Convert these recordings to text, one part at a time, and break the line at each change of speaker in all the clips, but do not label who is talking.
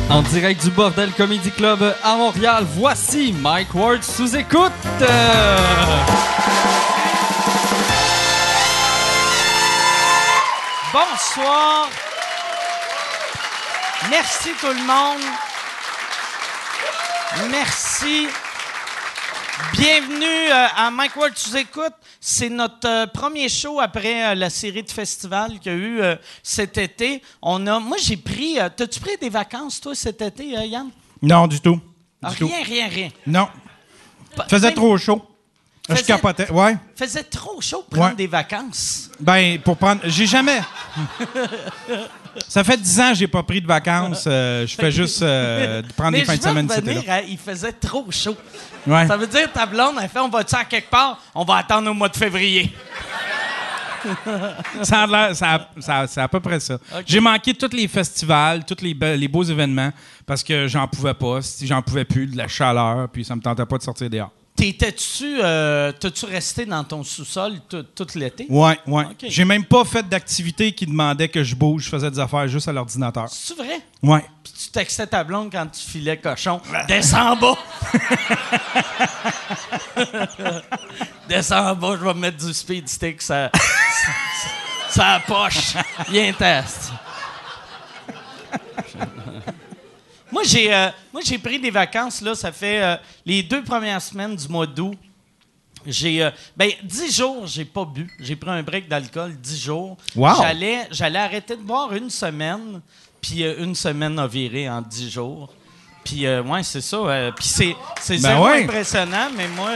En direct du Bordel Comedy Club à Montréal, voici Mike Ward sous écoute.
Bonsoir. Merci tout le monde. Merci. Bienvenue à Mike Ward sous écoute. C'est notre premier show après la série de festivals qu'il y a eu cet été. Moi, j'ai pris... T'as-tu pris des vacances, toi, cet été, Yann?
Non, du tout.
Rien.
Non. Faisait trop chaud. Je capotais. Ouais.
Faisait trop chaud pour prendre des vacances.
Ben, pour prendre... J'ai jamais... Ça fait 10 ans que j'ai pas pris de vacances. Je fais juste prendre des fins de semaine.
Il faisait trop chaud.
Ouais.
Ça veut dire, ta blonde, elle fait, on va-tu à quelque part? On va attendre au mois de février.
Ça a l'air, c'est à peu près ça. Okay. J'ai manqué tous les festivals, tous les beaux événements, parce que j'en pouvais pas. J'en pouvais plus, de la chaleur, puis ça me tentait pas de sortir dehors.
T'as-tu resté dans ton sous-sol tout l'été?
Ouais.
Okay.
J'ai même pas fait d'activité qui demandait que je bouge. Je faisais des affaires juste à l'ordinateur.
C'est vrai?
Ouais.
Puis tu textais ta blonde quand tu filais cochon. Descends en bas! Descends en bas, je vais me mettre du speed stick, ça poche. Viens, test. Moi, j'ai pris des vacances, là, ça fait les 2 premières semaines du mois d'août. 10 jours, j'ai pas bu. J'ai pris un break d'alcool, 10 jours.
Wow.
J'allais arrêter de boire une semaine, puis une semaine a viré en 10 jours. Puis, ouais, c'est ça. Puis c'est zéro impressionnant, mais moi...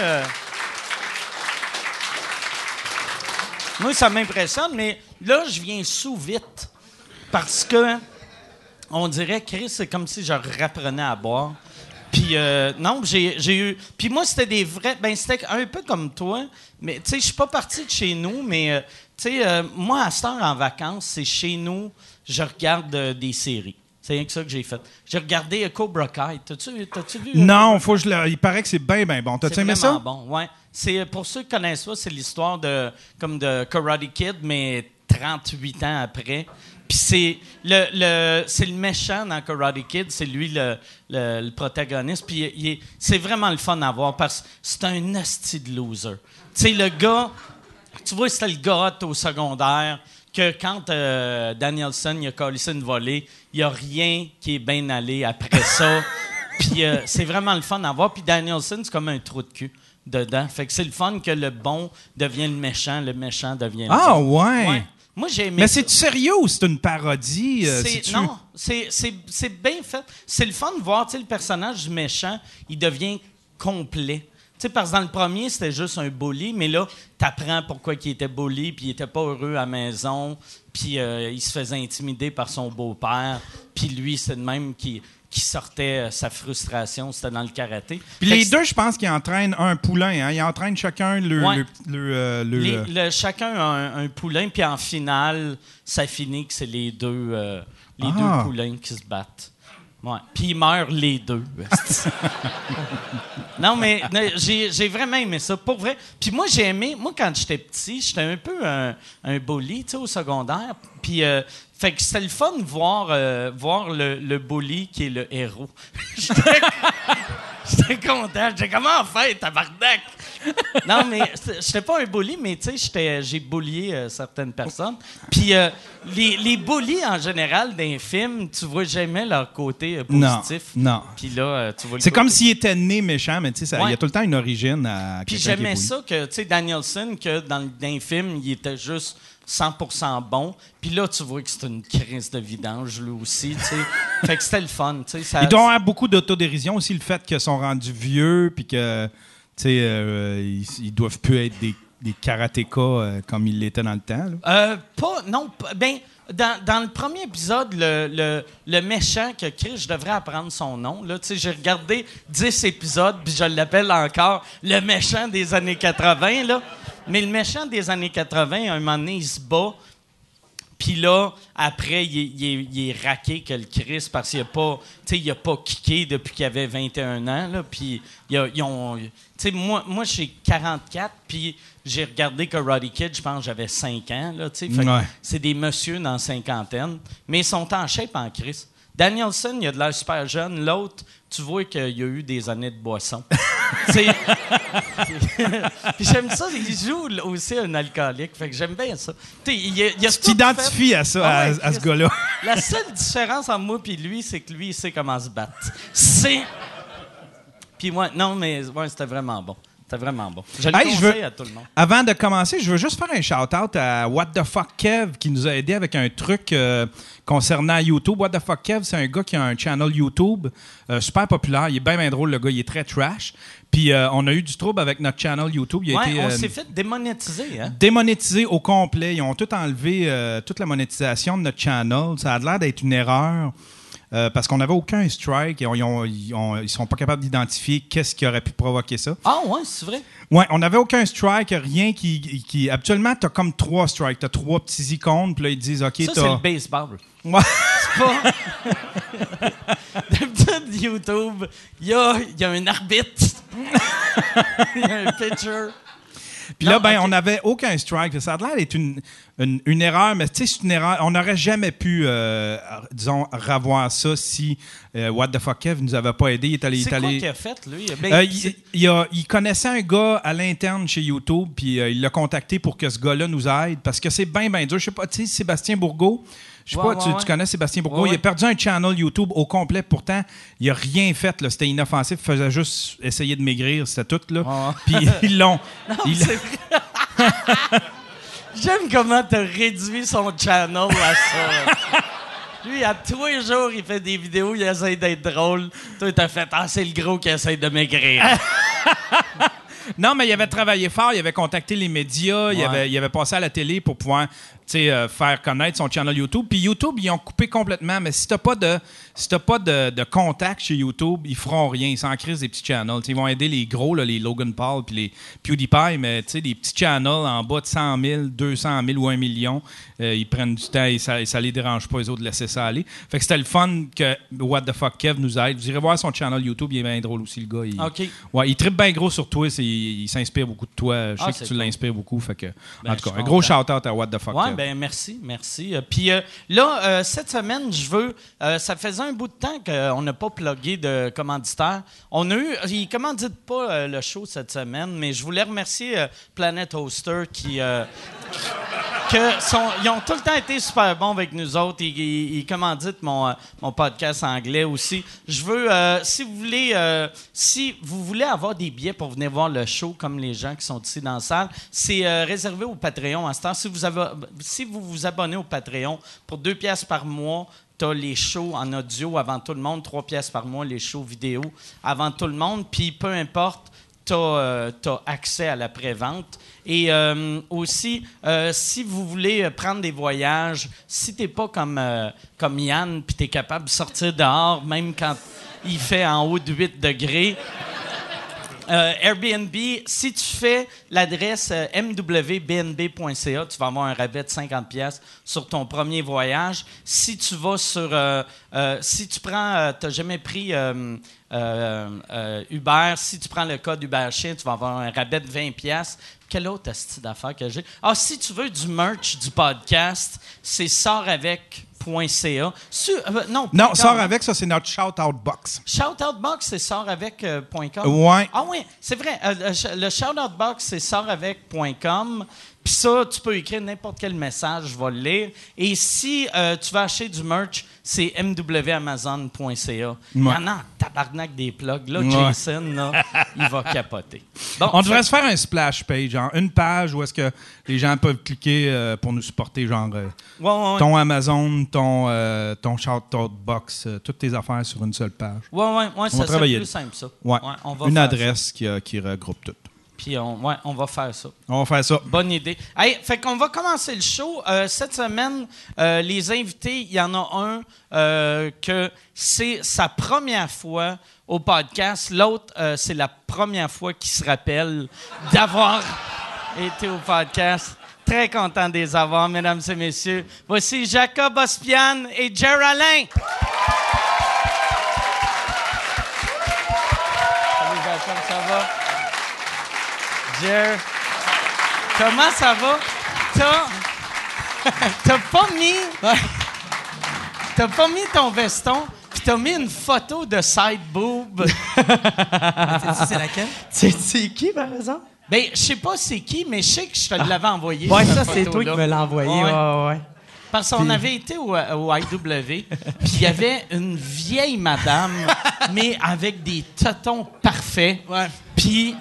Moi, ça m'impressionne, mais là, je viens sous vite. Parce que... On dirait, Chris, c'est comme si je rapprenais à boire. Puis, non, j'ai eu... Puis moi, c'était des vrais... Ben, c'était un peu comme toi. Mais, tu sais, je suis pas parti de chez nous, mais, tu sais, moi, à cette heure, en vacances, c'est chez nous, je regarde des séries. C'est rien que ça que j'ai fait. J'ai regardé Cobra Kai. T'as-tu vu?
Non, il paraît que c'est bien bon. T'as-tu aimé ça?
C'est vraiment bon, ouais. C'est, pour ceux qui connaissent ça, c'est l'histoire de Karate Kid, mais 38 ans après. Puis c'est le méchant dans Karate Kid, c'est lui le protagoniste. Puis c'est vraiment le fun à voir parce que c'est un asti de loser. Tu sais, le gars, tu vois, c'était le gars au secondaire que quand Danielson il a collé une volée, il n'y a rien qui est bien allé après ça. Puis c'est vraiment le fun à voir. Puis Danielson, c'est comme un trou de cul dedans. Fait que c'est le fun que le bon devient le méchant devient le bon.
Ah, ouais.
Moi, j'ai aimé.
Mais c'est-tu sérieux ou c'est une parodie?
Non, c'est bien fait. C'est le fun de voir, tu sais, le personnage du méchant, il devient complet. Tu sais, parce que dans le premier, c'était juste un bully, mais là, t'apprends pourquoi il était bully, puis il était pas heureux à la maison, puis il se faisait intimider par son beau-père, puis lui, c'est le même qui sortait sa frustration, c'était dans le karaté.
Puis les deux, je pense qu'ils entraînent un poulain. Hein? Ils entraînent chacun
chacun a un poulain, puis en finale, ça finit que c'est les deux poulains qui se battent. Ouais. Puis ils meurent les deux. Non, mais j'ai vraiment aimé ça, pour vrai. Puis moi, j'ai aimé... Moi, quand j'étais petit, j'étais un peu un bully, tu sais, au secondaire. Puis... fait que c'était le fun de voir le bully qui est le héros. J'étais content. J'étais comment faire, tabarnak? Non, mais j'étais pas un bully, mais tu sais, j'ai bullié certaines personnes. Puis les bullies, en général, dans les films, tu vois jamais leur côté positif.
Non.
Puis là, tu vois le
c'est
côté...
comme s'il était né méchant, mais tu sais, il y a tout le temps une origine à
Puis
quelqu'un
j'aimais
qui est
ça que, tu sais, Danielson, que dans les films, il était juste 100% bon. Puis là, tu vois que c'est une crise de vidange, lui aussi, tu sais. Fait que c'était le fun, tu sais.
Il doit y avoir beaucoup d'autodérision aussi, le fait qu'ils sont rendus vieux, puis que, tu sais, ils doivent plus être des karatékas comme ils l'étaient dans le temps.
Dans le premier épisode, le méchant que Chris, je devrais apprendre son nom. Là, j'ai regardé 10 épisodes, puis je l'appelle encore le méchant des années 80. Là. Mais le méchant des années 80, à un moment donné, il se bat. Puis là, après, il est raqué que le Chris parce qu'il n'a pas kické depuis qu'il avait 21 ans. Là, puis moi, j'ai 44, puis j'ai regardé Karate Kid, je pense que j'avais 5 ans. Là, fait c'est des messieurs dans la cinquantaine, mais ils sont en shape en Chris. Danielson, il a de l'air super jeune. L'autre, tu vois qu'il y a eu des années de boisson. Puis j'aime ça, il joue aussi un alcoolique. Fait que j'aime bien ça. Il a
tu t'identifies à ça, à ce gars-là.
La seule différence entre moi et lui, c'est que lui, il sait comment se battre. Puis moi, non, mais ouais, c'était vraiment bon. C'était vraiment bon. Je le conseille à tout le monde.
Avant de commencer, je veux juste faire un shout-out à What the Fuck Kev qui nous a aidé avec un truc concernant YouTube. What the Fuck Kev, c'est un gars qui a un channel YouTube super populaire. Il est bien drôle, le gars. Il est très trash. Puis on a eu du trouble avec notre channel YouTube.
On s'est fait démonétiser. Hein?
Démonétiser au complet. Ils ont tout enlevé, toute la monétisation de notre channel. Ça a l'air d'être une erreur. Parce qu'on n'avait aucun strike. Ils sont pas capables d'identifier qu'est-ce qui aurait pu provoquer ça.
Ah ouais, c'est vrai?
Ouais, on n'avait aucun strike, rien qui... Habituellement, tu as comme 3 strikes. Tu as 3 petits icônes, puis là, ils disent, OK,
ça, c'est le baseball.
Ouais.
C'est pas... D'habitude, YouTube, il y a un arbitre. Il y a un pitcher.
Puis là, on n'avait aucun strike. Ça a l'air d'être une erreur, mais tu sais, c'est une erreur. On n'aurait jamais pu, disons, revoir ça si What the Fuck Kev nous avait pas aidé. Il est allé.
C'est quoi qu'il a fait, lui?
Il connaissait un gars à l'interne chez YouTube, puis il l'a contacté pour que ce gars-là nous aide, parce que c'est bien dur. Je sais pas, tu sais, Sébastien Bourgault. Je sais pas, tu connais Sébastien Bourgault. Il a perdu un channel YouTube au complet. Pourtant, il n'a rien fait. Là. C'était inoffensif. Il faisait juste essayer de maigrir. C'était tout. Là. Puis ils l'ont.
C'est vrai. J'aime comment tu as réduit son channel à ça. Lui, à tous les jours, il fait des vidéos. Il essaie d'être drôle. Toi, tu as fait « Ah, c'est le gros qui essaie de maigrir. »
Non, mais il avait travaillé fort. Il avait contacté les médias. Il avait passé à la télé pour pouvoir faire connaître son channel YouTube. Puis YouTube, ils ont coupé complètement. Mais si t'as pas de contact chez YouTube, ils feront rien. Ils s'en crisent des petits channels. T'sais, ils vont aider les gros, là, les Logan Paul puis les PewDiePie, mais des petits channels en bas de 100 000, 200 000 ou 1 million, ils prennent du temps et ça les dérange pas, les autres, de laisser ça aller. Fait que c'était le fun que What the Fuck Kev nous aide. Vous irez voir son channel YouTube, il est bien drôle aussi, le gars. Il trippe bien gros sur toi. Il s'inspire beaucoup de toi. Je sais que tu l'inspires beaucoup. Fait que, en tout cas, un gros shout-out à What the Fuck Kev.
Ben merci. Puis là, cette semaine, je veux... ça faisait un bout de temps qu'on n'a pas plugué de commanditaires. Ils ne commanditent pas le show cette semaine, mais je voulais remercier Planet Hoster ils ont tout le temps été super bons avec nous autres. Ils commanditent mon podcast anglais aussi. Je veux, si vous voulez avoir des billets pour venir voir le show, comme les gens qui sont ici dans la salle, c'est réservé au Patreon à ce temps. Si vous vous abonnez au Patreon, pour 2 piastres par mois, tu as les shows en audio avant tout le monde, 3 piastres par mois, les shows vidéo avant tout le monde. Puis peu importe, tu as accès à la pré-vente. Et aussi, si vous voulez prendre des voyages, si tu n'es pas comme Yann, puis tu es capable de sortir dehors, même quand il fait en haut de 8 degrés, Airbnb, si tu fais l'adresse mwbnb.ca, tu vas avoir un rabais de 50$ sur ton premier voyage. Si tu vas sur... si tu prends... tu n'as jamais pris Uber, si tu prends le code Uber Chien, tu vas avoir un rabais de 20$. Quelle autre astuce d'affaires que j'ai? Ah, si tu veux du merch du podcast, c'est sortavec.ca. Non,
sort avec, ça, c'est notre shout-out box.
Shout-out box, c'est sortavec.com.
Ouais.
Ah oui, c'est vrai. Le shout-out box, c'est sortavec.com. Puis ça, tu peux écrire n'importe quel message, je vais le lire. Et si tu veux acheter du merch, c'est mwamazon.ca. Il y en a en tabarnak des plugs. Là, Jason, là, il va capoter. Bon,
on devrait se faire un splash page, genre une page où est-ce que les gens peuvent cliquer pour nous supporter, genre ton Amazon, ton shout-out box, toutes tes affaires sur une seule page.
Ouais, ça serait plus simple, ça.
Ouais, on va une adresse qui regroupe tout.
Puis on va faire ça.
On va faire ça.
Bonne idée. Hey, fait qu'on va commencer le show. Cette semaine, les invités, il y en a un que c'est sa première fois au podcast. L'autre, c'est la première fois qu'il se rappelle d'avoir été au podcast. Très content de les avoir, mesdames et messieurs. Voici Jacob Ospian et Jer Alain. Salut Jacob, ça va? Jer, comment ça va? T'as pas mis... T'as pas mis ton veston, puis t'as mis une photo de side boob.
C'est laquelle?
C'est qui, par exemple?
Ben, je sais pas c'est qui, mais je sais que je te l'avais envoyé.
Ouais,
cette
ça, c'est toi
photo-là.
qui me l'as envoyé.
Ouais.
Ouais.
Parce qu'on avait été au IW, puis il y avait une vieille madame, mais avec des totons parfaits.
Ouais.
Puis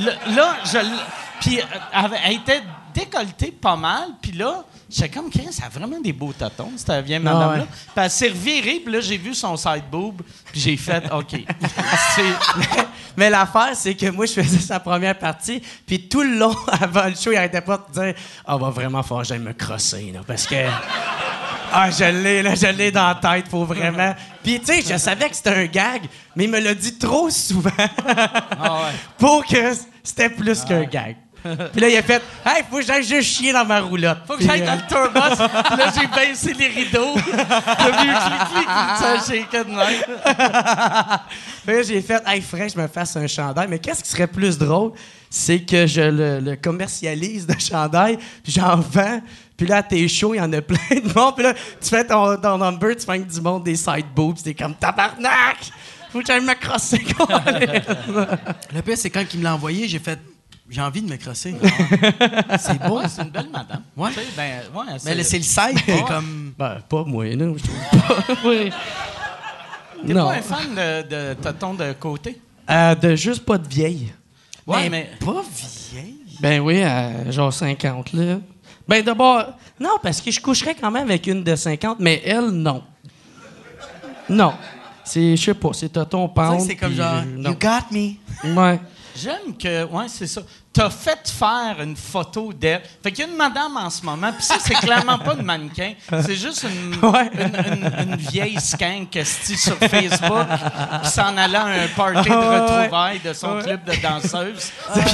puis elle était décolletée pas mal, puis là, j'étais comme, ça a vraiment des beaux totons, cette vieille madame-là.
ouais.
Puis elle s'est revirée, puis là, j'ai vu son side boob, puis j'ai fait, OK.
Mais l'affaire, c'est que moi, je faisais sa première partie, puis tout le long, avant le show, il arrêtait pas de dire « Ah, va vraiment falloir que j'aille me crosser, là, parce que... Ah, je l'ai dans la tête, faut vraiment... » Puis, tu sais, je savais que c'était un gag, mais il me l'a dit trop souvent pour que c'était plus qu'un gag. Puis là, il a fait « Hey, faut que j'aille juste chier dans ma roulotte. »
Faut que j'aille dans le tourbus. Puis là, j'ai baissé les rideaux. T'as vu clic, ça shakeait de même.
Puis là, j'ai fait « Hey, frère, je me fasse un chandail. » Mais qu'est-ce qui serait plus drôle? C'est que je le commercialise, de chandail, puis j'en vends. Puis là, à tes shows, il y en a plein de monde. Puis là, tu fais ton number, tu fais du monde des side boobs. T'es comme « Tabarnak! Faut que j'aille me crosser. »
Le pire, c'est quand il me l'a envoyé, j'ai fait... J'ai envie de me crosser. C'est beau.
Ouais, c'est une belle madame.
Ouais.
Tu sais,
Mais là, c'est le site qui est comme...
Ben, pas moi, non. Je trouve pas. Oui.
T'es
Non.
pas un fan de tonton de côté?
De juste pas de vieille.
Ouais, mais...
Pas vieille.
Ben oui, genre 50, là. Ben d'abord, non, parce que je coucherais quand même avec une de 50, mais elle, non. Non. C'est, je sais pas, c'est Toton Pound.
C'est comme
puis,
genre,
non.
you got me.
Ouais.
J'aime que... Ouais, c'est ça. T'as fait faire une photo d'elle. Fait qu'il y a une madame en ce moment, puis ça, c'est clairement pas une mannequin. C'est juste une vieille skank esti sur Facebook qui s'en allait à un party de retrouvailles de son club de danseuses.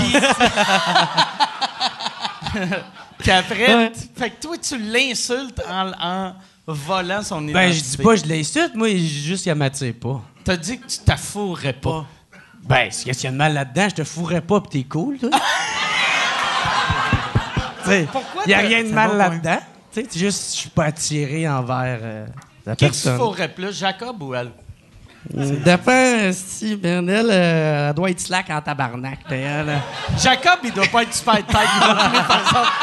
Puis après, fait que toi, tu l'insultes en volant son identité.
Ben, je dis pas, je l'insulte, moi, juste, il m'attire pas.
T'as dit que tu t'affourrais pas.
Ben, s'il y a de mal là-dedans, je te fourrais pas pis t'es cool, toi.
Pourquoi
il y a rien de mal
bon
là-dedans. Tu sais, c'est juste, je suis pas attiré envers la
Qui se
personne.
fourrait plus, Jacob ou elle?
Dépend, si, ben, elle doit être slack en tabarnak, elle.
Jacob, il doit pas être super tight non plus, par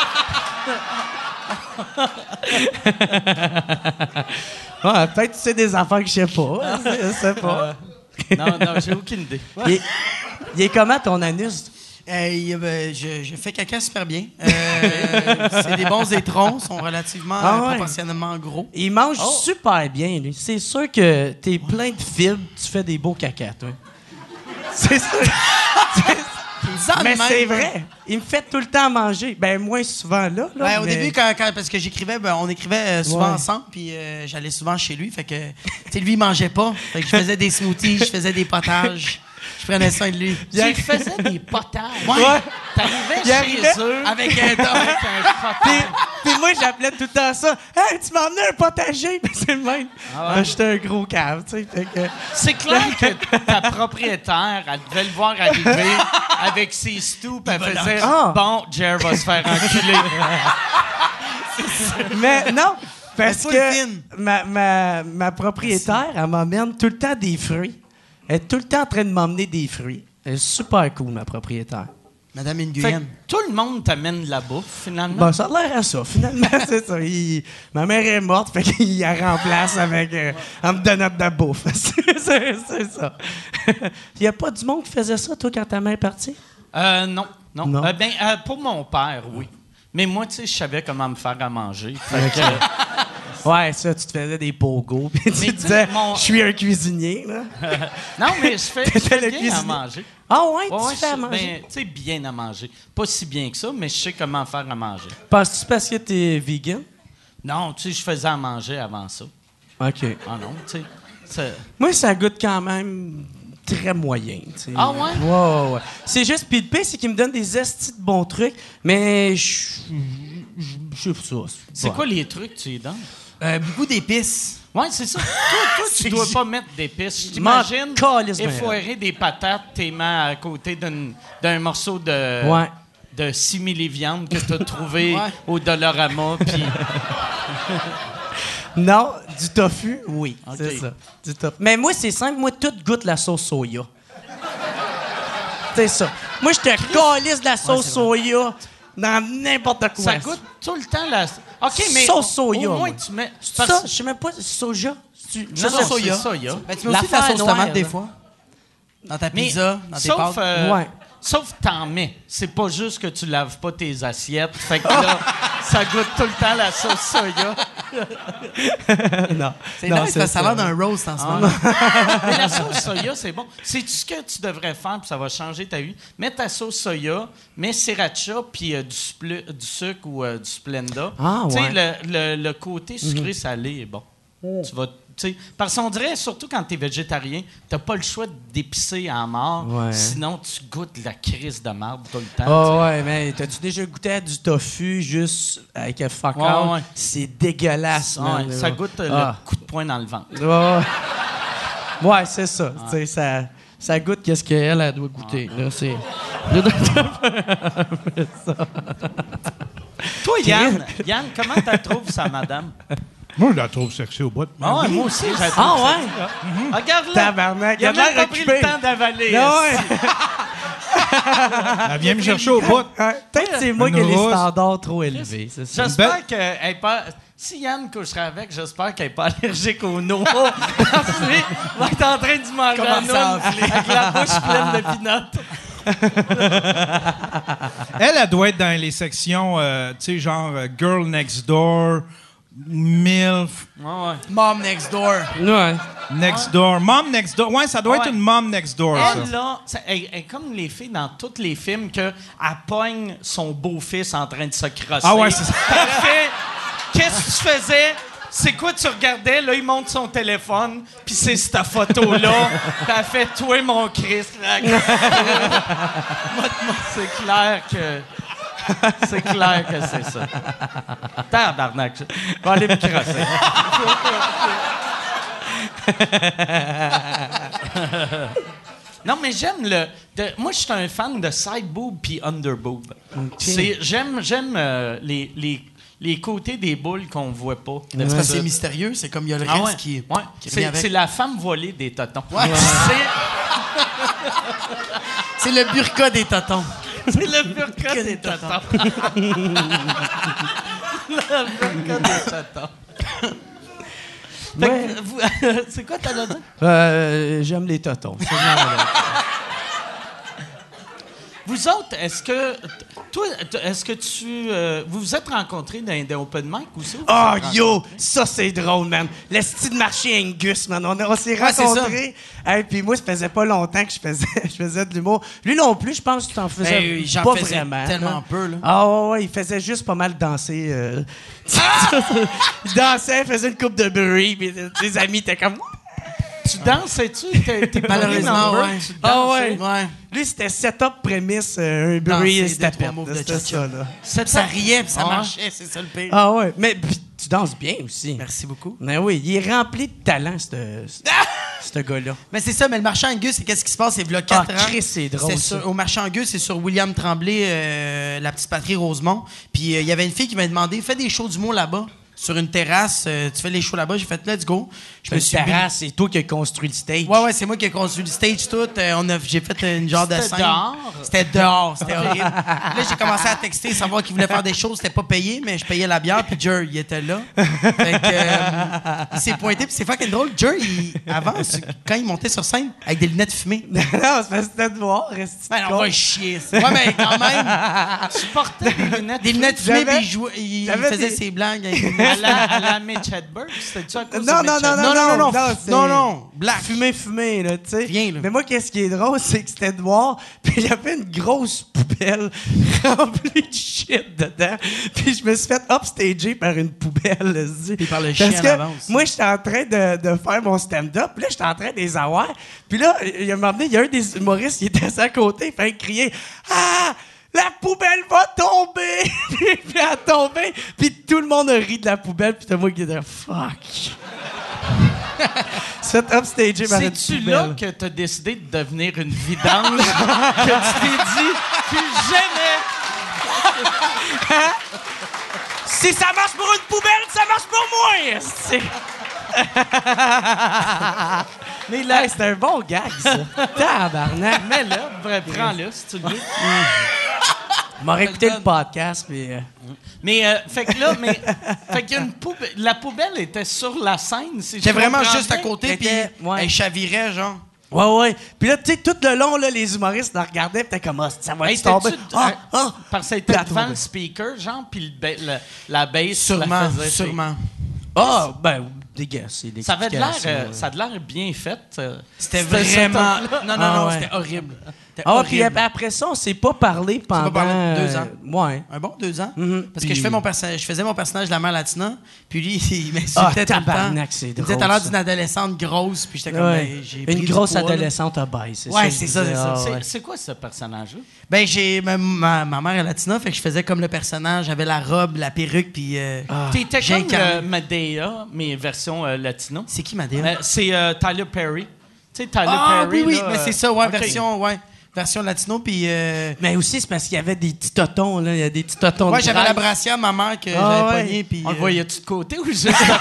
exemple.
Ouais, peut-être que tu sais des affaires que je sais pas. Je sais pas.
Non, j'ai aucune idée.
Il est comment ton anus?
Je fais caca super bien. C'est des bons étrons, sont relativement proportionnellement gros.
Il mange super bien, lui. C'est sûr que t'es plein de fibres, tu fais des beaux caca, toi. C'est sûr. Mais c'est vrai. Il me fait tout le temps manger. Ben, moins souvent là.
Ouais, au
mais...
début, parce que j'écrivais, on écrivait souvent ensemble, puis j'allais souvent chez lui. Fait que, tu sais, lui, il mangeait pas. Fait que je faisais des smoothies, je faisais des potages. Je prenais soin de lui.
Tu faisais des potages.
Ouais.
T'arrivais chez eux
avec un
potage.
Puis moi, j'appelais tout le temps ça. Hey, tu m'as emmené un potager! Ben, c'est le même. J'étais un gros cave, tu sais.
C'est clair que ta propriétaire, elle devait le voir arriver avec ses stoups, elle faisait bon, Jer va se faire enculer.
Mais non, parce
full
que
fine.
ma propriétaire, elle m'emmène tout le temps des fruits. Elle est tout le temps en train de m'emmener des fruits. Elle est super cool, ma propriétaire.
Madame
Fait
Nguyen.
que tout le monde t'amène de la bouffe, finalement.
Ben, ça a l'air à ça, finalement, c'est ça. Ma mère est morte, fait qu'il la remplace avec... en me donnant de la bouffe. c'est ça. Il n'y a pas du monde qui faisait ça, toi, quand ta mère est partie?
Non.
Non.
Pour mon père, oui. Mais moi, tu sais, je savais comment me faire à manger. Fait que,
Ouais, ça, tu te faisais des pogos, puis tu
Mais
disais,
mon-
je suis un cuisinier, là.
non, mais je fais
T'étais le
bien à
cuisinier.
manger.
Ah ouais,
Ouais,
tu fais à manger?
Ben, tu sais, bien à manger. Pas si bien que ça, mais je sais comment faire à manger.
Penses-tu parce que t'es vegan?
Non, tu sais, je faisais à manger avant ça.
OK.
Ah non, tu sais.
Moi, ça goûte quand même très moyen, tu sais.
Ah ouais?
Ouais. C'est juste, puis le pire, c'est qu'il me donne des estis de bons trucs, mais je sais ça.
C'est quoi les trucs que tu y donnes?
Beaucoup d'épices.
Ouais, c'est ça. Toi, tu dois pas mettre d'épices. Je
M'en
t'imagine
calisse bien,
effoirer des patates, tes mains à côté d'un morceau de...
Ouais.
de simili-viande que tu as trouvé
Ouais.
au Dollarama. Puis
Non, du tofu, oui.
Ok.
C'est ça. Du tofu. Mais moi, c'est simple. Moi, tout goûte la sauce soya. C'est ça. Moi, je te calisse de la sauce soya dans n'importe quoi.
Ça goûte tout le temps la... OK, mais
Sauce soya,
au moins,
moi.
tu mets...
Ça, je sais même pas, soja.
Non,
C'est
non,
soya.
c'est soya.
Ben, tu mets aussi de la
L'affaire
sauce
noire,
tomate des
là.
fois. Dans ta
Mais
pizza, dans tes
sauf,
pâtes.
Ouais.
sauf t'en mets. C'est pas juste que tu laves pas tes assiettes. Fait que là, ça goûte tout le temps la sauce soya.
Non.
C'est
Non,
nice, ça a l'air d'un roast en ce moment.
Mais la sauce soya, c'est bon. C'est ce que tu devrais faire, puis ça va changer ta vie. Mets ta sauce soya, mets sriracha, puis du sucre ou du Splenda.
Ah,
Tu sais,
ouais.
le côté sucré-salé est bon. Tu vas... tu sais, parce qu'on dirait, surtout quand tu es végétarien, t'as pas le choix d'épicer à mort.
Ouais.
Sinon, tu goûtes la crise de marde tout le temps.
Oh ouais, mais t'as-tu déjà goûté à du tofu juste avec un fuck
Ouais,
out?
ouais.
C'est dégueulasse, man.
Ouais, ça goûte
Ah.
le coup de poing dans le ventre.
Ouais, c'est ça. Tu sais, ça goûte qu'est-ce qu'elle elle doit goûter. Là, c'est...
Toi, Yann, comment tu trouves ça, madame?
Moi, je la trouve sexy au bout.
Ah ouais, moi aussi, j'adore.
Ah ouais?
Regarde-la.
Tabarnak,
Il a
il a
même
l'air
pas pris
occupé.
le temps d'avaler.
Ah ouais.
Elle vient me chercher au bout.
Peut-être que c'est moi
Une
qui ai les
rose.
standards trop élevés, c'est ça.
J'espère qu'elle n'est pas... Si Yann coucherait avec, j'espère qu'elle n'est pas allergique aux noix. Parce que lui, il va être en train de manger
Comment
un
ça
noun avec la bouche pleine de pinottes.
Elle doit être dans les sections, tu sais, genre Girl Next Door, MILF,
Mom next door.
Ouais.
Next Door. Mom Next Door. Ouais, ça doit être
Ouais.
une Mom Next Door,
Elle,
ça.
là, elle est comme les filles dans tous les films qu'elle pogne son beau-fils en train de se crosser.
Ah ouais, c'est ça.
Elle fait, qu'est-ce que tu faisais? C'est quoi tu regardais? Là, il monte son téléphone, puis c'est cette photo-là. Puis elle fait, toi, mon Christ. Là. C'est clair que... C'est clair que c'est ça. Tabarnak. Je vais aller me crosser. Non, mais j'aime moi, je suis un fan de side boob puis under boob. J'aime les côtés des boules qu'on voit pas.
C'est parce que c'est mystérieux, c'est comme il y a le
Ah
reste
ouais.
qui
Ouais.
vient
C'est
avec.
c'est la femme volée des totons.
Ouais. C'est le burqa des totons.
C'est le burqa des totons. Le burqa des totons. Fait que c'est quoi t'as dit?
J'aime les totons.
Vous autres, est-ce que... Toi, est-ce que tu... vous vous êtes rencontrés dans des open mic aussi? Ou
Oh,
vous êtes
yo! Ça, c'est drôle, man. Le style de marché Angus, man. On s'est
Ouais, c'est
rencontrés. Hey, puis moi, ça faisait pas longtemps que je faisais de l'humour. Lui non plus, je pense que tu en faisais
Hey, j'en
pas
faisais
vraiment.
tellement
là.
peu, là.
Ah ouais, il faisait juste pas mal danser. Il dansait, il faisait une coupe de bruit, puis ses amis étaient comme...
Tu dansais-tu? T'es
Malheureusement,
number,
ouais.
tu
Ah
dansais?
ouais.
Ouais.
Lui, c'était setup, prémisse, un bruit,
Danser,
c'était
deux, trois moves de
C'était
cha-cha.
ça, là.
Ça riait, puis ça
Ah ouais.
marchait, c'est ça le pire.
Ah ouais, mais puis, tu danses bien aussi.
Merci beaucoup.
Mais oui, il est rempli de talent, ce gars-là.
Mais c'est ça, mais le marché Angus, c'est qu'est-ce qui se passe? C'est v'là 4 ans.
Chris, c'est drôle, ça.
Au marché Angus, c'est sur William Tremblay, la petite patrie Rosemont. Puis il y avait une fille qui m'a demandé, fais des shows d'humour là-bas. Sur une terrasse, tu fais les shows là-bas. J'ai fait, let's go. Je me suis
terrasse, c'est toi qui as construit le stage.
Ouais, c'est moi qui ai construit le stage tout. J'ai fait une genre de
C'était
scène.
dehors?
C'était dehors, c'était horrible. Là, j'ai commencé à texter, savoir qu'il voulait faire des choses. C'était pas payé, mais je payais la bière, puis Jer, il était là. Fait que, il s'est pointé, puis c'est fucking drôle. Jer, avant, quand il montait sur scène, avec des lunettes fumées.
Non, c'est parce que c'était noir, reste
Ben, on va chier. Ça. Ouais, mais quand même,
Tu portais des lunettes.
des lunettes fumées,
J'avais-
puis il
j'avais
faisait
des-
ses blagues. Avec des lunettes.
À la Mitch Hedberg? C'était-tu à cause
Non,
de
non,
Mitch
non,
Hedberg?
non,
non, black.
Fumé, là, tu sais.
Viens, là.
Mais moi, qu'est-ce qui est drôle, c'est que c'était noir, puis il y avait une grosse poubelle remplie de shit dedans. Puis je me suis fait upstager par une poubelle, là,
Puis par le
parce
chien
que
en avant aussi.
moi, j'étais en train de faire mon stand-up, puis là, j'étais en train de les avoir. Puis là, il y a un moment donné, il y a un des humoristes qui était assis à côté, il fait crier « Ah! La poubelle va tomber! » Puis elle a tombé, puis tout le monde a ri de la poubelle, puis t'as moi qui était « Fuck! » C'est upstagé par une
C'est-tu
poubelle.
là que t'as décidé de devenir une vidange? Que tu t'es dit, plus jamais...
Si ça marche pour une poubelle, ça marche pour moi! esti. Mais là, c'est un bon gag, ça. Tabarnak.
Mets-le, prends-le si tu le veux.
Je m'aurais écouté le podcast, puis...
Mais, fait que là, fait qu'il y a une poubelle. La poubelle était sur la scène.
J'étais vraiment juste à
bien.
côté, puis
Ouais.
elle chavirait, genre.
Ouais. Puis là, tu sais, tout le long, là, les humoristes la regardaient, pis t'es comme, ça va
Hey,
être tombé.
t'as-tu-
Ah!
Parce que c'était
Puis
devant
elle
le speaker, genre, puis la bass la
Sûrement,
faisait.
sûrement.
Ah, ben, des gars, c'est des
Ça avait de l'air,
explications,
ça a de l'air bien fait.
C'était
C'était
vraiment...
ça,
Non,
Ah, ouais.
c'était horrible. C'était
Ah, puis
horrible.
après ça, on s'est pas parlé pendant...
pas parlé 2 ans.
Ouais.
Un bon 2 ans.
Mhm.
Parce que
Puis-
je faisais mon personnage de la mère latina, puis lui, il m'insultait
Ah,
tout le temps.
tabarnak, c'est
Il disait,
drôle,
t'as l'air
ça.
d'une adolescente grosse, puis j'étais comme,
Ouais.
ben, j'ai pris
Une
du
grosse
poids, là.
adolescente obèse, c'est
Ouais,
ça.
c'est ça, c'est ça.
Ah, ouais.
C'est quoi ce personnage-là?
Ben, ma mère est latina, fait que je faisais comme le personnage, j'avais la robe, la perruque, puis...
T'étais
j'ai
comme
incarné.
Medea, mais version latino.
C'est qui, Madea?
C'est Tyler Perry. Tu sais, Tyler
Ah,
Perry.
oui,
là,
mais c'est ça, ouais,
ok.
version latino, puis...
Mais aussi, c'est parce qu'il y avait des petits totons, là. Il y a des petits totons de
ouais, j'avais la
drague.
brassière, ma mère, que
Ah,
j'avais
ouais.
pognée, puis...
On le voyait-tu de côté ou juste... juste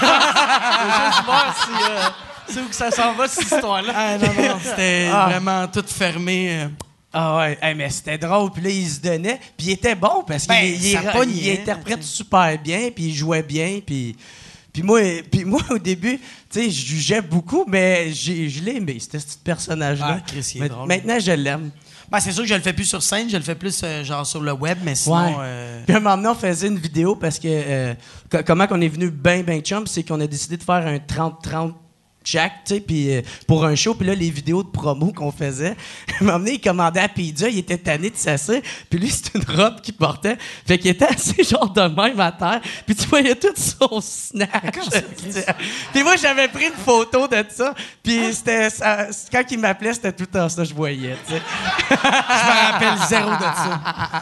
voir si... c'est où que ça s'en va, cette histoire-là.
Ah, non, c'était
Ah.
vraiment tout fermé.
Ah ouais, hey, mais c'était drôle. Puis là, il se donnait. Puis il était bon parce
Ben,
qu'il
ça pognait,
il interprète super bien, puis il jouait bien. Puis moi, au début, tu sais, je jugeais beaucoup, mais je l'ai aimé, ce petit personnage-là.
Ah, Chris, il est
Mais
drôle.
maintenant, je l'aime.
Ben, c'est sûr que je le fais plus sur scène, je le fais plus genre sur le web, mais sinon...
Puis un moment donné, on faisait une vidéo parce que comment qu'on est venu ben chum, c'est qu'on a décidé de faire un 30-30 Jack, tu sais, puis pour un show, puis là, les vidéos de promo qu'on faisait, à un moment donné, il commandait à pizza, il était tanné de s'asseoir, puis lui, c'était une robe qu'il portait, fait qu'il était assis genre de même à terre, puis tu voyais tout son snatch. Puis moi, j'avais pris une photo de ça, puis c'était ça, quand il m'appelait, c'était tout le temps ça que je voyais, tu sais.
Je me rappelle zéro de ça.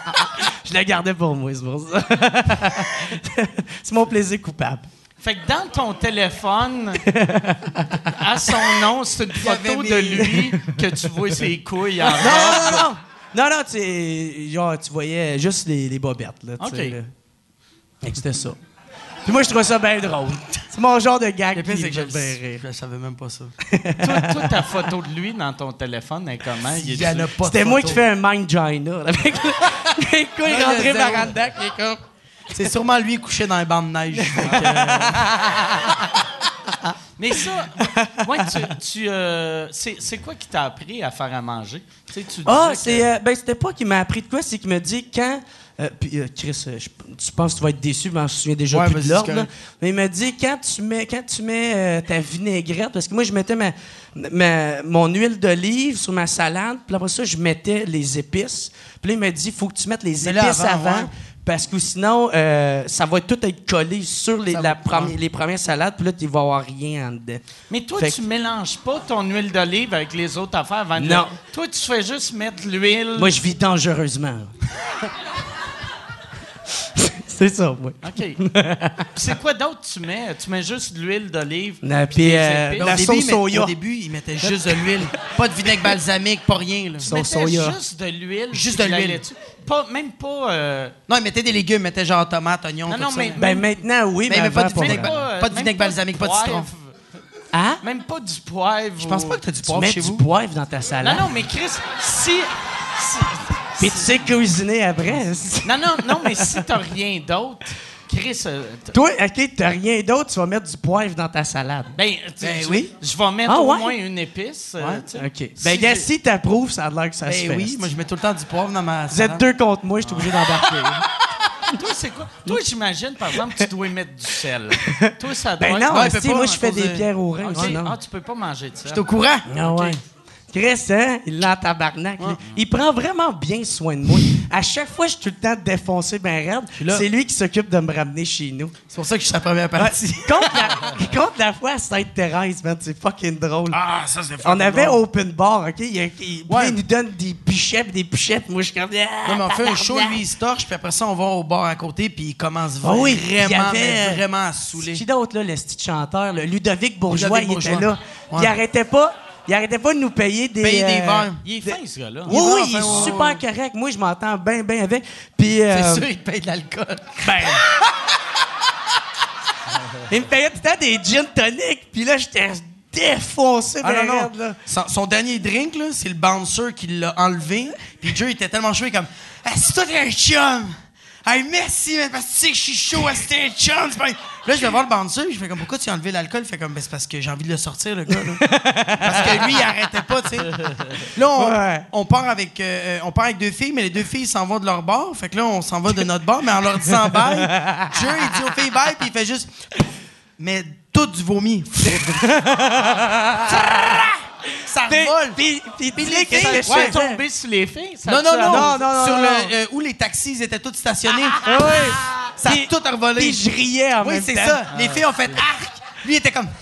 Je la gardais pour moi, c'est pour ça. C'est mon plaisir coupable.
Fait que dans ton téléphone, à son nom, c'est une photo de lui que tu vois ses couilles en robe.
Non, tu voyais juste les bobettes, là, tu sais,
OK.
là. Fait que c'était ça. Puis moi, je trouve ça bien drôle. C'est mon genre de gag
Le pire,
qui
c'est que
me fait bien rire.
je savais même pas ça.
Toi, ta photo de lui dans ton téléphone, elle est comment?
Il y en a pas de
C'était moi
photo.
qui fais un mind gina, avec les couilles
Ouais,
rentrées
zéro.
par en dedans, qui est comme...
C'est sûrement lui couché dans un banc de neige. Fait que,
Mais ça, ouais, c'est quoi qui t'a appris à faire à manger? Tu sais, tu
Ah,
disais que-
c'était pas qu'il m'a appris de quoi, c'est qu'il m'a dit quand. Puis Chris, tu penses que tu vas être déçu, mais je me souviens déjà
Ouais,
plus
vas-y,
de l'ordre.
c'est
là.
correct.
Mais il m'a dit quand tu mets ta vinaigrette, parce que moi je mettais mon huile d'olive sur ma salade, puis après ça je mettais les épices. Puis là il m'a dit faut que tu mettes les
Mets-le
épices
avant,
avant.
ouais.
Parce que sinon, ça va tout être collé sur
Ça va-
les premières salades, puis là, tu vas avoir rien en dedans.
Mais toi,
Fait
tu
que-
mélanges pas ton huile d'olive avec les autres affaires avant de...
Non.
Toi, tu fais juste mettre l'huile...
Moi, je vis dangereusement. C'est ça, moi.
OK. Puis c'est quoi d'autre tu mets? Tu mets juste de l'huile d'olive.
Puis,
des épices.
la
au début,
sauce soya.
Au début, il mettait juste de l'huile. Pas de vinaigre balsamique, pas rien. Là.
Tu
sauce
mettais
soya.
juste de l'huile.
Juste
puis
de
la
l'huile.
laitue. Même pas...
Non, il mettait des légumes, il mettait genre tomates, oignons,
Non,
tout
non,
ça.
mais-
Ben maintenant, oui, mais,
Mais pas
avant,
de vinaigre,
vraiment.
pas de vinaigre balsamique, pas de citron.
Hein?
Même pas du poivre.
Je pense pas que t'as du
Tu
poivre
mets
chez
du
vous.
poivre dans ta salade.
Non, mais Chris, si...
Puis tu sais cuisiner après.
Non, mais si t'as rien d'autre, Chris...
Toi, OK, t'as rien d'autre, tu vas mettre du poivre dans ta salade.
Ben
oui.
Je vais mettre
Ah,
au
ouais?
moins une épice. tu sais.
OK. Ben, gars, si t'approuves, ça a l'air que ça se
Ben
fait.
oui, moi je mets tout le temps du poivre dans ma
Vous
salade.
êtes deux contre moi, je suis obligé d'embarquer.
Toi, c'est quoi? Toi, j'imagine, par exemple, tu dois mettre du sel. Toi, ça doit
Ben
être...
non,
il peut
si,
pas,
moi,
à
je fais
cause
des
de-
pierres au rein,
Ok.
sinon.
Ah, tu peux pas manger de sel.
Je suis au courant.
Ah ouais. Chris, hein? Il l'a en tabarnak. lui. Il prend vraiment bien soin de moi. À chaque fois, je suis tout le temps défoncé ben raide.
là.
C'est lui qui s'occupe de me ramener chez nous.
C'est pour ça que je suis sa première partie.
Contre la fois à Sainte-Thérèse, man, c'est fucking drôle.
Ah, ça c'est
On avait open bar, OK? Puis
Ouais.
il nous donne des pichets pis des pichettes. Moi, je suis comme...
Non, mais on fait un show, lui, il se torche, puis après ça, on va au bar à côté, puis il commence
Ah oui, il y
vraiment,
avait,
mais vraiment à se saouler.
Qui d'autre, là, le petit chanteur? Là? Ludovic Bourgeois,
Ludovic
il
Bourgeois.
était là.
Ouais.
Il arrêtait pas de nous payer des...
Payer des verres.
Il est fin, ce gars-là.
Oui, oui, il
enfin,
est
ouais,
super
ouais.
correct. Moi, je m'entends bien avec. Puis...
C'est sûr, il te paye de l'alcool.
Ben... Il me payait tout le temps des gin tonic, puis là, j'étais défoncé
Ah
de
non,
raide, là.
Son dernier drink, là, c'est le bouncer qui l'a enlevé. Puis Joe était tellement chaud, il est comme « Ah, c'est toi, t'es un chum! Hey, merci, man, parce que tu sais que je suis chaud, c'était un chum! » Là, je vais voir le bouncer, je fais comme « Pourquoi tu as enlevé l'alcool? » Il fait comme « Ben, c'est parce que j'ai envie de le sortir, le gars, là. » Parce que lui, il arrêtait pas, tu sais. Là, on part avec 2 filles, mais les 2 filles s'en vont de leur bar. Fait que là, on s'en va de notre bar, mais en leur disant « Bye! » Joe, il dit aux filles « Bye! » Puis il fait juste... Mais tout du vomi. Ça revole.
Puis
les
qu'est-ce que
filles,
je
Ouais,
faisais?
tomber sur les filles? Ça
Non,
tue
non,
la-
non, sur le où les taxis ils étaient tous stationnés. Ça a
Puis-
tout revolé.
Puis je riais en
Oui,
même
c'est
temps.
ça. Les filles ont fait arc. Lui il était comme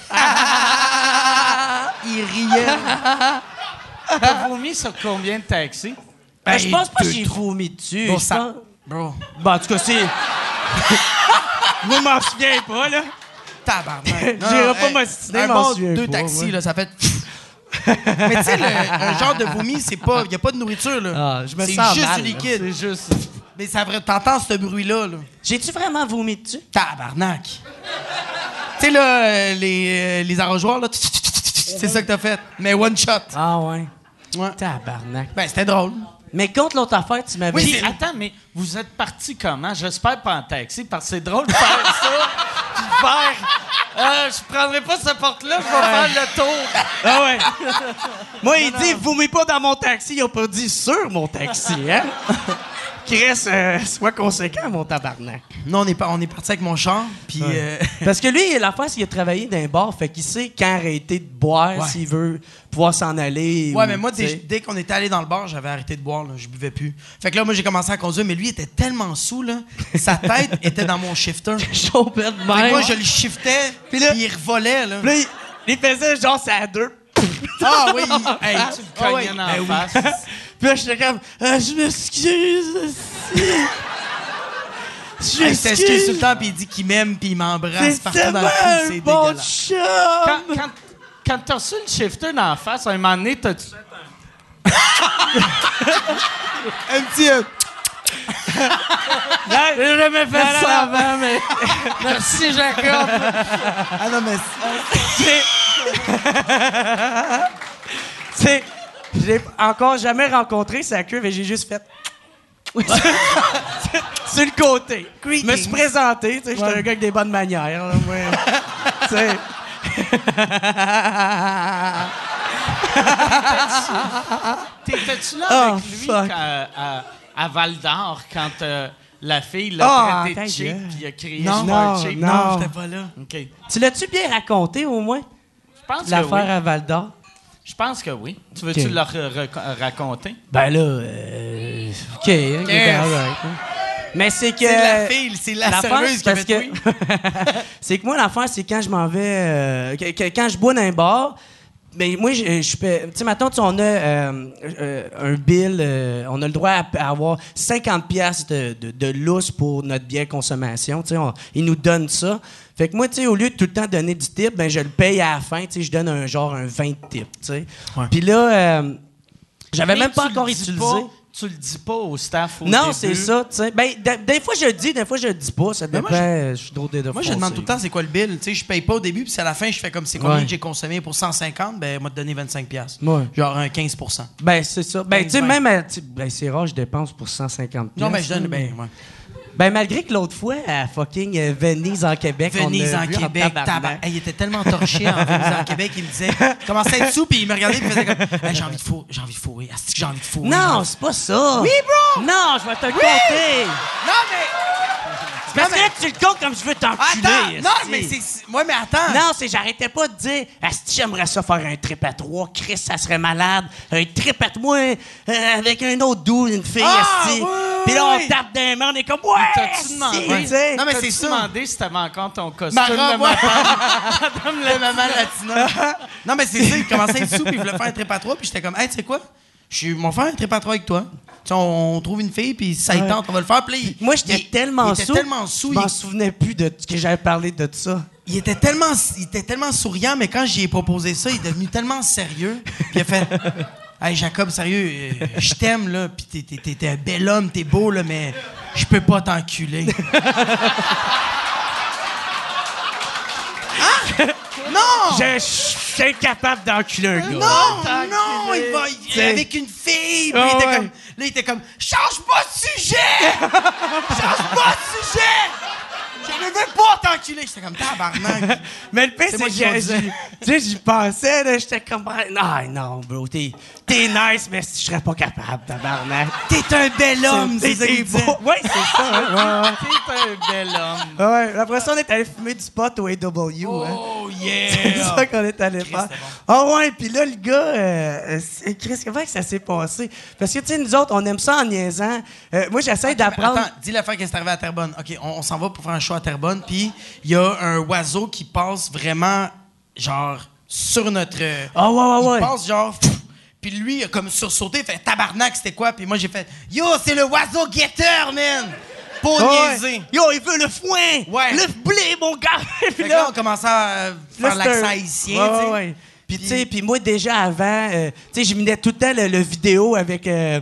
il riait.
T'as vomi sur combien de taxis?
Ben, je pense pas que
deux,
j'ai vomi dessus.
Bon,
je
ça-
pense-
Bro,
Ben, en tout cas, c'est... Moi, m'en souviens pas, là.
tabarnak. Non,
J'irai pas m'ostiner,
un
m'en
bon
souviens
2
pas,
taxis
moi.
là, ça fait Mais tu sais un genre de vomi, c'est pas il y a pas de nourriture là.
Ah, je me
c'est
sens
juste
mal,
du
là.
liquide.
C'est juste...
Mais ça t'entends ce bruit là.
J'ai-tu vraiment vomi dessus?
Tabarnak. Tu sais, là, les arrosoirs, là, c'est ça que t'as fait. Mais one shot.
Ah, ouais.
Ouais.
Tabarnak.
Ben, c'était drôle.
Mais contre l'autre affaire, tu m'avais
Oui,
dit...
attends, mais vous êtes parti comment? J'espère pas en taxi, parce que c'est drôle de faire ça, puis de faire... je prendrai pas cette porte-là, je vais faire le tour.
Ah ouais. Moi, il dit, vomis pas dans mon taxi. Il a pas dit sur mon taxi, hein? Chris, sois conséquent, mon tabarnak.
Non, on est parti avec mon char, puis...
Parce que lui, l'affaire, c'est qu'il a travaillé dans un bar, fait qu'il sait quand arrêter de boire
Ouais.
s'il veut pouvoir s'en aller.
Ouais,
ou,
mais moi,
tu sais.
dès qu'on était allé dans le bar, j'avais arrêté de boire, là, je buvais plus. Fait que là, moi, j'ai commencé à conduire, mais lui, il était tellement saoul, là, sa tête était dans mon shifter. Fait
Chaud, bête,
que
même.
moi, je le shiftais, puis
là-
il revolait, là.
Puis là, il faisait genre ça à deux.
Ah oui, hey,
Tu le cognais dans la face.
Puis là, j'étais comme, je m'excuse. Je
il s'excuse tout le temps, puis il dit qu'il m'aime, puis il m'embrasse
C'est
partout dans le
tellement
cou, c'est
un bon
dégueulasse.
chum.
Quand t'as reçu le shifter dans la face, à un moment donné, t'as-tu fait
Un petit...
J'ai jamais fait ça avant, mais...
Merci, Jacob.
Ah non, mais...
C'est... J'ai encore jamais rencontré sa queue, mais j'ai juste fait... Sur le côté. Je me suis présenté, tu sais, j'étais un gars avec des bonnes manières, là, moi. Tu sais...
T'étais-tu là
Oh,
avec lui
fuck.
à Val d'Or quand la fille l'a
Ah,
traité de
ta
cheap
gueule.
puis il a crié
Non,
Smart cheap?
non.
j'étais pas là.
OK.
Tu l'as-tu bien raconté, au moins,
Je pense que
l'affaire
oui.
à Val-d'Or?
Je pense que oui. Tu veux-tu
OK.
leur raconter?
Ben là, OK, ben, all right. Mais c'est que...
C'est la fille, c'est la
l'affaire,
serveuse
c'est
qui a
parce
fait oui.
c'est que moi, l'affaire, c'est quand je m'en vais... quand je bois dans un bar, ben moi, je fais... Tu sais, maintenant, on a un bill, on a le droit à avoir 50 pièces de lousse pour notre bière consommation. Tu sais, ils nous donnent ça. Fait que moi, tu sais, au lieu de tout le temps donner du tip, ben je le paye à la fin. Tu sais, je donne un 20 de tip, tu sais. Puis là, j'avais
Mais
même pas
tu le
encore
dis
utilisé.
pas- tu le dis pas au staff au
Non,
début.
c'est ça, tu sais. Ben, des fois, je le dis, des fois, je le dis pas. Ça dépend.
moi,
Je suis trop défoncé.
Moi, je demande tout le temps c'est quoi le bill. Tu sais, je paye pas au début, puis c'est à la fin, je fais comme c'est combien
Ouais.
que j'ai consommé pour 150, ben, moi, te donner 25$.
Ouais.
Genre un 15%.
Ben, c'est ça. Ben, tu sais,
20.
même, ben, c'est rare, je dépense pour 150
Non, mais je donne, ben, ouais.
Ben, malgré que l'autre fois, à fucking Venise en Québec,
Venise
on a
en
vu
Québec,
tabarnak.
tabac. Hey, il était tellement torché en Venise en Québec, il me disait, je commençais à être sous, puis il me regardait, puis il faisait comme, hey, j'ai envie de fourrer, asti que j'ai envie de fourrer.
Non, c'est pas ça.
Oui, bro!
Non, je vais te le compter.
Non, mais.
Parce que là, tu le comptes comme je veux t'enculer.
Attends! Non,
esti.
mais c'est. Ouais, mais attends!
Non, j'arrêtais pas de dire, Asti, j'aimerais ça faire un trip à 3. Chris, ça serait malade. Un trip à 3 avec un autre dude, une fille,
Ah,
esti.
oui,
Puis là, on
oui.
tape dans les mains, on est comme, ouais!
T'as-tu
esti,
demandé?
tu sais.
Non, mais
T'as-tu
c'est ça.
demandé si t'avais encore ton costume
Ma
de
robe, ouais.
madame
Le maman latina. Non, mais c'est ça, il commençait à être sous, puis il voulait faire un trip à 3, puis j'étais comme, hey, tu sais quoi? Je vais faire un trip à 3 avec toi. Tu sais, on trouve une fille, puis si ça y tente, on va le faire. Puis là,
Moi, j'étais tellement
il était
sous.
tellement sous.
Je m'en souvenais plus de que j'avais parlé de ça.
Il était tellement souriant, mais quand j'y ai proposé ça, il est devenu tellement sérieux. Puis il a fait, hey, Jacob, sérieux, je t'aime, là, puis t'es un bel homme, t'es beau, là, mais je peux pas t'enculer. Non!
Je suis incapable d'enculer un gars.
Non, il est avec une fille. Puis il était comme, change pas de sujet! Change pas de sujet! Je ne veux pas t'enculer. J'étais comme, tabarnak.
Mais le pire,
C'est
c'est
moi
que
qui le disais.
j'y pensais, là, j'étais comme, non, bro, t'es nice, mais je serais pas capable, tabarnak.
T'es un bel homme, c'est ça qu'il disait.
Ouais, c'est ça. Hein.
T'es un bel homme.
Ouais, après ça, on est allé fumer du pot au AW.
Oh, yeah!
C'est ça qu'on est allé faire. Ah ouais, puis là, le gars, Chris, comment que ça s'est passé? Parce que, tu sais, nous autres, on aime ça en niaisant. Moi, j'essaie d'apprendre...
Attends, dis l'affaire qui est arrivée à Terrebonne. OK, on s'en va pour faire un show à Terrebonne, puis il y a un oiseau qui passe vraiment, genre, sur notre...
Ah ouais.
Il passe, genre... Puis lui, il a comme sursauté, il fait « Tabarnak, c'était quoi? » Puis moi, j'ai fait « Yo, c'est le oiseau guetteur, man! » Pour niaiser.
Yo, il veut le foin!
Ouais.
Le blé, mon gars!
Fait que là, on commençait à faire
là,
l'accent
c'est
haïtien, tu sais.
Ouais. Puis, tu sais, puis moi, déjà avant, tu sais, je minais tout le temps le vidéo avec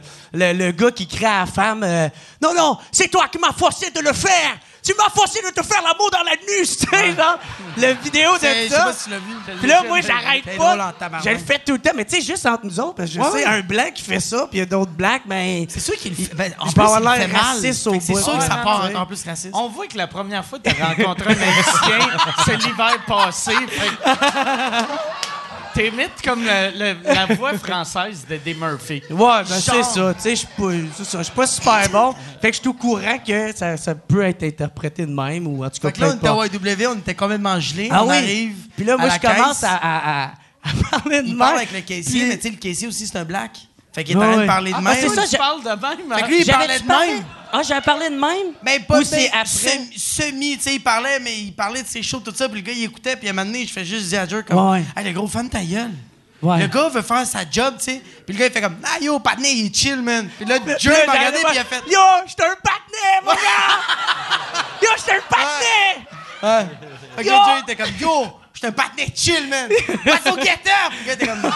le gars qui crie à la femme Non, c'est toi qui m'as forcé de le faire! Tu m'as forcé de te faire l'amour dans la nuit, tu sais, genre! Le vidéo de
Je sais
ça.
pas si tu l'as vu.
Puis là, moi, j'arrête
C'est drôle en
pas.
tabarnak.
Je le fais tout le temps, mais tu sais, juste entre nous autres, parce que je sais, un blanc qui fait ça, puis il y a d'autres blacks, ben.
C'est sûr qu'il le fait. Ben, en
je
plus,
peux avoir
il le
l'air
fait mal.
raciste au
Fait que c'est
bout.
sûr que ça
Ouais,
part
ouais.
encore plus raciste.
On voit que la première fois que tu as rencontré un Haïtien, c'est l'hiver passé. Fait que t'imites comme la voix française d'Eddie Murphy.
Ouais, ben c'est
Genre.
ça. Tu sais, je suis pas super bon. Fait que je suis au courant que ça peut être interprété de même, ou en tout cas,
Fait que là, on
peut-être
était
pas.
au AW, on était complètement gelés.
Ah
on
oui.
arrive.
Puis là, moi,
à
je
la
commence
caisse.
à parler de
Il
même.
parle avec le caissier,
Puis-
mais tu sais, le caissier aussi, c'est un black. Fait qu'il est en train
Ouais.
de parler de
Ah,
même.
c'est ça,
tu parles de même.
Fait que lui, il parlait
J'avais-tu
de
parlé?
même.
Ah, j'avais parlé de même?
Mais pas
Ou c'est après?
semi, tu sais, il parlait, mais il parlait de ses shows, tout ça, puis le gars, il écoutait, puis à un moment donné, je fais juste dire à Jer comme,
Ouais.
hey, le gros fan ta gueule.
Ouais.
Le gars veut faire sa job, tu sais, puis le gars, il fait comme, ah yo, patiné, il est chill, man. Puis là, Jer m'a regardé, puis il a fait,
Yo, j'étais un patinet, mon gars! Yo, j'étais un patinet!
ouais. Fait que
Yo!
Jer était comme, yo, j'étais un patiné chill, man. Passe au guetteur! Puis le gars était comme,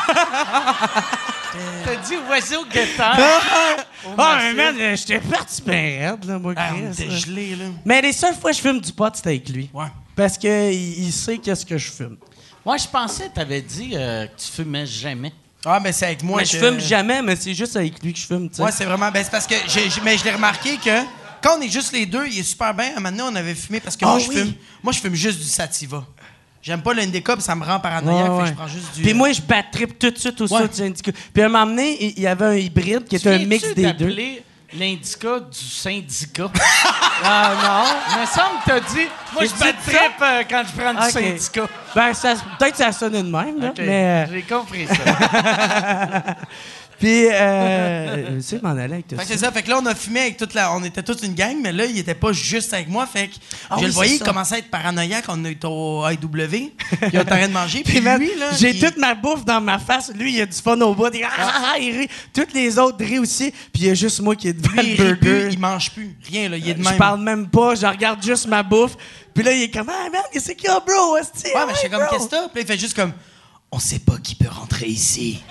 T'as dit oiseau guetteur.
Ah, mais man, j'étais parti bien raide, là, moi,
ah,
Chris,
on était
là.
gelés, là.
Mais les seules fois que je fume du pot, c'était avec lui.
Ouais.
Parce que il sait qu'est-ce que je fume.
Moi, je pensais que t'avais dit que tu fumais jamais.
Ah, mais c'est avec moi
Mais
que...
je fume jamais, mais c'est juste avec lui que je fume, tu sais.
Ouais, c'est vraiment. Ben, c'est parce que. Mais je l'ai remarqué que quand on est juste les deux, il est super bien. À un moment donné, on avait fumé parce que
Ah
moi,
oui?
je fume juste du sativa. J'aime pas l'indica, puis ça me rend paranoïaque.
Ouais,
Fait que
ouais.
je prends juste du.
Puis moi, je battrip tout de suite au
Ouais.
saut du indica. Puis à un moment donné, il y avait un hybride qui était un mix
Viens-tu
des deux.
d'appeler l'indica du syndicat?
Ah non.
Il me semble que t'as dit, moi, je
J'ai dit
bats quand je prends du
Ok.
syndicat.
Ben, peut-être que ça sonnait de même, là,
OK,
mais...
j'ai compris ça.
Puis, tu sais, m'en aller avec tout
Fait que
ça.
c'est ça. Fait que là, on a fumé avec toute la. On était toute une gang, mais là, il était pas juste avec moi. Fait que je
oui,
le voyais,
c'est
il
ça.
commençait à être paranoïaque. On est au AW. Il était en train de manger. Puis
Puis, man,
lui, là.
j'ai
il-
toute ma bouffe dans ma face. Lui, il a du fun au bout. Il rit. Toutes les autres rient aussi. Puis il y a juste moi qui est devant
Lui, il
le
rit
burger.
plus, il mange plus. Rien, là. Il est de
Je
même.
parle même pas. Je regarde juste ma bouffe. Puis là, il est comme, ah, man, qu'est-ce qu'il y a, bro? Esti?
Ouais, mais je
Ah,
fais comme,
bro.
qu'est-ce que t'as? Puis là, il fait juste comme, on sait pas qui peut rentrer ici.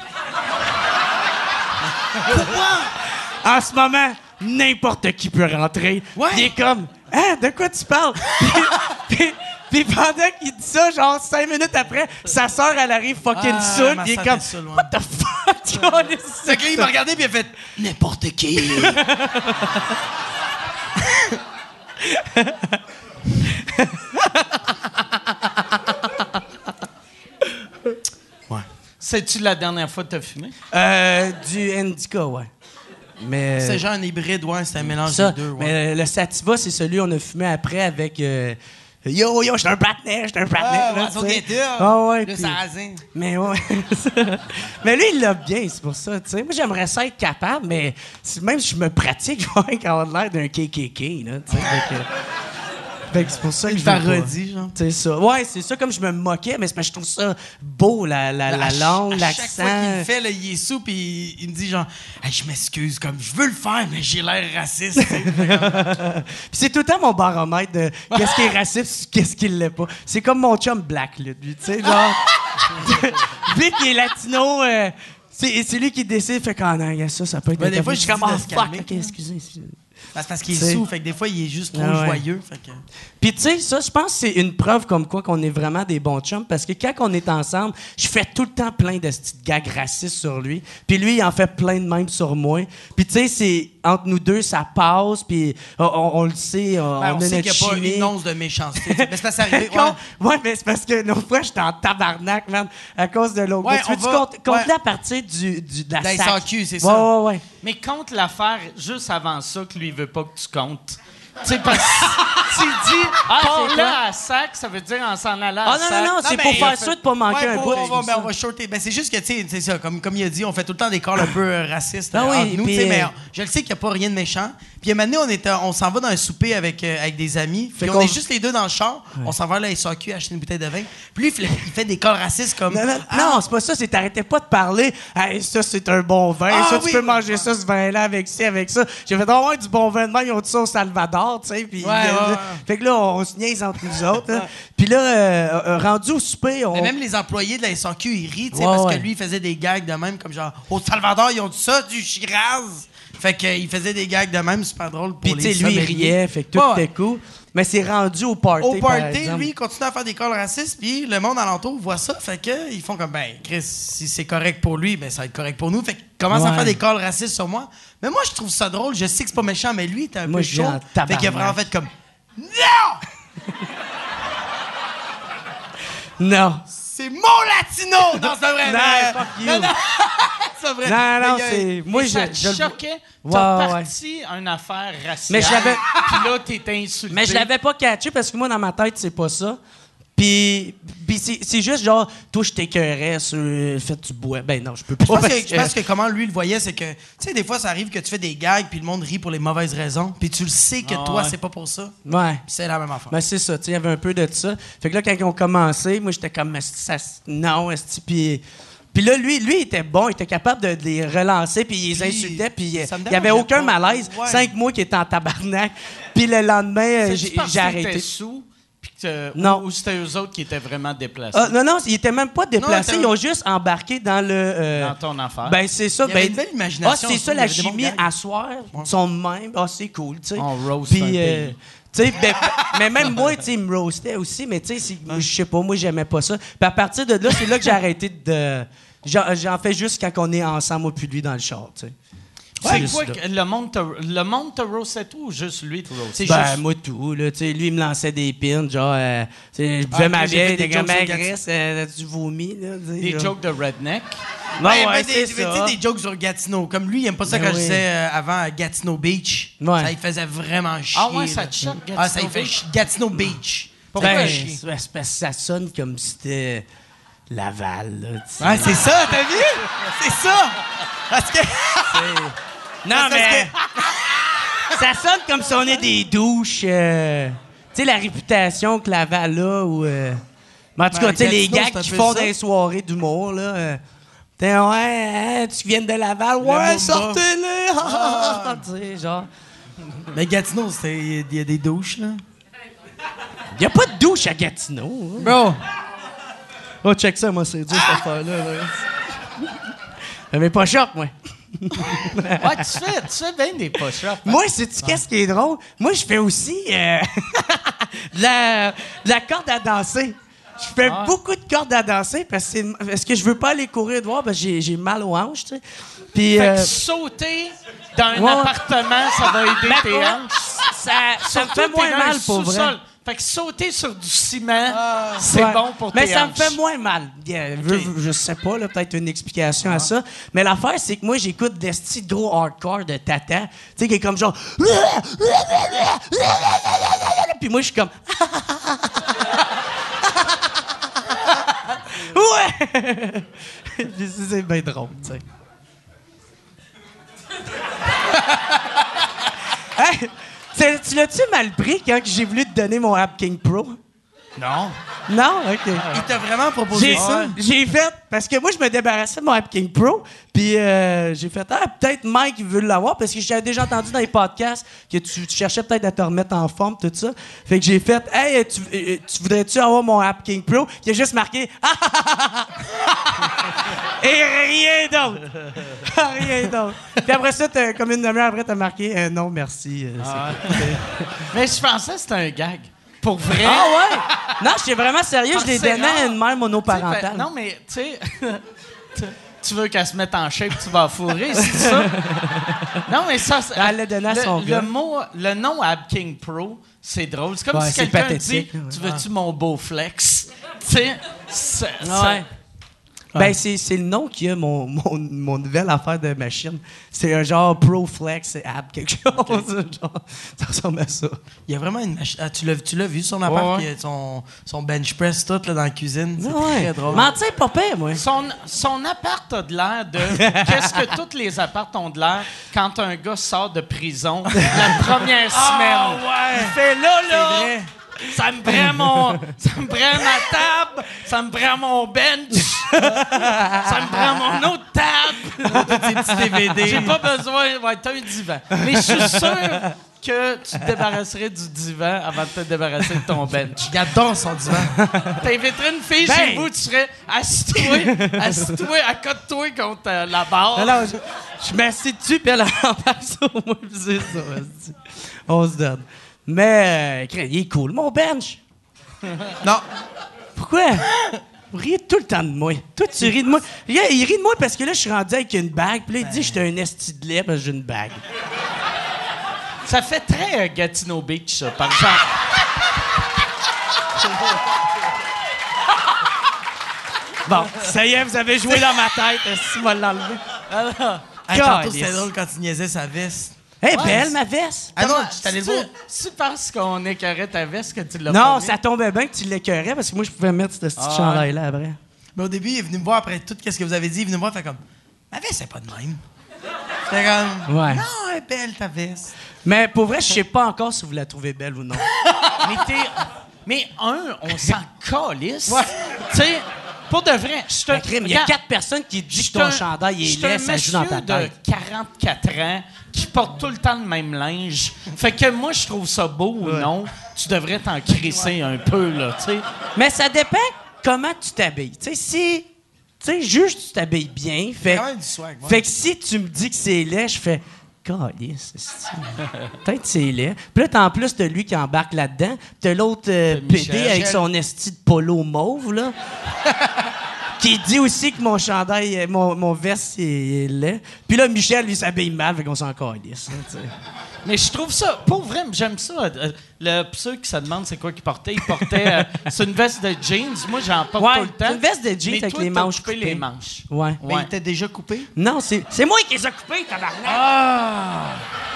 En ce moment, n'importe qui peut rentrer.
Ouais.
Il est comme, hein, de quoi tu parles? Puis pendant qu'il dit ça, genre 5 minutes après, sa sœur, elle arrive fucking
Ah,
saoule.
ma
Puis il est
sœur
comme,
était saoule, ouais.
what the fuck?
Fait que là, il m'a regardé puis il a fait n'importe qui.
C'est-tu la dernière fois que t'as fumé?
Du indica, ouais. Mais
C'est genre un hybride, ouais, c'est un mélange
ça,
des deux. Ouais.
mais le sativa, c'est celui qu'on a fumé après avec yo, j'étais un patinet,
Ah,
là,
oiseau
tu sais.
guetteur,
Ah ouais,
le
puis-
sarrasin.
Mais ouais. Mais lui, il l'a bien, c'est pour ça, tu sais. Moi, j'aimerais ça être capable, mais même si je me pratique, je vais avoir l'air d'un KKK, là, tu sais. Fait que c'est pour ça que je veux pas.
parodie, genre.
C'est ça. Ouais, c'est ça, comme je me moquais, mais c'est parce que je trouve ça beau, la langue,
À chaque fois qu'il
l'accent.
le fait, là, il est sous puis il me dit genre hey, je m'excuse, comme je veux le faire, mais j'ai l'air raciste. tu sais.
Puis c'est tout le temps mon baromètre de qu'est-ce qui est raciste, qu'est-ce qui l'est pas. C'est comme mon chum Black, là, lui, tu sais, genre... Lui qui est latino, c'est lui qui décide, fait qu'en non, il y a ça peut être...
Ben, des fois,
je
je
suis comme,
dis de
ah,
se
fuck,
calmer.
OK, excusez.
C'est parce qu'il est
T'sais.
sous, fait que des fois, il est juste trop
Ah ouais.
joyeux. Fait que...
Puis tu sais, ça, je pense que c'est une preuve comme quoi qu'on est vraiment des bons chums, parce que quand on est ensemble, je fais tout le temps plein de petites gags racistes sur lui, puis lui, il en fait plein de même sur moi. Puis tu sais, c'est entre nous deux, ça passe, puis on le sait, on a
sait
notre
qu'il n'y a pas
chimie.
une once de méchanceté. Mais c'est parce que c'est arrivé.
Ouais, mais c'est parce que l'autre fois, j'étais en tabarnak, man, à cause de l'autre.
Ouais,
Mais tu veux-tu
on va-
compter
ouais.
à partir de la
Dans les
SAC?
SAQ, c'est ça.
Ouais.
Mais compte l'affaire juste avant ça que lui, il veut pas que tu comptes. Tu sais, parce que s'il dit
c'est
pars
quoi?
là à sac, ça veut dire en s'en allant à
Ah
sac.
non, c'est
mais
pour
il
faire
a
sûr de pas manquer
Ouais,
un
pour-
bout.
on va shorter. Ben, c'est juste que, tu sais, c'est ça, comme il a dit, on fait tout le temps des calls un peu racistes
Ah oui,
entre nous,
puis,
tu sais, mais je le sais qu'il n'y a pas rien de méchant. Puis, un moment donné, on s'en va dans un souper avec des amis, puis on
qu'on-
est juste les deux dans le char, on s'en va à la SAQ acheter une bouteille de vin. Puis lui, il fait des calls racistes comme...
Non, c'est pas ça, c'est t'arrêtais pas de parler. Hey, ça, c'est un bon vin.
Ah,
ça,
oui.
tu peux manger ça, ce vin-là, avec ci, avec ça. J'ai fait, oh, ouais, du bon vin de vin, ils ont dit ça au Salvador, tu sais. Puis,
Ouais.
Fait que là, on se niaise entre nous autres. Hein. Puis là, rendu au souper, on.
Mais même les employés de la SAQ, ils rient, tu sais,
Ouais,
parce
ouais.
que lui, il faisait des gags de même, comme genre, au Salvador, ils ont dit ça, du Shiraz. Fait qu'il faisait des gags de même, super drôle pour
Puis,
les
tu sais, lui, il
sommeliers.
riait, fait que tout
Ouais,
était cool. Mais c'est rendu au party.
Au
par
party,
exemple.
lui, il continue à faire des calls racistes, puis le monde alentour voit ça, fait que ils font comme, ben, Chris, si c'est correct pour lui, ben, ça va être correct pour nous. Fait qu'il commence à
Ouais.
faire des calls racistes sur moi. Mais moi, je trouve ça drôle, je sais que c'est pas méchant, mais lui, il était un
Moi,
peu
je
chaud.
viens en tabarnak.
Fait qu'il a vraiment fait comme, non!
Non.
C'est mon latino! Non, c'est pas vrai.
Non,
mais-
fuck you.
Non, c'est pas vrai.
Non,
Mais il y a-
c'est. Moi,
ça
je
te
le-
choquait.
Ouais,
T'as
ouais.
parti une affaire raciale.
Mais je l'avais-
Puis là, t'es insulté.
Mais je l'avais pas catché parce que moi, dans ma tête, c'est pas ça. Puis c'est juste genre, toi, je t'écœurais sur le fait que tu bois. Ben non, je peux pas.
Je pense que comment lui le voyait, c'est que, tu sais, des fois, ça arrive que tu fais des gags, puis le monde rit pour les mauvaises raisons, puis tu le sais que
Ah,
toi,
ouais.
c'est pas pour ça.
Ouais.
Puis c'est la même affaire.
Ben c'est ça, tu sais, il y avait un peu de ça. Fait que là, quand ils ont commencé, moi, j'étais comme, non, esti, puis là, lui, il était bon, il était capable de les relancer, puis il les
Puis,
insultait, puis
ça me
il y avait
dérangeait
aucun
pas.
malaise.
Ouais.
5 mois qu'il était en tabarnak. Puis le lendemain,
C'est-tu
j'ai
parce que
arrêté.
t'étais sous, puis que
Non.
ou c'était eux autres qui étaient vraiment déplacés
Ah, non, ils étaient même pas déplacés,
Non,
ils ont juste embarqué dans le...
dans ton affaire.
Ben, c'est ça.
Il y avait
Ben,
une belle imagination,
c'est
je
ça,
trouve,
la
il y avait des bons
chimie
gags.
à soir, ils sont de même. Ah, c'est cool, tu sais.
On roast
Puis,
un pays.
tu sais, mais même moi, tu sais, il me roastait aussi, mais tu sais, je sais pas, moi, j'aimais pas ça. Puis à partir de là, c'est là que j'ai arrêté de... J'en fais juste quand on est ensemble, moi puis lui, dans le char, tu sais.
C'est
juste
quoi
là.
que le monde te roastait tout ou juste lui te roastait?
Ben, moi, tout, là, tu sais, lui, il me lançait des pins, genre, tu sais, je buvais
Ah,
ma
j'ai fait
bière,
des
des comme
jokes sur
Grace, du vomi, là, tu sais,
Des
genre.
jokes de redneck?
Ouais,
Ben,
c'est
tu sais,
ça.
des jokes sur Gatineau. Comme lui, il aime pas ça
Ben
quand je
oui.
disais avant à Gatineau Beach.
Ouais.
Ça, il faisait vraiment chier.
Ah ouais, ça
là.
te choque,
Ah, ça, il
Gatineau
fait
Beach?
Gatineau Beach.
Pourquoi
Ben,
chier?
c'est parce que ça sonne comme si c'était Laval, là, tu sais.
Ouais, c'est ça, t'as vu? C'est ça! Parce que.
Non,
Parce
mais. Ça sonne comme si on est des douches. Tu sais, la réputation que Laval a, ou. Mais en tout
Ben,
cas, tu sais, les
Gatineau,
gars
c'est un
qui
peu
font
ça.
des soirées d'humour, là. T'es, ouais, hein, tu viens de Laval, ouais,
Mumba.
sortez-les! Tu sais, genre.
Mais Gatineau, il y a des douches, là.
Y a pas de douche à Gatineau. Hein.
Bro!
Oh, check ça, moi, c'est dur, cette affaire-là. Là. Mais pas choc, moi.
Ouais, tu fais bien des push-ups.
Moi, sais-tu qu'est-ce qui est drôle? Moi, je fais aussi de la corde à danser. Je fais beaucoup de cordes à danser parce que je veux pas aller courir dehors parce que j'ai mal aux hanches, tu sais. Puis,
Fait que sauter dans un
ouais.
appartement, ça va aider tes
pour-
hanches.
ça me
Surtout
fait
t'es
moins
dans un
mal pour vrai.
sous-sol. Fait que sauter sur du ciment, c'est
Ouais.
bon pour
Mais
tes
ça
hanches.
me fait moins mal. Je sais pas, là, peut-être une explication à ça. Mais l'affaire, c'est que moi, j'écoute des styles gros hardcore de Tata. Tu sais, qui est comme genre. Puis moi, je suis comme. Ouais! C'est bien drôle, tu sais. Hey, tu l'as-tu mal pris quand j'ai voulu te donner mon App King Pro?
Non.
Non? OK.
Il t'a vraiment proposé ça?
J'ai fait, parce que moi, je me débarrassais de mon App King Pro, puis j'ai fait, peut-être Mike il veut l'avoir, parce que j'avais déjà entendu dans les podcasts que tu cherchais peut-être à te remettre en forme, tout ça. Fait que j'ai fait, hey, tu voudrais-tu avoir mon App King Pro? Il a juste marqué, et rien d'autre. Rien d'autre. Puis après ça, comme une demi-heure après, t'as marqué non, merci.
Mais je pensais que c'était un gag. Pour vrai.
Ah ouais? Non, j'étais vraiment sérieux.
Ah,
Je l'ai
c'est
donné à
rare.
une mère monoparentale.
Tu sais, non, mais tu sais, tu veux qu'elle se mette en shape, tu vas fourrer, c'est ça? Non, mais ça,
Elle l'a donné à son gars.
Le nom Ab King Pro, c'est drôle. C'est comme
Ouais,
si
c'est
quelqu'un dit,
pathétique, ouais.
tu veux-tu mon beau flex? Tu sais,
Ouais. Ben, c'est le nom qui a mon nouvelle affaire de machine. C'est un genre ProFlex App, quelque chose. Genre, ça ressemble à ça.
Il y a vraiment une machine. Ah, tu l'as vu, son appart,
Ouais.
qui a son bench press tout là, dans la cuisine. C'est
Ouais.
très drôle.
Mais tu sais, pas pire, moi.
Son appart a de l'air de... Qu'est-ce que tous les apparts ont de l'air quand un gars sort de prison la première semaine? Il fait là, ça me prend ma table, ça me prend mon bench, ça me prend mon autre table,
Tes petits DVD.
j'ai pas besoin, t'as un divan. Mais je suis sûr que tu te débarrasserais du divan avant de te débarrasser de ton bench.
Garde donc son divan.
T'inviterais une fille chez vous, tu serais assis-toi, accote-toi contre la barre.
Alors, je m'assis dessus, puis elle embarque sur moi, puis c'est ça. vas-y. On se donne. Mais, il est cool, mon bench.
Non.
Pourquoi? Vous riez tout le temps de moi. Toi, tu ris de moi. Il rit de moi parce que là, je suis rendu avec une bague, puis là, il dit que j'étais un esti de lait parce que j'ai une bague.
Ça fait très Gatineau Beach, ça, par exemple.
Bon, ça y est, vous avez joué dans ma tête. Est-ce que tu vas l'enlever?
Hey, tantôt,
Calisse.
c'était drôle quand tu niaisais sa veste.
Hey,
Ouais,
belle, ma veste.
Ah non, je suis allé le voir.
C'est parce qu'on écœurait ta veste que tu l'as
Non,
pas
ça tombait bien que tu l'écœurais parce que moi, je pouvais mettre ce petit chandail-là après.
Mais au début, il est venu me voir après tout ce que vous avez dit. Il est venu me voir, fait comme, ma veste, c'est pas de même. J'étais comme,
Ouais.
non, elle est belle ta veste.
Mais pour vrai, je sais pas encore si vous la trouvez belle ou non.
Mais on s'en calisse. Tu sais, pour de vrai, je te...
Ben, crime, il y a
Regarde,
4 personnes qui disent
je
que ton
suis un-
chandail
je
est
suis un
laid, ça joue dans ta
monsieur de
tête.
44 ans qui porte tout le temps le même linge. Fait que moi, je trouve ça beau ou non. Tu devrais t'en crisser un peu, là, tu sais.
Mais ça dépend comment tu t'habilles. Tu sais, si... Tu sais, juge tu t'habilles bien. Fait,
Quand même du swag, ouais.
fait que si tu me dis que c'est laid, je fais... Calisse, peut-être c'est laid. Puis là, t'as en plus de lui qui embarque là-dedans. T'as l'autre PD
Michel.
avec son esti de polo mauve, là. Qui dit aussi que mon chandail, mon veste, c'est laid. Puis là, Michel, lui, s'habille mal, fait qu'on s'en calisse. Hein, tu sais.
Mais je trouve ça, pour vrai, j'aime ça. Pour ceux qui se demandent c'est quoi qu'il portait, il portait. C'est une veste de jeans. Moi, j'en porte
Ouais,
tout le temps.
c'est une veste de jeans
Mais
avec
toi,
les
t'as
manches
coupé
coupées.
les manches.
Ouais.
Mais il était déjà coupé.
Non, c'est moi qui les ai coupés, tabarnak.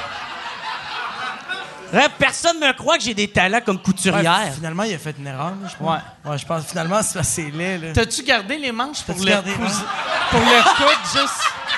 Ouais, personne me croit que j'ai des talents comme couturière.
Ouais, finalement, il a fait une erreur, là, je pense.
Ouais.
Ouais, je pense finalement, c'est parce que c'est laid, là.
T'as-tu gardé les manches pour
T'as-tu
le
gardé,
pour le coudre juste?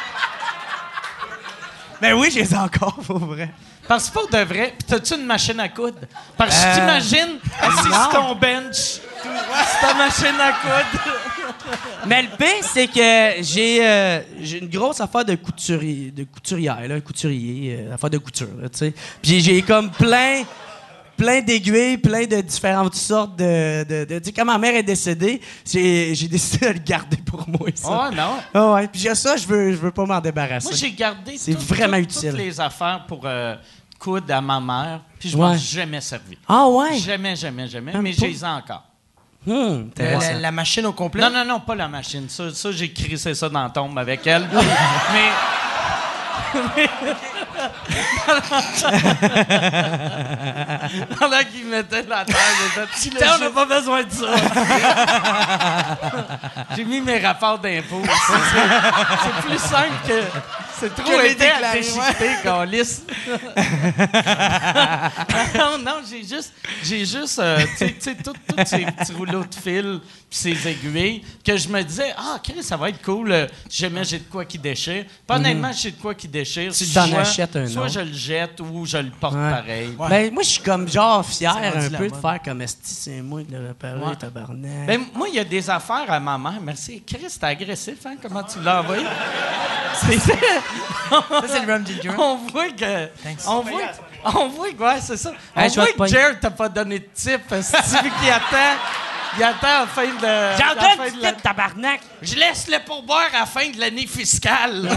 Ben oui, j'ai les encore, pour vrai.
Parce que pour de vrai, pis t'as-tu une machine à coudre? Parce que je t'imagine assis sur ton bench, sur ta machine à coudre.
Mais le pire, c'est que j'ai une grosse affaire de couturière, là, couturier, affaire de couture, là, tu sais. Puis j'ai comme plein d'aiguilles, plein de différentes sortes de tu sais, quand ma mère est décédée, j'ai décidé de le garder pour moi, ça.
Ouais, non.
Ah ouais, puis j'ai ça, je veux pas m'en débarrasser.
Moi, j'ai gardé
C'est vraiment utile.
toutes les affaires pour coudre à ma mère, puis je
Ouais.
m'en suis jamais servi.
Ah ouais?
Jamais,
Même
mais
pas?
je les ai encore.
Intéressant.
La machine au complet.
Non, pas la machine. Ça j'ai crissé ça dans la tombe avec elle. mais... Pendant qu'il mettait la terre, j'ai fait, on n'a pas besoin de ça. J'ai mis mes rapports d'impôts. C'est plus simple que... C'est trop
Que les
épais à
déclarer,
déchiqueter, câlisse. non, j'ai juste tu sais, tous ces petits rouleaux de fil puis ces aiguilles que je me disais, Chris, ça va être cool. Jamais j'ai de quoi qui déchire. Pas honnêtement, j'ai de quoi qui déchire.
Tu t'en achètes un
Soit
autre.
je le jette ou je le porte
Ouais.
pareil.
Ben, moi, je suis comme genre fier
C'est rendu
un
la
peu de
mode.
faire comme esti, c'est moi de le réparer,
Ouais.
tabarnak.
Ben, moi, il y a des affaires à ma mère. Merci. Chris, t'es agressif, hein? Comment tu l'as envoyé?
Ça, c'est le Rum Ginger.
On voit que.
Thanks.
On voit que, ouais, c'est ça.
Hey,
On
je vais
voit
te
que
pogner.
Jared t'a pas donné de type, celui qui attend Il attend à la fin de... à la
J'entends
fin
du
de la-
tabarnak.
Je laisse le pourboire à la fin de l'année fiscale.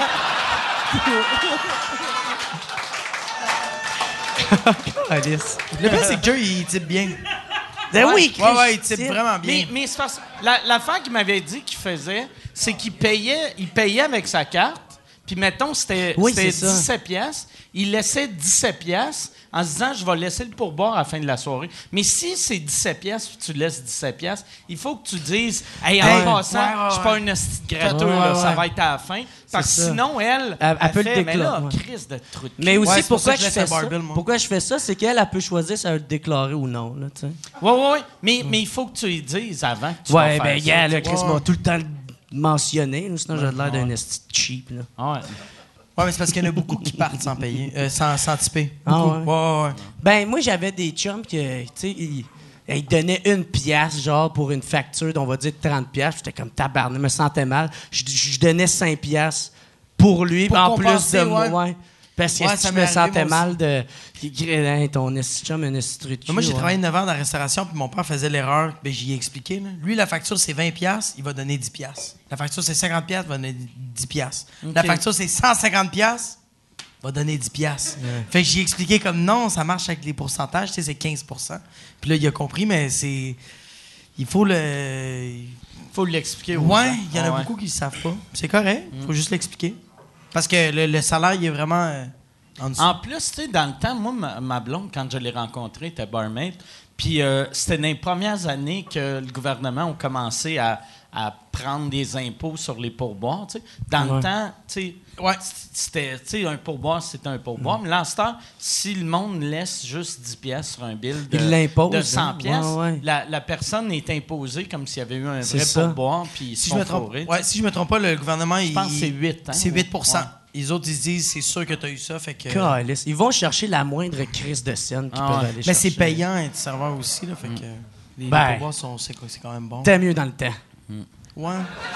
Alice.
Le pire, c'est que Joe, il type bien.
Ben oui, Chris,
Ouais, il type vraiment bien.
Mais c'est parce l'affaire qu'il m'avait dit qu'il faisait, c'est qu'il payait avec sa carte. Puis mettons, c'était
Oui, c'est ça.
17 piastres. Il laissait 17 piastres en se disant, je vais laisser le pourboire à la fin de la soirée. Mais si c'est 17 piastres puis tu laisses 17 piastres, il faut que tu dises, hey, en
Hey,
passant,
ouais,
je suis pas une hostie de gratuit,
Ouais,
là,
ouais,
ça
ouais.
va être à la fin. Parce que
ça.
sinon, elle
peut le
fait, mais là,
déclarer, ouais.
crise de truc.
Mais aussi,
Ouais, c'est pour
pourquoi
ça que
je
je
fais
laisse
ça?
un barbell, moi.
Pourquoi je fais ça? C'est qu'elle peut choisir si elle veut le déclarer ou non. Là, tu sais.
Oui. Mais il faut que tu lui dises avant que tu vas
Ouais,
faire
ben,
ça,
gars,
tu
là,
sais.
Chris m'a tout le temps mentionné, là, sinon j'ai l'air d'un esti de cheap. Là.
Ah ouais.
Ouais, mais c'est parce qu'il y en a beaucoup qui partent sans payer, sans tiper.
Ah
Beaucoup.
ouais?
Ouais.
Ben, moi, j'avais des chums que, tu sais, ils donnaient 1 piastre, genre, pour une facture, on va dire, de 30 piastres. J'étais comme tabarnak, je me sentais mal. Je donnais 5 piastres pour lui,
Pour
en plus
compenser,
de moi.
ouais.
Ouais. Parce que
Ouais,
si
ça
je
m'est
me
arrivé,
sentais
moi
mal de... Hey, ton esti chum, un esti de cul,
Moi, j'ai
ouais.
travaillé 9 ans dans la restauration, puis mon père faisait l'erreur. Ben, j'y ai expliqué. Là. Lui, la facture, c'est 20 piastres, il va donner 10 piastres. La facture, c'est 50 piastres, il va donner 10 piastres. La facture, c'est 150 piastres, il va donner 10 piastres. Fait que j'y ai expliqué comme non, ça marche avec les pourcentages, tu sais, c'est 15 %. Puis là, il a compris, mais c'est... Il faut le...
Faut l'expliquer aux
Ouais,
gens.
il y en a
Ah ouais.
beaucoup qui ne savent pas. C'est correct, faut juste l'expliquer. Parce que le salaire, il est vraiment en dessous.
En plus, tu sais, dans le temps, moi, ma blonde, quand je l'ai rencontrée, était barmaid. Puis c'était dans les premières années que le gouvernement a commencé à prendre des impôts sur les pourboires. Tu sais. Dans le temps, tu sais, c'était, tu sais, un pourboire, c'était un pourboire. Mais là, en ce temps, si le monde laisse juste 10 piastres sur un bill
Il l'impose,
de 100
hein.
piastres,
Ouais.
la personne est imposée comme s'il y avait eu un
C'est
vrai
ça.
pourboire. Puis ils
Si
sont
je me trompe,
fourrés, tu
ouais,
sais.
si je me trompe pas, le gouvernement,
Je pense que c'est 8, hein?
C'est 8
Ouais.
Les autres, ils se disent, c'est sûr que tu as eu ça, fait que...
Calisse. Ils vont chercher la moindre crise de scène qu'ils
Ah
peuvent
ouais.
aller
Mais
chercher.
c'est payant être serveur aussi, là, fait que... Les
Ben.
pourboires c'est quand même bon.
C'était mieux dans le temps.
Ouais.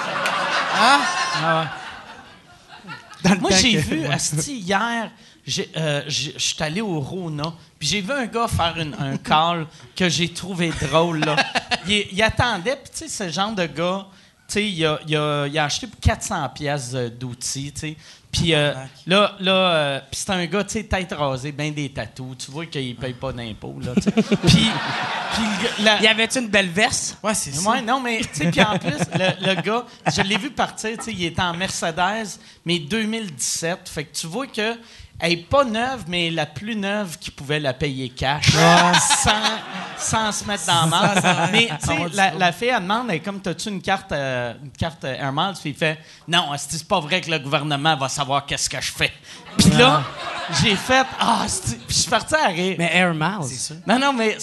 Dans le
Moi,
temps
j'ai
que-
vu,
ouais.
asti, hier, je suis allé au Rona, puis j'ai vu un gars faire un call que j'ai trouvé drôle. Là. Il attendait, puis tu sais, ce genre de gars, tu sais, il a acheté pour 400 pièces d'outils, tu sais. Puis puis c'est un gars, tu sais, tête rasée, ben des tatous. Tu vois qu'il paye pas d'impôts, là, tu sais. Puis
Y avait-tu une belle veste?
Ouais, c'est ça.
ouais, non, mais, tu sais, puis en plus, le gars, je l'ai vu partir, tu sais, il était en Mercedes, mais 2017. Fait que tu vois que, elle est pas neuve, mais la plus neuve qui pouvait la payer cash, sans se mettre dans la main. Mais, tu sais, la fille, elle demande, elle est comme, t'as-tu une carte Air Miles? Puis il fait, non, c'est pas vrai que le gouvernement va savoir qu'est-ce que je fais. Puis là, j'ai fait, puis je suis parti à rire.
Mais Air Miles.
C'est ça.
Non, mais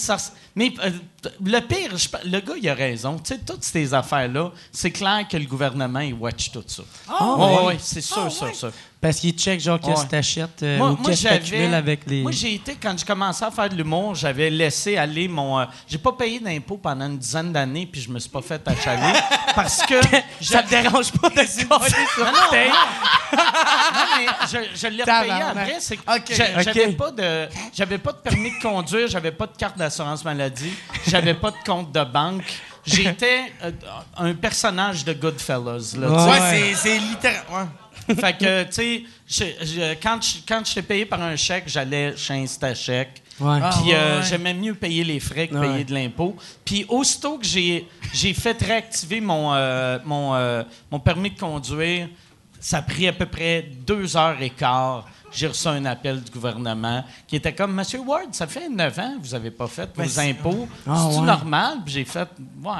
le pire, le gars, il a raison. Tu sais, toutes ces affaires-là, c'est clair que le gouvernement, il watch tout ça. Oui, c'est sûr, sûr.
Parce qu'ils checkent, genre, qu'est-ce que t'achètes ou qu'est-ce que t'accumules avec les...
Moi, j'ai été, quand je commençais à faire de l'humour, j'avais laissé aller mon... j'ai pas payé d'impôts pendant une dizaine d'années, puis je me suis pas fait achaler, parce que...
Ça te dérange pas de coller sur
Non,
le tape?
non, mais je l'ai repayé
Tabarnak.
après. C'est que
Ok,
j'avais pas de permis de conduire, j'avais pas de carte d'assurance maladie, j'avais pas de compte de banque. J'étais un personnage de Goodfellas. Là, tu sais.
Ouais, c'est littéral. Ouais.
Fait que, tu sais, quand je t'ai payé par un chèque, j'allais chez Instachèque.
Ouais.
Puis
ouais.
j'aimais mieux payer les frais que
Ouais.
payer de l'impôt. Puis aussitôt que j'ai fait réactiver mon permis de conduire, ça a pris à peu près 2h15. J'ai reçu un appel du gouvernement qui était comme « Monsieur Ward, ça fait 9 ans que vous n'avez pas fait vos impôts. C'est-tu
ouais.
normal? » Puis j'ai fait « Ouais. »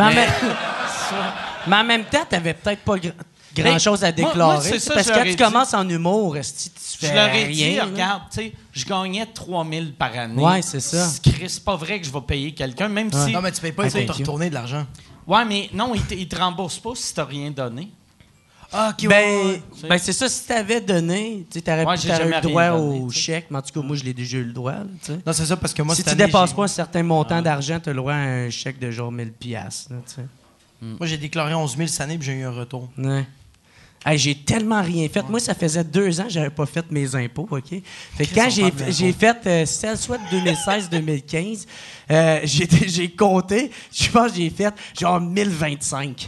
Mais en même temps, t'avais peut-être pas grand-chose à
moi,
déclarer.
c'est ça,
parce
je
que quand
leur ai
tu
dit.
commences en humour, esti, tu
Je
fais
leur ai dit,
rien. là.
regarde, tu sais, je gagnais 3 000 par année.
Ouais, c'est ça.
C'est pas vrai que je vais payer quelqu'un, même si...
Non, mais tu payes pas, il faut
Thank
te
you.
retourner de l'argent.
Ouais, mais non, ils te remboursent pas si t'as rien donné.
Ah, OK,
Ben, c'est ça, si t'avais donné, tu sais,
Ouais, j'ai
t'aurais eu
jamais
le droit
rien donné,
au
tu sais.
chèque, mais en tout cas, moi, je l'ai déjà eu le droit. Là, tu sais.
Non, c'est ça, parce que moi,
Si
cette
tu
année,
dépasses
j'ai-
pas un certain montant d'argent, tu as le droit à un chèque de genre 1000 piastres. Là, tu sais.
Moi, j'ai déclaré 11 000 cette année, puis j'ai eu un retour.
Ouais. Hey, j'ai tellement rien fait. Moi, ça faisait 2 ans que j'avais pas fait mes impôts, OK? Fait que quand j'ai fait celle soit de 2016-2015, j'ai compté, je pense que j'ai fait genre 1025.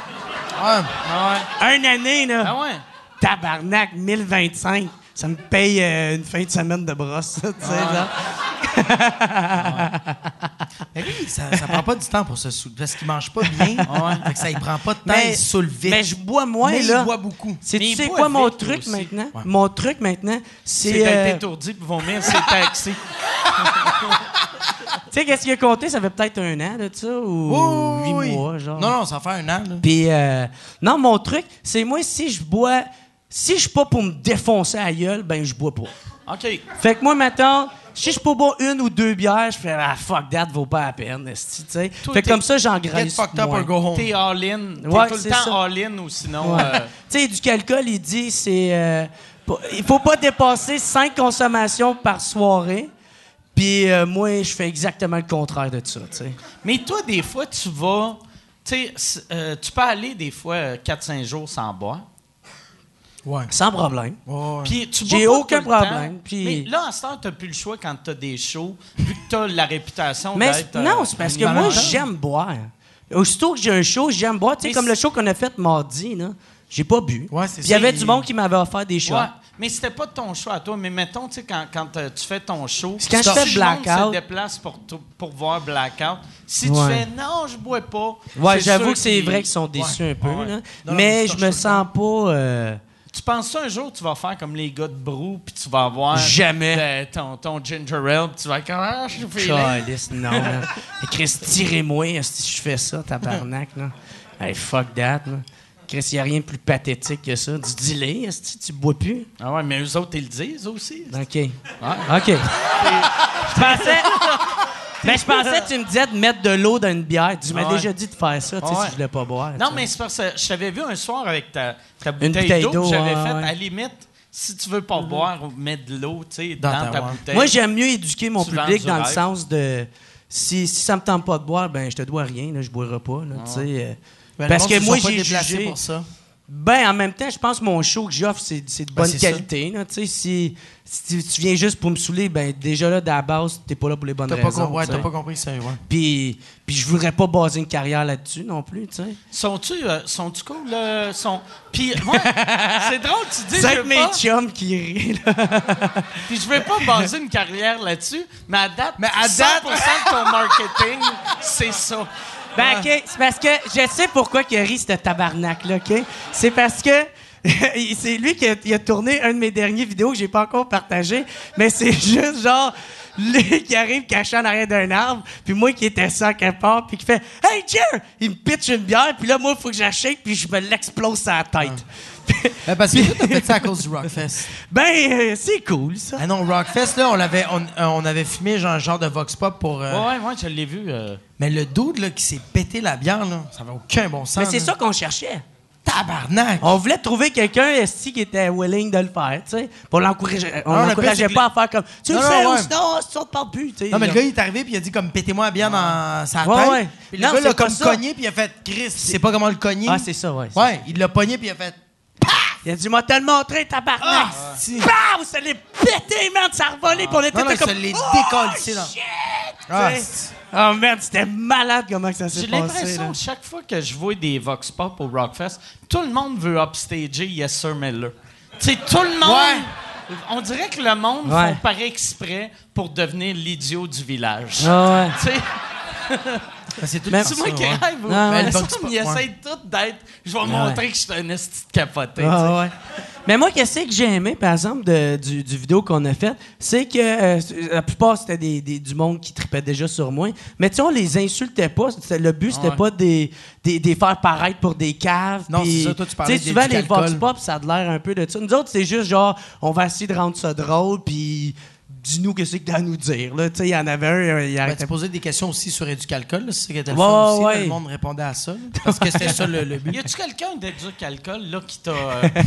Une année, là.
Ah ouais?
Tabarnak, 1025. Ça me paye une fin de semaine de brosse, tu sais, là.
Mais lui, ça prend pas du temps pour se soulever. Parce qu'il mange pas bien. Fait que ça, il prend pas de temps, il se soulève vite.
Mais je bois moins,
mais
là.
il boit beaucoup.
Mais
Tu
il
sais
boit
quoi, mon
vite,
truc
aussi.
maintenant?
Ouais.
Mon truc maintenant,
C'est
c'est...
d'être étourdi puis vomir, c'est taxi.
Tu sais, qu'est-ce qui a compté? Ça fait peut-être 1 an de ça, ou 8 mois, genre.
Non, ça fait 1 an. Là.
Puis, non, mon truc, c'est moi, si je suis pas pour me défoncer à la gueule, ben je bois pas.
OK.
Fait que moi, maintenant, si je peux boire 1 ou 2 bières, je fais « Ah, fuck that, vaut pas la peine. » Tu sais.
Toi,
Fait que
t'es-
comme ça,
Get
j'engraisse
fucked up
moins.
or go home.
T'es all-in. T'es
Ouais,
tout le
c'est
temps
ça.
all-in ou sinon...
Ouais. Tu sais, du calcul, il dit, c'est... il faut pas dépasser 5 consommations par soirée. Puis moi, je fais exactement le contraire de ça, tu sais.
Mais toi, des fois, tu vas... Tu sais, tu peux aller des fois 4-5 jours sans boire.
Ouais.
Sans problème.
Puis tu bois
J'ai
pas
aucun
tout le temps.
problème, puis-
Mais là, en ce temps, t'as plus le choix quand t'as des shows, vu que t'as la réputation
Mais
d'être...
non, c'est parce que
un
moi,
animateur.
j'aime boire. Aussitôt que j'ai un show, j'aime boire. Tu sais,
Mais
comme
c'est-
le show qu'on a fait mardi, là, j'ai pas bu.
Ouais, c'est
Puis il y
ça,
avait
il-
du monde qui m'avait offert des shots.
Ouais, mais c'était pas ton choix à toi. Mais mettons, tu sais, quand tu fais ton show,
C'est quand je
si
fais
le monde
Blackout.
se déplace pour voir Blackout, si tu
Ouais.
fais « Non, je bois pas »,
Ouais,
c'est
j'avoue
sûr
que c'est
qu'ils-
vrai qu'ils sont déçus un peu,
Ouais.
là.
Non,
mais
mais
je
c'est
me
chaud,
sens pas...
Tu penses ça un jour, tu vas faire comme les gars de Brou, puis tu vas avoir
Jamais.
ton ginger ale, puis tu vas être comme « Ah, je suis feeling.
Calisse, non, man. Et Chris, tirez-moi si je fais ça, tabarnak, là. Hey, fuck that, là. Chris, il n'y a rien de plus pathétique que ça. Du delay, esti, tu bois plus.
Ah ouais, mais eux autres, ils le disent aussi.
OK. OK. Je pensais que tu me disais de mettre de l'eau dans une bière. Tu m'as
Ouais.
déjà dit de faire ça, tu sais,
Ouais.
si je voulais pas boire.
Non,
tu
mais
sais.
c'est parce que je t'avais vu un soir avec ta
Une
bouteille d'eau,
bouteille
que j'avais
d'eau,
fait.
ouais.
À la limite, si tu veux pas boire, mets de l'eau, tu sais,
Dans
dans
ta
ta
ouais.
bouteille.
Moi, j'aime mieux éduquer mon
Tu vends
public
du
dans le
rêve.
sens de... Si ça me tente pas de boire, ben je te dois rien, là, je boirai pas, là, tu sais.
Ben,
Parce
le
que
monde se
moi,
sont pas
j'ai
déplacés
jugé...
pour ça.
Ben, en même temps, je pense que mon show que j'offre, c'est de bonne
c'est ça.
qualité. Là, tu sais, si tu viens juste pour me saouler, ben déjà là, de la base, t'es pas là pour les bonnes
T'as pas,
raisons.
ouais,
tu sais.
t'as pas compris ça, ouais.
Puis je voudrais pas baser une carrière là-dessus non plus, tu sais.
Sont-tu cool? Puis, ouais, c'est drôle, tu dis,
C'est
je
avec
veux
mes
pas,
chums qui rient, là.
puis je veux pas baser une carrière là-dessus, mais à date, 100% de ton marketing, c'est ça.
Ben, OK, c'est parce que je sais pourquoi il a ri, ce tabarnak-là, OK? C'est parce que c'est lui qui a tourné un de mes derniers vidéos que j'ai pas encore partagé, mais c'est juste genre lui qui arrive caché en arrière d'un arbre, puis moi qui étais ça quelque part, puis qui fait « Hey, Jer! » Il me pitch une bière, puis là, moi, il faut que j'achète, puis je me l'explose sur la tête.
Parce que toi, t'as fait ça à cause du Rockfest.
C'est cool, ça.
Ah non, Rockfest, là, on avait fumé genre, un genre de Vox Pop pour...
Ouais, je l'ai vu.
Mais le dude là, qui s'est pété la bière, là, ça avait aucun bon sens.
Mais c'est
là.
ça qu'on cherchait.
Tabarnak!
On voulait trouver quelqu'un esti qui était willing de le faire, tu sais. On l'encourageait,
Non, le
l'encourageait
pire, c'est
pas
que
à faire comme tu le
Non,
fais
non,
ou
ouais.
sinon si on te parle plus, tu sais.
Non, mais le
genre.
gars, il est arrivé puis il a dit comme pétez-moi la bière dans sa
Ouais,
tête.
ouais.
Puis le
Non,
gars l'a
c'est pas
comme
ça.
cogné puis il a fait Chris, il sait pas comment le cogner.
Ah, c'est ça, ouais.
Ouais, il l'a pogné puis il a fait
Il a dit moi te le montrer tabarnak.
si.
Pow! Ça l'est pété, man, ça a revolé, puis on était
Non, non,
comme
ça l'est
oh,
décollé là.
shit!
Ah,
Tu sais. Oh merde, c'était malade comment que ça s'est
J'ai
passé.
l'impression
là.
que chaque fois que je vois des Vox Pop au Rockfest, tout le monde veut upstager Yes Sir Miller. Tu sais, tout le monde...
Ouais.
On dirait que le monde
Ouais.
font par exprès pour devenir l'idiot du village.
Ah ouais.
Tu sais,
c'est tout
Mais-
le
c'est
temps
moi
ça,
qui
ouais.
rêve.
Non,
Mais
ouais.
le
Vox Pop,
ils
ouais.
essayent tout d'être... Je vais montrer que je suis un esti de capoté.
Ah, ouais. Mais moi, qu'est-ce que j'ai aimé, par exemple, du vidéo qu'on a fait, c'est que la plupart, c'était du monde qui tripait déjà sur moi. Mais tu sais, on les insultait pas. Le but, c'était
Ouais.
pas des faire paraître pour des caves.
Non,
puis,
c'est ça. Toi, tu parlais
sais, souvent,
du
les Vox
alcool.
Pop, ça a l'air un peu de ça. Nous autres, c'est juste genre, on va essayer de rendre ça drôle, puis dis-nous qu'est-ce que t'as à nous dire. Là. Tu sais, il y en avait un, il
Ben,
arrêtait
tu posais des questions aussi sur Éducalcool, là, c'est ça qui était le
Ouais,
fun aussi.
ouais.
Là, le monde répondait à ça. Là, parce que c'était ça le
Y
but.
a-tu quelqu'un d'Éduc-Alcool là qui t'a...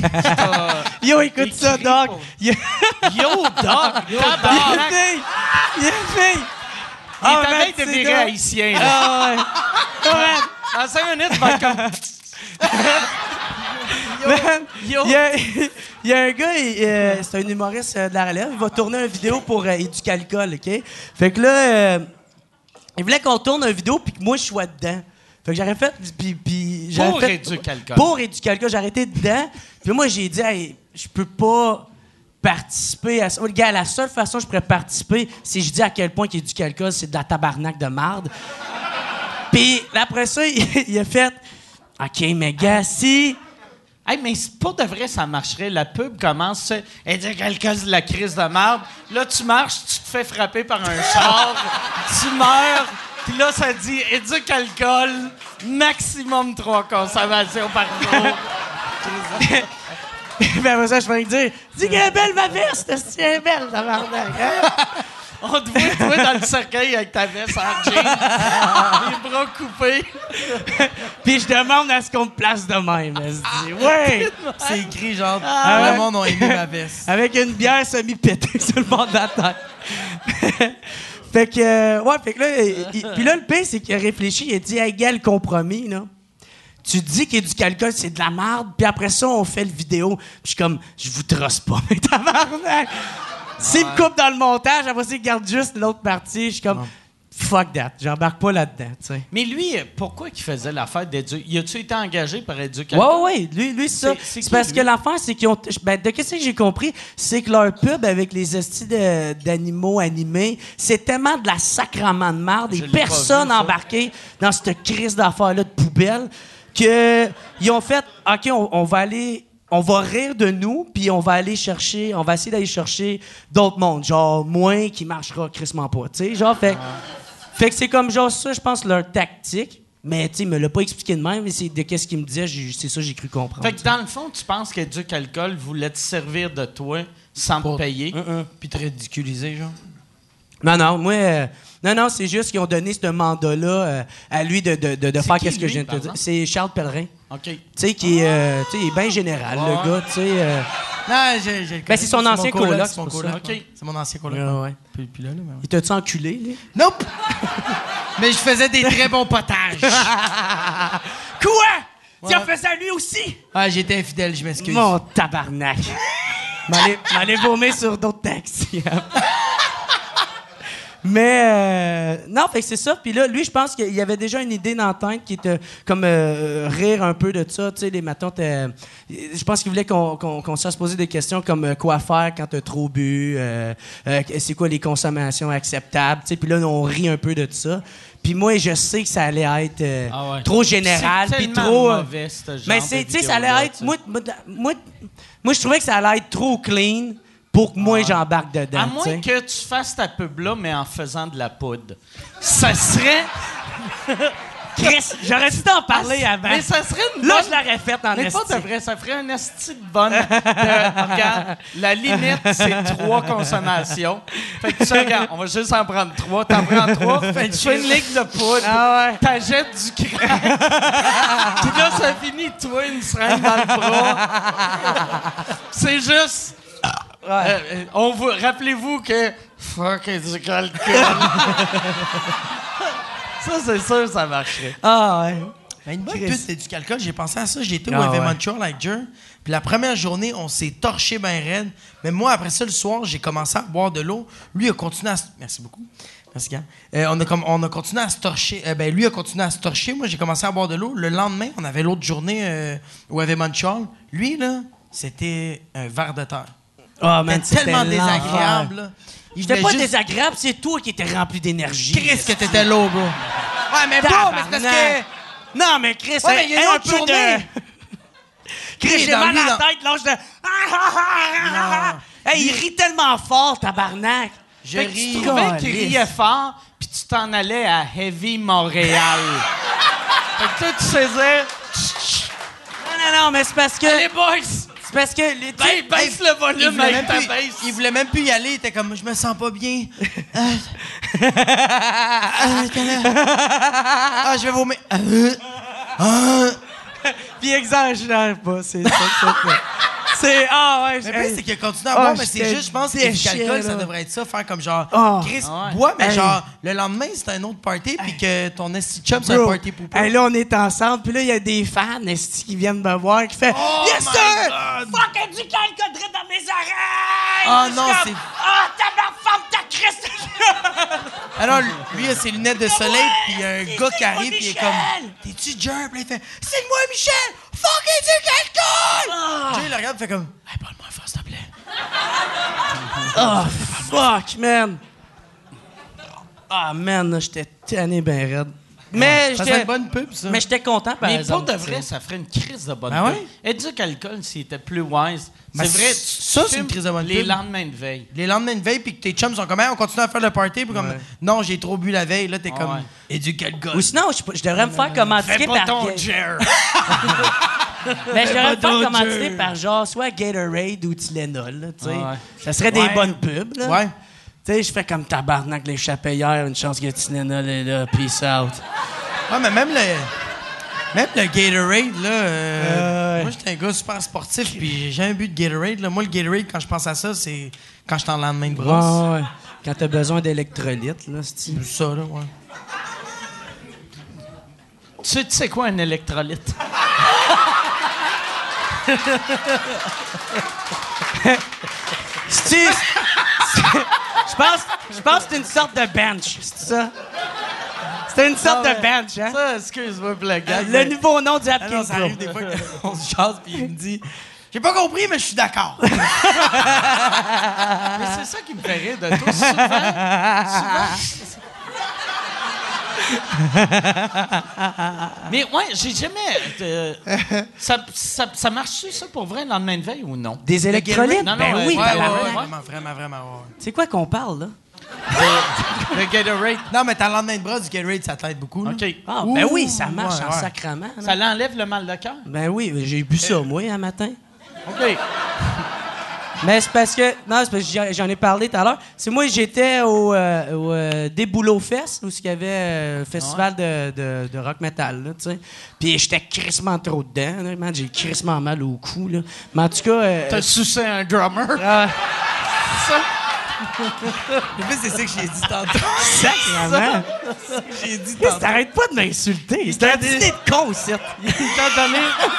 Yo, écoute ça,
écrit
Doc!
pour-
Il
Yo, Doc!
y a une fille! Il y a une fille!
Il est
man,
en train de
c'est
virer
Doc.
haïtien, là.
Ah ouais! Ouais.
Dans 5 minutes, il va être comme...
Man,
Yo.
il y a un gars, c'est un humoriste de la relève, il va tourner une vidéo pour Éducalcool, OK? Fait que là, il voulait qu'on tourne une vidéo puis que moi, je sois dedans. Fait que j'aurais fait... Puis j'aurais
Pour
fait-
Éducalcool.
Pour Éducalcool, j'ai arrêté dedans. Puis moi, j'ai dit, hey, je peux pas participer à ça. Oh, le gars, la seule façon que je pourrais participer, c'est je dis à quel point qu'Éducalcool, c'est de la tabarnak de marde. Puis après ça, il a fait, OK, mais gars, si...
Hey, mais pour de vrai, ça marcherait. La pub commence, Éducalcool, c'est de la crise de merde. Là, tu marches, tu te fais frapper par un char, tu meurs. Puis là, ça dit Éducalcool, maximum 3 consommations par jour.
Puis après ça, je vais lui dire, dis qu'elle est belle, ma veste! C'est elle est belle, tabarnak! Hein?
On te voit, toi, dans le cercueil avec ta veste en jeans, les bras coupés.
Puis je demande à ce qu'on me place de même. Elle se dit, ouais!
C'est écrit genre,
ouais?
le monde a aimé ma veste.
Avec une bière semi-pétée sur le bord de la tête. Fait que, ouais, fait que là, puis là, le pire, c'est qu'il a réfléchi, il a dit, hey, gars, le compromis, là. Tu dis qu'Éducalcool, c'est de la merde, puis après ça, on fait le vidéo. Puis je suis comme, je vous trosse pas, mais tabarnak! S'il me coupe dans le montage, après ça, il garde juste l'autre partie. Je suis comme, fuck that, j'embarque pas là-dedans, tu sais.
Mais lui, pourquoi il faisait l'affaire d'Éducalcool? Y a-tu été engagé par Éducalcool?
Ouais, lui, c'est ça.
C'est qui,
parce
lui?
que l'affaire, c'est qu'ils ont. Ben, de qu'est-ce que j'ai compris, c'est que leur pub avec les estis d'animaux animés, c'est tellement de la sacrament de merde et
Je l'ai pas
personne
vu, ça.
embarqué dans cette crise d'affaires-là de poubelle que ils ont fait, OK, on va aller. On va rire de nous, puis on va essayer d'aller chercher d'autres mondes. Genre, moins qui marchera crissement pas, tu sais. Genre, fait que c'est comme genre ça, je pense, leur tactique. Mais, tu sais, il me l'a pas expliqué de même, mais c'est de qu'est-ce qu'il me disait, c'est ça que j'ai cru comprendre.
Fait que dans le fond, tu penses qu'Éducalcool voulait te servir de toi sans te payer?
Puis te ridiculiser, genre.
Non, moi... non, c'est juste qu'ils ont donné ce mandat-là à lui de faire
qui,
qu'est-ce que
lui,
je viens de te
par
dire.
exemple?
C'est Charles Pellerin.
OK.
Tu sais, qui est, tu sais, il est bien général, le gars, tu sais...
Non, j'ai
Ben, c'est son ancien
mon
coloc,
c'est mon
c'est pour
coloc.
ça. OK.
C'est mon ancien coloc.
Ouais.
Puis là, mais ouais.
Il t'a-tu enculé, lui?
Nope! Mais je faisais des très bons potages.
Quoi?
Ouais.
Tu en faisais à lui aussi?
Ah, j'étais infidèle, je m'excuse.
Mon tabarnak. M'allez vomir sur d'autres taxis. Mais non, fait que c'est ça. Puis là, lui, je pense qu'il y avait déjà une idée dans la tête qui était comme rire un peu de ça. Tu sais, les matons, je pense qu'il voulait qu'on se fasse poser des questions comme quoi faire quand t'as trop bu, c'est quoi les consommations acceptables. Tu sais, puis là, on rit un peu de ça. Puis moi, je sais que ça allait être trop général,
C'est
puis
tellement
trop.
mauvais, ce genre
Mais
de
c'est, tu sais, ça
vidéo-là,
allait être.
tu sais.
Moi, je trouvais que ça allait être trop clean pour que moi, j'embarque dedans.
À moins
tu sais.
que tu fasses ta pub-là, mais en faisant de la poudre. Ça serait...
Chris, j'aurais dû t'en parler avant.
Mais ça serait une
Là,
bonne...
je l'aurais faite en
Mais pas
esti.
de vrai, ça ferait un esti de bonne... regarde, la limite, c'est 3 consommations. Fait que tu sais, regarde, on va juste en prendre 3. T'en prends 3, fait que tu fais une ligue de poudre,
Ah ouais.
t'achètes du crack. Puis là, ça finit, toi, une seringue dans le bras. C'est juste... rappelez-vous que... Fuck, du calcul. Ça, c'est sûr, ça marcherait.
Ah ouais.
Ben, une bonne pute d'Éducalcool, j'ai pensé à ça. J'ai été au
Ah,
événement
ouais.
de Montreal avec Jer. Puis la première journée, on s'est torché ben raide. Mais moi, après ça, le soir, j'ai commencé à boire de l'eau. Lui a continué à... Merci beaucoup. Merci, gars. On a continué à se torcher. Lui a continué à se torcher. Moi, j'ai commencé à boire de l'eau. Le lendemain, on avait l'autre journée au événement de Montreal. Lui, là, c'était un ver de terre.
Ah, man,
C'était tellement
l'enfer.
désagréable, là. Il
C'était
voulait
pas
juste-
désagréable, c'est toi qui étais rempli d'énergie.
Chris, que t'étais low, bro. Ouais, mais bro, mais c'est parce que...
Tabarnak. Non, mais Chris,
Ouais, mais il y a une
un
autre
peu
journée.
Chris, j'ai
dans
mal
lui,
à la
dans-
tête, lâche de... Hey, il rit tellement fort, tabarnak.
Je
Fait que tu
ris.
trouvais qu'il
Calisse.
riait fort, puis tu t'en allais à Heavy Montréal. Fait que toi, tu faisais...
Non, mais c'est parce que...
Allez, boys!
C'est parce que... Les,
Baisse le volume avec ta baisse.
Il voulait même plus y aller. Il était comme, je me sens pas bien. Je vais vomir.
Puis exagère pas, c'est ça que ça fait.
C'est... Ah ouais,
Mais le pire, c'est qu'il a continué à boire, mais c'est juste, je pense que du alcool, ça devrait être ça, faire comme genre, Chris, bois, mais genre, le lendemain, c'est un autre party, puis que ton esti chum, c'est un party poupou.
Hey, là, on est ensemble, puis là, il y a des fans esti, qui viennent me voir, qui fait Yes, sir! Fuck, du alcool dans mes oreilles!
Ah non, c'est...
Ah, ta femme, ta Christ!
Alors, lui, il a ses lunettes de soleil, puis il y a un gars qui arrive, puis il est comme, t'es-tu Jer? Puis il fait, c'est moi, Michel! Fucking du alcool! Jer, il le regarde, il fait comme, hey, parle-moi fort, s'il te plaît.
Oh, fuck, man! Ah, man, là, j'étais tanné ben raide. Mais
Ça serait
j'étais...
une bonne pub, ça.
Mais j'étais content, par
Mais
exemple.
pour de vrai, ça ferait une crise de bonne
Ah
pub.
ouais?
Éduque alcool, s'il était plus wise.
Ben,
C'est vrai,
ça, c'est une
fumes
crise de bonne
les
pub.
lendemains de veille.
Les lendemains de veille, puis que tes chums sont comme, hey, on continue à faire le party, puis comme, non, j'ai trop bu la veille, là, t'es comme,
ouais.
éduque alcool.
Ou sinon, je devrais me faire commanditer
Fais pas
par...
ton Jer.
Mais je devrais me
ton
faire commanditer
Jer.
par genre soit Gatorade ou Tylenol, là, tu sais.
Ah ouais.
Ça serait des bonnes pubs, là.
Ouais.
Tu sais, je fais comme tabarnak, l'échappée hier, une chance que Tylenol est là, peace out.
Ouais, mais même le Gatorade, là, moi, j'étais un gars super sportif, puis j'ai jamais bu de Gatorade, là. Moi, le Gatorade, quand je pense à ça, c'est quand je suis en lendemain de brosse.
Ouais. Quand t'as besoin d'électrolytes, là, c'est...
C'est ça, là, ouais.
Tu sais quoi, un électrolyte?
Je pense que c'est une sorte de bench, c'est ça? C'est une sorte de bench, hein?
Ça, excuse-moi pour le gars.
Le nouveau nom du
Ah
Atkins
non, ça arrive
Pro.
des fois qu'on se chasse, puis il me dit, j'ai pas compris, mais je suis d'accord.
Mais c'est ça qui me fait rire de toi. Souvent. Mais ouais, j'ai jamais... ça marche-tu, ça, pour vrai, le lendemain de veille ou non?
Des électrolytes?
Non, non,
Ben oui,
Ouais,
tabarnak.
vraiment, ouais.
C'est quoi qu'on parle, là?
Le Gatorade.
Non, mais t'as le lendemain de brosse, du Gatorade, ça t'aide beaucoup, là.
OK.
Ah, ben oui, ça
Ouh,
marche
ouais,
en
ouais.
sacrement. là.
Ça l'enlève le mal de cœur?
Ben oui, j'ai bu ça, moi, un matin.
OK.
Mais c'est parce que... Non, c'est parce que j'en ai parlé tout à l'heure. C'est moi, j'étais au Déboulot Fest, où il y avait un festival de rock metal, là, tu sais. Puis j'étais crissement trop dedans, là, man. J'ai crissement mal au cou, là. Mais en tout cas...
T'as sucé un drummer?
En fait, c'est ça que j'ai dit tantôt.
Sacrément!
J'ai dit
Chris,
tantôt.
t'arrêtes pas de m'insulter. C'est un dîner de con, ici. Il t'a donné...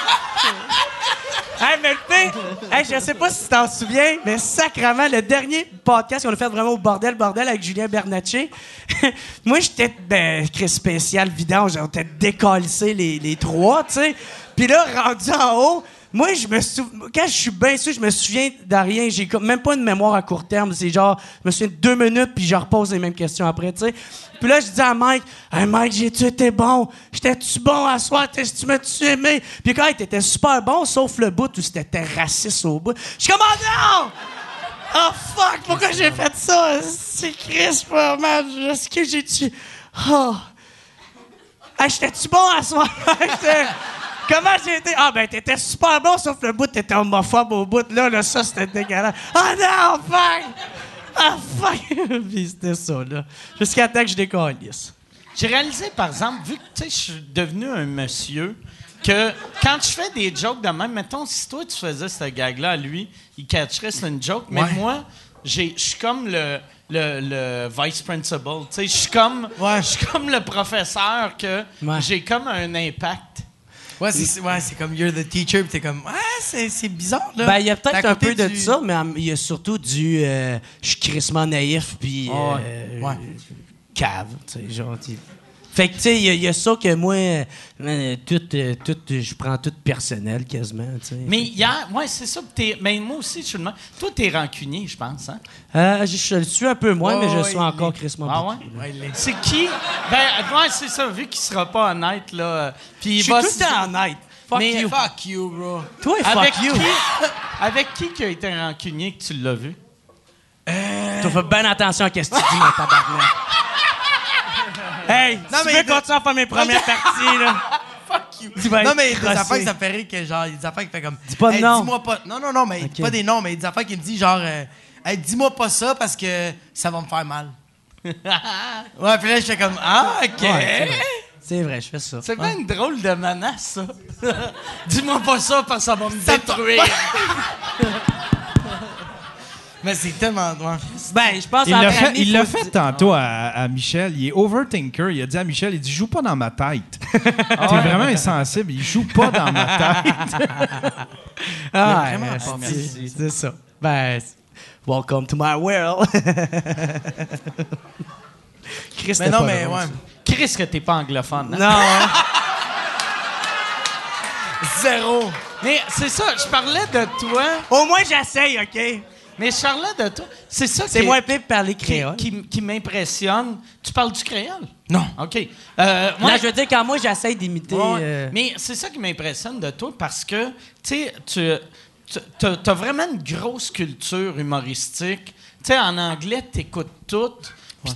Hey, mais le pire, hey, je sais pas si tu t'en souviens, mais sacrément, le dernier podcast qu'on a fait vraiment au bordel avec Julien Bernatchez, moi, j'étais Chris spécial vidange, on était décalissés les trois, tu sais. Puis là, rendu en haut, moi, quand je suis bien sûr, je me souviens de rien. J'ai même pas une mémoire à court terme. C'est genre, je me souviens de 2 minutes, puis je repose les mêmes questions après, tu sais. Puis là, je dis à Mike, « Hey, Mike, j'ai-tu été bon? J'étais-tu bon à soir? Tu m'as-tu aimé? » Puis quand t'étais super bon, sauf le bout où c'était raciste au bout. Je suis comme, « Oh non! Oh fuck! Pourquoi j'ai fait ça? C'est Chris, pas mal. Est-ce que j'ai-tu... Oh! Hey, j'étais-tu bon à soir? Comment j'ai été? Ah, ben, t'étais super bon, sauf le bout, t'étais homophobe au bout. Là, ça, c'était dégueulasse. Ah non, fuck! Ah, fuck! Puis c'était ça, là. Jusqu'à temps que je décalisse.
J'ai réalisé, par exemple, vu que je suis devenu un monsieur, que quand je fais des jokes de même, mettons, si toi, tu faisais ce gag-là à lui, il catcherait c'est une joke, mais moi, je suis comme le vice principal. Tu sais, je suis comme le professeur que j'ai comme un impact.
Ouais, c'est comme you're the teacher, pis t'es comme, c'est bizarre, là.
Ben, il y a peut-être
à
un
côté
peu de ça, mais il y a surtout du je suis crissement naïf, puis cave, tu sais, genre. Fait que, tu sais, il y a ça que moi, je prends tout personnel quasiment, tu sais.
Mais hier, ouais, c'est ça. Mais moi aussi, je suis le même. Toi, t'es rancunier, je pense, hein?
Je le suis un peu moins, mais je suis encore crissement
Ah
beaucoup.
ouais? C'est qui? Ben, ouais, c'est ça, vu qu'il sera pas honnête, là. Puis
Je suis tout le temps honnête. Fuck
Mais-
you.
Fuck you, bro.
Toi,
Avec
fuck you.
avec qui a été rancunier que tu l'as vu?
Tu fais bien attention à ce que tu dis, mon tabarnak. Hey,
Non,
tu
mais
veux continuer à faire mes premières parties, là?
Fuck you.
Tu vas
Non,
être
mais des
crossé.
affaires que ça me fait rire que, genre, il y a des affaires qui fait comme.
Dis pas de nom.
Dis-moi pas. Non, mais
Ok.
pas des noms, mais des affaires qui me disent, genre, hey, dis-moi pas ça parce que ça va me faire mal. Ouais, puis là, je fais comme, ah, ok.
Ouais, C'est vrai, je fais ça.
C'est bien une drôle de menace, ça. Dis-moi pas ça parce que ça va me détruire.
Mais c'est tellement... Ouais.
Ben, je pense
Il l'a fait tantôt à Michel. Il est overthinker. Il a dit à Michel, il dit « Joue pas dans ma tête. » T'es vraiment insensible. Il joue pas dans ma tête.
Vraiment pas
c'est ça. Ben, welcome to my world. Chris,
Mais non, mais ouais.
Chris, que t'es pas anglophone. Hein?
Non, hein?
Zéro.
Mais c'est ça, je parlais de toi.
Au moins, j'essaye, OK?
Mais je parlais de toi. C'est ça
C'est moins pire de parler
qui,
créole.
qui m'impressionne. Tu parles du créole?
Non.
OK.
Non,
Moi,
je veux dire, quand moi, j'essaye d'imiter...
ouais. Mais c'est ça qui m'impressionne de toi parce que, tu sais, t'as vraiment une grosse culture humoristique. Tu sais, en anglais, t'écoutes tout. Puis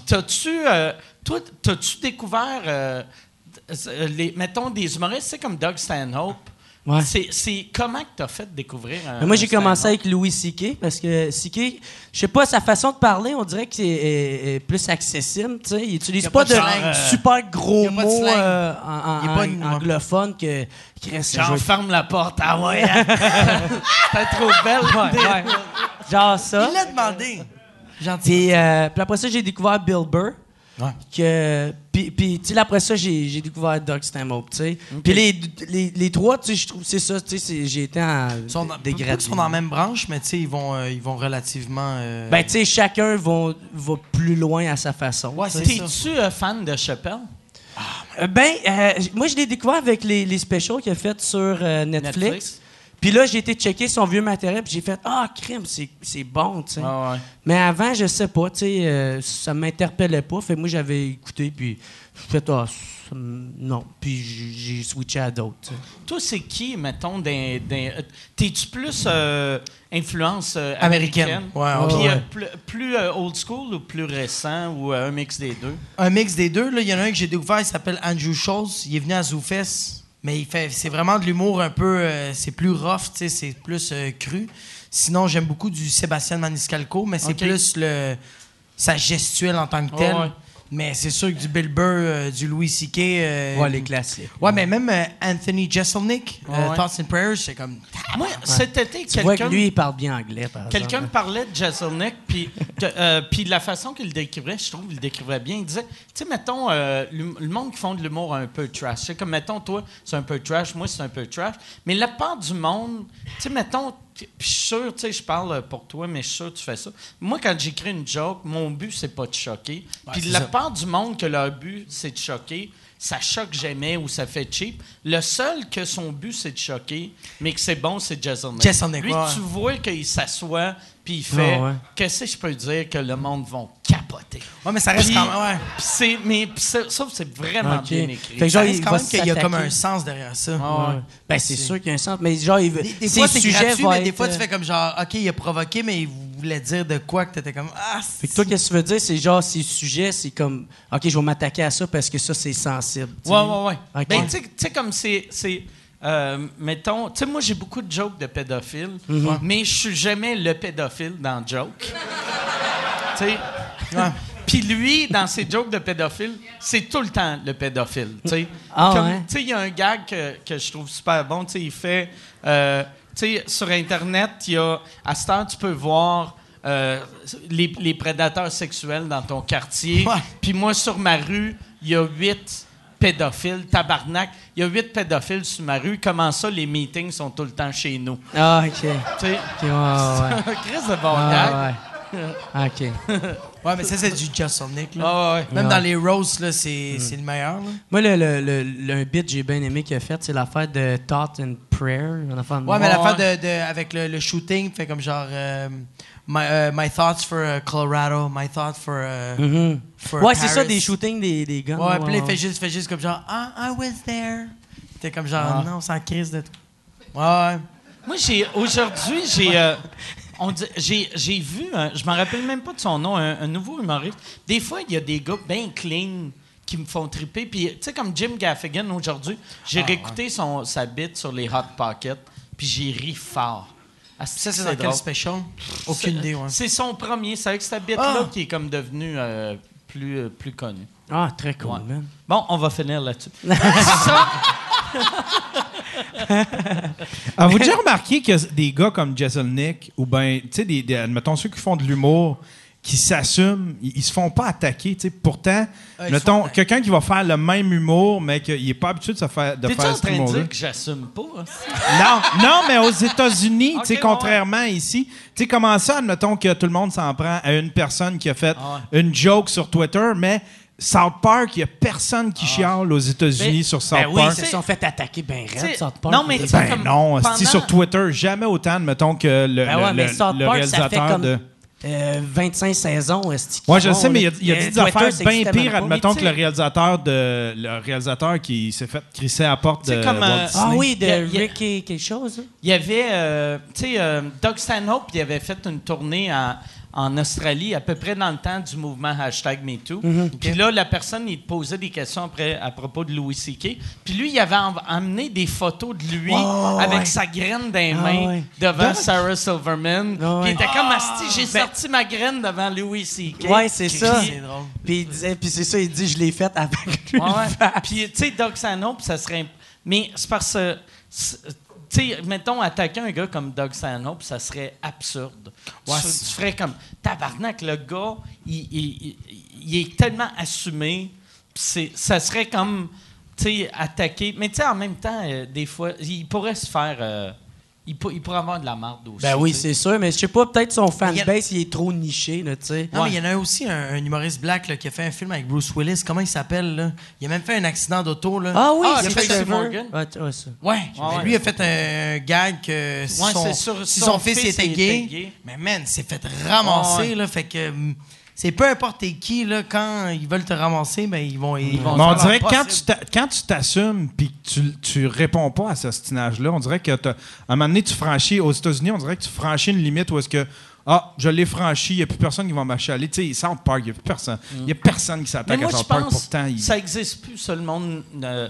t'as-tu découvert, mettons, des humoristes, c'est comme Doug Stanhope.
Ouais.
C'est comment que t'as fait découvrir
Mais moi, j'ai
un
commencé
stand-up?
avec Louis C.K. parce que C.K., je sais pas, sa façon de parler, on dirait que c'est est plus accessible. Tu sais, il utilise
a
pas
pas de
de
slang.
super gros
Il y a pas de
mots
slang.
en
Il y a pas de-
anglophone que Chris,
Genre, ferme la porte. Ah ouais, hein? T'es trop belle.
ouais. Genre ça.
Il l'a demandé. Gentil.
Puis après ça, j'ai découvert Bill Burr.
Ouais.
Puis tu sais, après ça, j'ai découvert Doug Stanhope, tu sais. Puis les trois, tu sais, je trouve, c'est ça, tu sais, j'ai été en
Ils sont, pas
dégradé.
qu'ils sont dans la même branche, mais tu sais, ils vont relativement...
Ben, tu sais, chacun va plus loin à sa façon.
Ouais,
tu sais.
c'est
T'es-tu fan de Chappelle?
Moi, je l'ai découvert avec les specials qu'il a fait sur Netflix.
Netflix?
Puis là, j'ai été checker son vieux matériel, puis j'ai fait « Ah, crime, c'est bon, tu sais.
Ah ouais.
Mais avant, je sais pas, tu sais, ça m'interpellait pas. Fait que moi, j'avais écouté, puis j'ai fait « Ah, non. » Puis j'ai switché à d'autres, tu sais.
Toi, c'est qui, mettons, t'es-tu plus influence
Américaine.
américaine?
Ouais,
Puis
ouais.
plus old school ou plus récent ou un mix des deux?
Un mix des deux. Là, il y en a un que j'ai découvert, il s'appelle Andrew Schultz. Il est venu à ZooFest. Mais c'est vraiment de l'humour un peu... c'est plus rough, tu sais, c'est plus cru. Sinon, j'aime beaucoup du Sébastien Maniscalco, mais c'est plus sa gestuelle en tant que tel.
Ouais.
Mais c'est sûr que du Bill Burr, du Louis C.K.
Ouais, les classiques.
Ouais, mais même Anthony Jeselnik,
Ouais.
Thoughts and Prayers, c'est comme...
Moi, cet été,
Tu vois que
quelqu'un...
lui, il parle bien anglais, par exemple.
Quelqu'un me parlait de Jeselnik, puis la façon qu'il le décrivait, je trouve qu'il le décrivait bien. Il disait, tu sais, mettons, le monde qui font de l'humour un peu trash. C'est comme, mettons, toi, c'est un peu trash, moi, c'est un peu trash. Mais la part du monde, tu sais, mettons, puis je suis sûr, tu sais, je parle pour toi, mais je suis sûr que tu fais ça. Moi, quand j'écris une joke, mon but, c'est pas de choquer. Puis la part du monde que leur but, c'est de choquer, ça choque jamais ou ça fait cheap. Le seul que son but, c'est de choquer, mais que c'est bon, c'est Jeselnik.
Jeselnik,
Lui,
ouais.
tu vois qu'il s'assoit, puis il fait qu'est-ce que je peux dire que le monde va capoter.
Ouais, mais ça reste
Puis-
quand même... Ouais.
Puis ça, c'est vraiment
Ok.
bien écrit.
Fait que
Ça
genre,
reste
il
quand
va
même qu'il y a comme
s'attaquer.
un sens derrière ça.
Ah ouais.
Ben, c'est sûr qu'il y a un sens. Mais genre, il veut.
Des
ses
fois, c'est
sujets
gratuit,
vont
mais des
être,
fois, tu fais comme genre, OK, il a provoqué, mais il voulait dire de quoi que t'étais comme, ah,
Fait que toi, qu'est-ce que tu veux dire? C'est genre, ces sujets, c'est comme, OK, je vais m'attaquer à ça parce que ça, c'est sensible. tu sais.
Ouais.
Ok.
Ben, tu sais, comme c'est mettons, tu sais, moi, j'ai beaucoup de jokes de pédophiles, mais je suis jamais le pédophile dans le joke. Tu sais? Puis lui, dans ses jokes de pédophile, c'est tout le temps le pédophile, tu sais.
Ah,
Comme,
ouais?
tu sais, il y a un gag que je trouve super bon, tu sais, il fait... tu sais, sur Internet, il y a... À cette heure, tu peux voir... les prédateurs sexuels dans ton quartier.
Ouais.
Puis moi, sur ma rue, il y a 8 pédophiles. Tabarnak, il y a 8 pédophiles sur ma rue. Comment ça, les meetings sont tout le temps chez nous?
Ah, OK.
Tu sais,
OK, ouais.
Chris de bon gag.
Ah, ouais. OK.
Ouais, mais ça, c'est du Jeselnik, là.
Ah ouais.
Même
Ouais.
dans les roasts, là, c'est le meilleur, là.
Moi, un bit que j'ai bien aimé qu'il a fait, c'est l'affaire de Thought and Prayer. Une affaire de
Ouais, mais
mort.
l'affaire avec le shooting, fait comme genre... my thoughts for Colorado, my thoughts for... for
Ouais, c'est ça,
Paris.
des shootings des guns.
Ouais, puis là, il fait juste comme genre, I was there. T'es comme genre, non, c'est en crise de tout. Ouais.
Moi, aujourd'hui, j'ai vu, je m'en rappelle même pas de son nom, un nouveau humoriste. Des fois, il y a des gars bien clean qui me font triper. Puis, tu sais, comme Jim Gaffigan, aujourd'hui, j'ai réécouté sa bite sur les Hot Pockets, puis j'ai ri fort. Ah,
Ça, c'est dans quel
drôle.
special? Aucune idée, ouais.
C'est son premier. C'est avec cette bite-là qui est comme devenu plus connu.
Ah, très cool,
Ouais.
man.
Bon, on va finir là-dessus.
Avez-vous déjà remarqué que des gars comme Jeselnik ou ben, tu sais, admettons ceux qui font de l'humour, qui s'assument, ils se font pas attaquer, tu sais. Pourtant, mettons, quelqu'un qui va faire le même humour, mais qu'il est pas habitué de faire
T'es-tu en
cet
train de
humour-là.
dire que j'assume pas? Hein?
Non, mais aux États-Unis, tu sais,
Ok,
contrairement ici, tu sais, comment ça, admettons que tout le monde s'en prend à une personne qui a fait une joke sur Twitter, mais South Park, il n'y a personne qui chiale aux États-Unis
Ben,
sur South
Ben oui,
Park.
ils se sont fait attaquer ben
T'sais,
raide, South Park.
non, mais t'sais,
Ben
comme
non,
pendant-
si sur Twitter, jamais autant, mettons, que le
Ben ouais, mais South
le
Park, ça fait
réalisateur
comme
de...
25 saisons, est-ce
Ouais, je le sais, mais il y a des
Twitter,
affaires
ça
bien
existait
pires,
même pas.
admettons,
Mais
que
t'sais-
le réalisateur qui s'est fait crisser à la porte de
T'sais, comme,
Walt Disney.
Ah oui, de
Il y a-
Rick et quelque chose. hein?
Il y avait, tu sais, Doug Stanhope, il avait fait une tournée en Australie, à peu près dans le temps du mouvement #MeToo. Puis là, la personne, il te posait des questions après, à propos de Louis C.K. Puis lui, il avait amené des photos de lui avec sa graine dans les mains
ouais.
devant Sarah Silverman.
Ah,
Puis il
ouais.
était comme asti, j'ai sorti ma graine devant Louis C.K.
Ouais, c'est ça.
Puis-
Puis il disait, puis c'est ça, il dit, je l'ai fait avec lui.
Ouais, ouais. Puis, tu sais, Doug Stanhope, ça serait. Mais c'est parce que. Tu sais, mettons, attaquer un gars comme Doug Stanhope, ça serait absurde. Tu ferais comme. Tabarnak, le gars, il est tellement assumé. Ça serait comme. Tu sais, attaquer. Mais tu sais, en même temps, des fois, il pourrait se faire. Il pourrait avoir de la marde aussi.
Ben oui,
tu sais.
c'est sûr, mais je sais pas, peut-être son
Mais il y a-
fanbase, il est trop niché, là, tu sais.
Non, mais il y en a aussi un humoriste black là, qui a fait un film avec Bruce Willis. Comment il s'appelle, là? Il a même fait un accident d'auto, là.
Ah oui,
Ah,
c'est
Tracy
Trevor.
Morgan.
Ouais, ouais, ça.
Ouais.
Ouais,
Mais
ouais.
lui a fait un gag que si,
Ouais,
son,
c'est sûr,
si
son
son fils
fils
était
était
gay,
gay.
mais man, c'est fait ramasser,
Ouais.
là. Fait que c'est peu importe t'es qui, là, quand ils veulent te ramasser, ben ils vont
Mais on
faire
dirait que
impossible.
quand tu t'assumes puis que tu réponds pas à ce stinage-là, on dirait que à un moment donné, tu franchis, aux États-Unis, on dirait que tu franchis une limite où est-ce que je l'ai franchi, il n'y a plus personne qui va m'achaler. Tu sais, South Park, il n'y a plus personne. Il n'y a personne qui
Mais
s'attaque
moi,
à
je
South Park.
pense
Pourtant,
que ça n'existe plus, ça, le monde,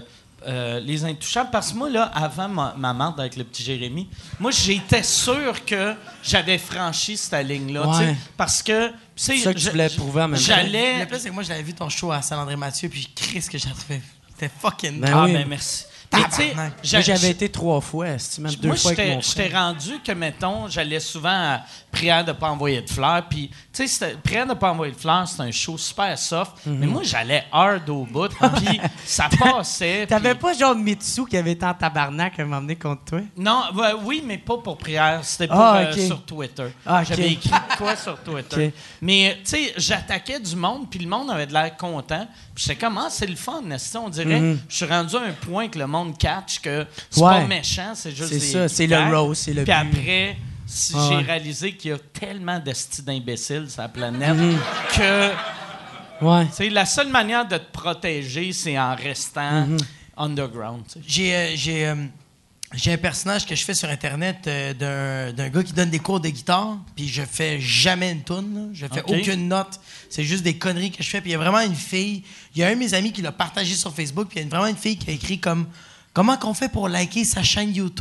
les intouchables. Parce que moi, là, avant ma marde avec le petit Jérémy, moi, j'étais sûr que j'avais franchi cette ligne-là.
Ouais.
Tu sais, parce que...
C'est ça que tu voulais prouver en même temps.
Le
J'allais...
plus, c'est que moi, j'avais vu ton show à Saint-André Mathieu, puis Chris, que j'avais fait. C'était fucking
Ben
Ah,
oui.
ben merci. Mais tu sais,
Tabarnak.
Moi, j'avais été 3 fois, même 2
moi,
fois avec mon
j'étais
frère.
rendu que, mettons, j'allais souvent à prière de ne pas envoyer de fleurs. Puis, tu sais, prière de ne pas envoyer de fleurs, c'est un show super soft. Mais moi, j'allais hard au bout. Puis, ça passait.
T'avais
puis-
pas genre Mitsu qui avait été en tabarnak à m'emmener contre toi?
Non, oui, mais pas pour prière. C'était pour,
Ah, ok.
sur Twitter.
Ah, ok.
J'avais écrit quoi sur Twitter.
Ok.
Mais, tu sais, j'attaquais du monde, puis le monde avait de l'air content. Puis j'étais comme, c'est le fun, n'est-ce pas? On dirait, je suis rendu à un point que le monde catch que c'est
Ouais.
pas méchant, c'est juste
C'est
des
ça, c'est le
gags.
roast, c'est le
Puis
but.
après, si
Ah
j'ai
ouais.
réalisé qu'il y a tellement d'estis d'imbéciles sur la planète que...
Ouais.
Tu sais, la seule manière de te protéger, c'est en restant underground. Tu sais.
J'ai un personnage que je fais sur Internet d'un gars qui donne des cours de guitare, puis je fais jamais une toune, là. Je fais
Ok.
aucune note. C'est juste des conneries que je fais. Puis il y a vraiment une fille, il y a un de mes amis qui l'a partagé sur Facebook, puis il y a vraiment une fille qui a écrit comme « Comment qu'on fait pour liker sa chaîne YouTube? »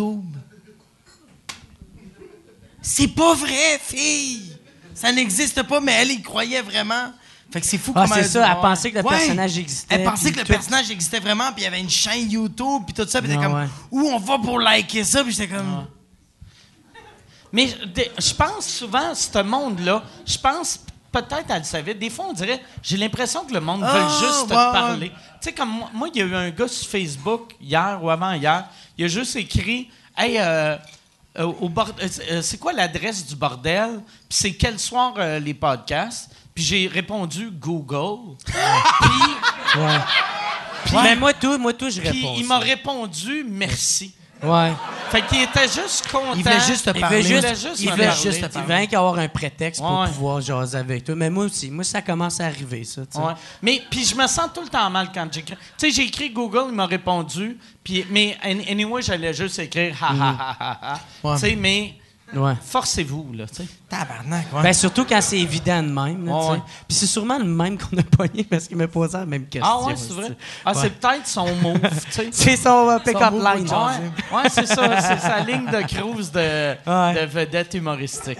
C'est pas vrai, fille! Ça n'existe pas, mais elle y croyait vraiment. Fait que c'est fou
Ah,
comment
c'est ça, elle
ouais.
pensait que le personnage existait,
Elle pensait
puis
que le
tout.
personnage existait vraiment, puis il y avait une chaîne YouTube, puis tout ça, puis
Ah,
t'es comme
ouais.
où on va pour liker ça, puis j'étais comme
Mais je pense souvent, ce monde-là, je pense, peut-être elle le savait, des fois on dirait, j'ai l'impression que le monde veut juste te
ouais, ouais.
parler. Tu sais, comme moi, il y a eu un gars sur Facebook, hier ou avant-hier, il a juste écrit « Hey, c'est quoi l'adresse du bordel? Puis c'est quel soir les podcasts? » Puis j'ai répondu « Google. » Puis
Mais moi, tout, je
puis
réponds.
il m'a répondu « Merci.
Ouais. »
Fait qu'il était juste content.
Il voulait juste te
Il
parler.
veut juste,
juste
il
me
veut
parler,
juste,
tu sais.
il veut rien qu'avoir un prétexte pour
Ouais.
pouvoir jaser avec toi. Mais moi aussi, ça commence à arriver, ça. tu sais.
Ouais. Mais puis je me sens tout le temps mal quand j'écris. Tu sais, j'ai écrit Google, il m'a répondu. Puis mais anyway, j'allais juste écrire ha ha ha ha ha.
Ouais.
Tu sais, mais
Ouais.
forcez-vous, là, tu sais.
Tabarnak, ouais.
Ben, surtout quand c'est évident de même. Là,
Ouais,
tu sais.
ouais.
Puis c'est sûrement le même qu'on a pogné parce qu'il m'a posé la même question.
Ah ouais, c'est vrai? Ah,
Ouais.
c'est peut-être son move, tu sais.
C'est son pick-up
move
line.
au
genre.
Ouais, c'est ça. C'est sa ligne de cruise de vedette humoristique.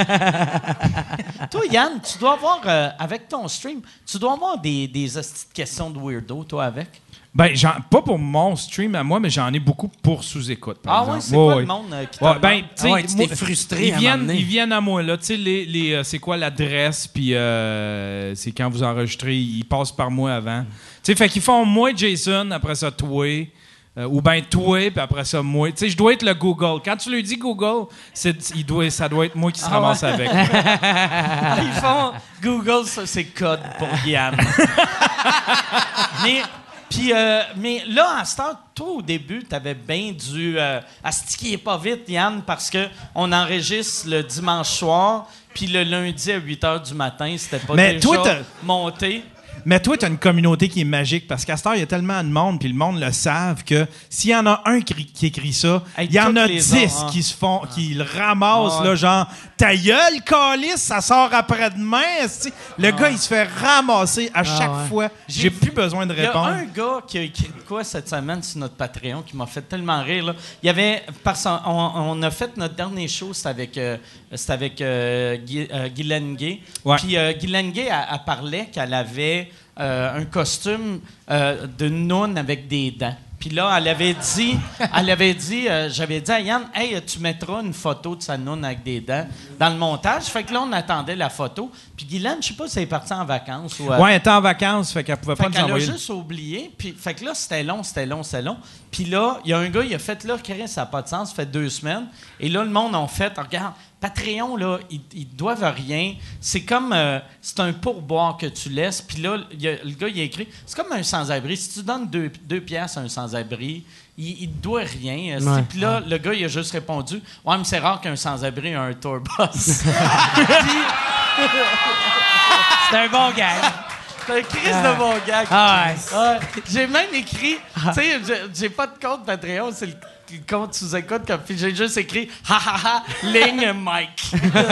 Toi, Yann, tu dois avoir, avec ton stream, tu dois avoir des hosties de questions de weirdo, toi, avec?
Ben, pas pour mon stream à moi, mais j'en ai beaucoup pour sous-écoute. Par exemple.
Ouais, c'est quoi le monde qui te
Ouais,
demande?
ben, tu sais,
Ah ouais, tu
moi,
t'es frustré
ils
à un moment
viennent,
donné.
ils viennent à moi, là. Tu sais, c'est quoi l'adresse, puis c'est quand vous enregistrez, ils passent par moi avant. Tu sais, fait qu'ils font moi, Jason, après ça, toi. Ou bien toi, puis après ça, moi. Tu sais, je dois être le Google. Quand tu lui dis Google, ça doit être moi qui se ramasse avec.
Ah, ils font Google, ça, c'est code pour Yann. mais là, à ce temps, toi, au début, t'avais bien dû astiquer pas vite, Yann, parce que on enregistre le dimanche soir, puis le lundi à 8 h du matin, c'était pas
Mais
déjà
toi,
monté.
Mais toi, tu as une communauté qui est magique parce qu'à cette heure, il y a tellement de monde, puis le monde le savent, que s'il y en a un qui écrit ça,
Hey,
il y en
toutes
a
les
10
ans, hein.
qui le ramassent,
Ah ouais.
là, genre, ta gueule, calice, ça sort après-demain. esti. Le gars, il se fait ramasser à chaque fois. J'ai plus besoin de
Il y a
répondre.
un gars qui a écrit de quoi cette semaine sur notre Patreon qui m'a fait tellement rire. Là. Il y avait, on a fait notre dernier show, c'était avec Guylaine Gay.
Ouais.
Puis Guylaine Gay, elle parlait qu'elle avait un costume de noun avec des dents. Puis là, elle avait dit, j'avais dit à Yann, hey, tu mettras une photo de sa noune avec des dents dans le montage. Fait que là, on attendait la photo. Puis Guylaine, je sais pas si elle est partie en vacances ou.
Ouais, elle était en vacances, fait qu'elle pouvait pas
Fait
nous
qu'elle a
envoyer.
juste oublié. Puis, fait que là, c'était long. Puis là, il y a un gars, il a fait, là, Chris, ça n'a pas de sens, ça fait 2 semaines. Et là, le monde a fait, regarde, Patreon, là, ils doivent rien. C'est comme, c'est un pourboire que tu laisses. Puis là, le gars, il a écrit, c'est comme un sans-abri. Si tu donnes 2 piastres à un sans-abri, il te doit rien.
Ouais.
Puis là, le gars, il a juste répondu, ouais, mais c'est rare qu'un sans-abri ait un tour bus.
C'est un bon gars.
C'est un crise de bon gag.
Ah ouais.
Ouais. J'ai même écrit, tu sais, j'ai pas de compte Patreon, c'est le compte sous-écoute, puis j'ai juste écrit « Ha ha ha, ligne Mike ».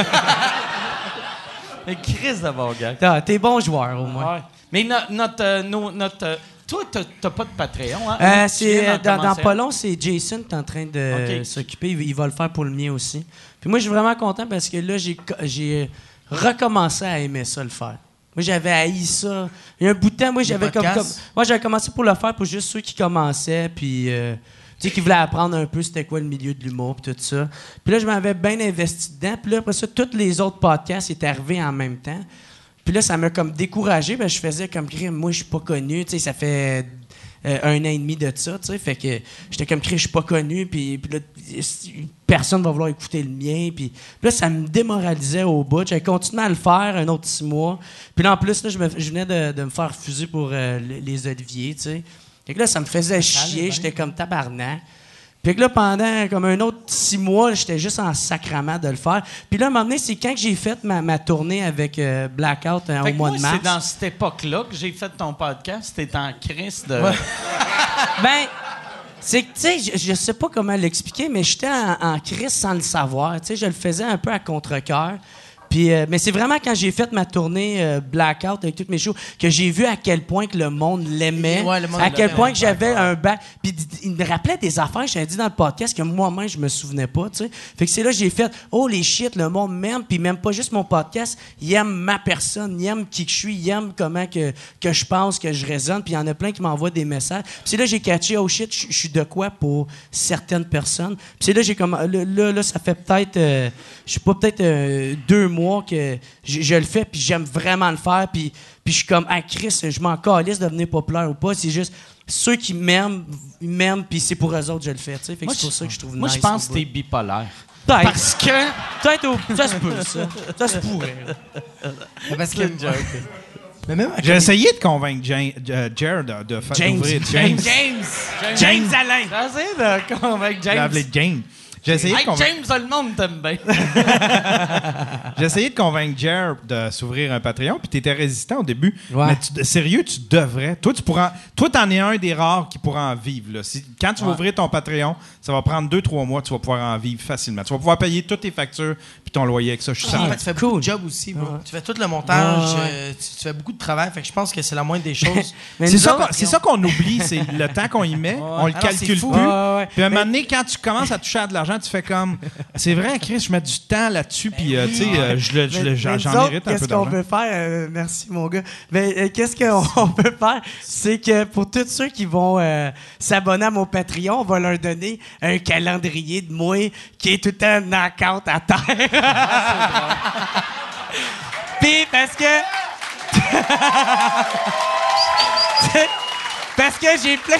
Un crise de bon gag.
T'es bon joueur, au moins.
Ouais. Mais notre toi, t'as pas de Patreon, hein? Tu viens
C'est
d'en
dans
commencer
pas
un?
long, c'est Jason qui est en train de
Ok.
s'occuper. Il va le faire pour le mien aussi. Puis moi, je suis vraiment content parce que là, j'ai recommencé à aimer ça, le faire. Moi, j'avais haï ça. Il y a un bout de temps, moi, j'avais
podcasts?
moi, j'avais commencé pour le faire pour juste ceux qui commençaient, puis tu sais, qui voulaient apprendre un peu c'était quoi le milieu de l'humour, puis tout ça. Puis là, je m'avais bien investi dedans. Puis là, après ça, tous les autres podcasts étaient arrivés en même temps. Puis là, ça m'a comme découragé, parce que je faisais comme crime. Moi, je suis pas connu, tu sais, ça fait 1 an et demi de ça, tu sais. Fait que j'étais comme crime, je suis pas connu, puis là, personne va vouloir écouter le mien. Puis là, ça me démoralisait au bout. J'avais continué à le faire un autre 6 mois. Puis là, en plus, là, je venais de me faire refuser pour les Oliviers, tu sais. Fait que là, ça me faisait chier. J'étais comme tabarnak. Puis que là, pendant comme un autre 6 mois, j'étais juste en sacrament de le faire. Puis là, à un moment donné, c'est quand que j'ai fait ma tournée avec Blackout
Fait
au
que
mois
moi,
de mars.
c'est dans cette époque-là que j'ai fait ton podcast. T'es en crise de...
Ben, c'est que, tu sais, je sais pas comment l'expliquer, mais j'étais en crise sans le savoir. Tu sais, je le faisais un peu à contre-cœur. Puis, mais c'est vraiment quand j'ai fait ma tournée Blackout avec toutes mes shows que j'ai vu à quel point que le monde l'aimait,
Ouais, le monde
à quel
l'aimait,
point que j'avais un bac. Puis il me rappelait des affaires que j'avais dit dans le podcast que moi-même je me souvenais pas, tu sais. Fait que c'est là que j'ai fait oh les shit, le monde m'aime, puis même pas juste mon podcast, il aime ma personne, il aime qui que je suis, il aime comment que je pense, que je résonne, puis il y en a plein qui m'envoient des messages. Puis c'est là que j'ai catché oh shit, je suis de quoi pour certaines personnes. Puis c'est là que j'ai comme là ça fait peut-être je sais pas peut-être 2 mois que je le fais, puis j'aime vraiment le faire, puis je suis comme, ah, Chris, je m'en calisse de devenir populaire ou pas, c'est juste, ceux qui m'aiment, ils m'aiment, puis c'est pour eux autres que je le fais, tu sais, fait que c'est pour ça que je trouve
Moi,
nice.
je pense
au
que t'es
bout.
bipolaire.
Peut-être.
Parce que...
Ça se peut, ça. Ça se pourrait.
Mais parce que. Mais même
J'ai essayé de convaincre Jared de faire
James.
ouvrir
James
James
Alain.
J'ai essayé de convaincre James.
James. J'ai essayé de
Hey,
convaincre...
James, le monde t'aime bien.
J'ai essayé de convaincre Jer de s'ouvrir un Patreon, puis t'étais résistant au début.
Ouais.
Mais sérieux, tu devrais. Toi, t'en es un des rares qui pourra en vivre. Là. Quand tu vas ouvrir ton Patreon, ça va prendre 2-3 mois, tu vas pouvoir en vivre facilement. Tu vas pouvoir payer toutes tes factures puis ton loyer avec ça, je suis certain.
Tu fais beaucoup de job aussi, bro. Tu fais tout le montage, tu fais beaucoup de travail. Fait que je pense que c'est la moindre des choses.
Mais
C'est
nous
ça,
autres,
c'est ça qu'on oublie, c'est le temps qu'on y met. On le
Alors,
calcule
c'est fou.
plus.
Ouais.
Puis à un moment donné, quand tu commences à toucher à de l'argent, tu fais comme... C'est vrai, Chris, je mets du temps là-dessus, puis tu sais, j'en mérite un peu
Qu'est-ce qu'on
d'argent.
peut faire? Merci, mon gars. Mais qu'est-ce qu'on peut faire? C'est que pour tous ceux qui vont s'abonner à mon Patreon, on va leur donner un calendrier de moi qui est tout le temps knock-out à terre. Puis parce que... parce que j'ai plein...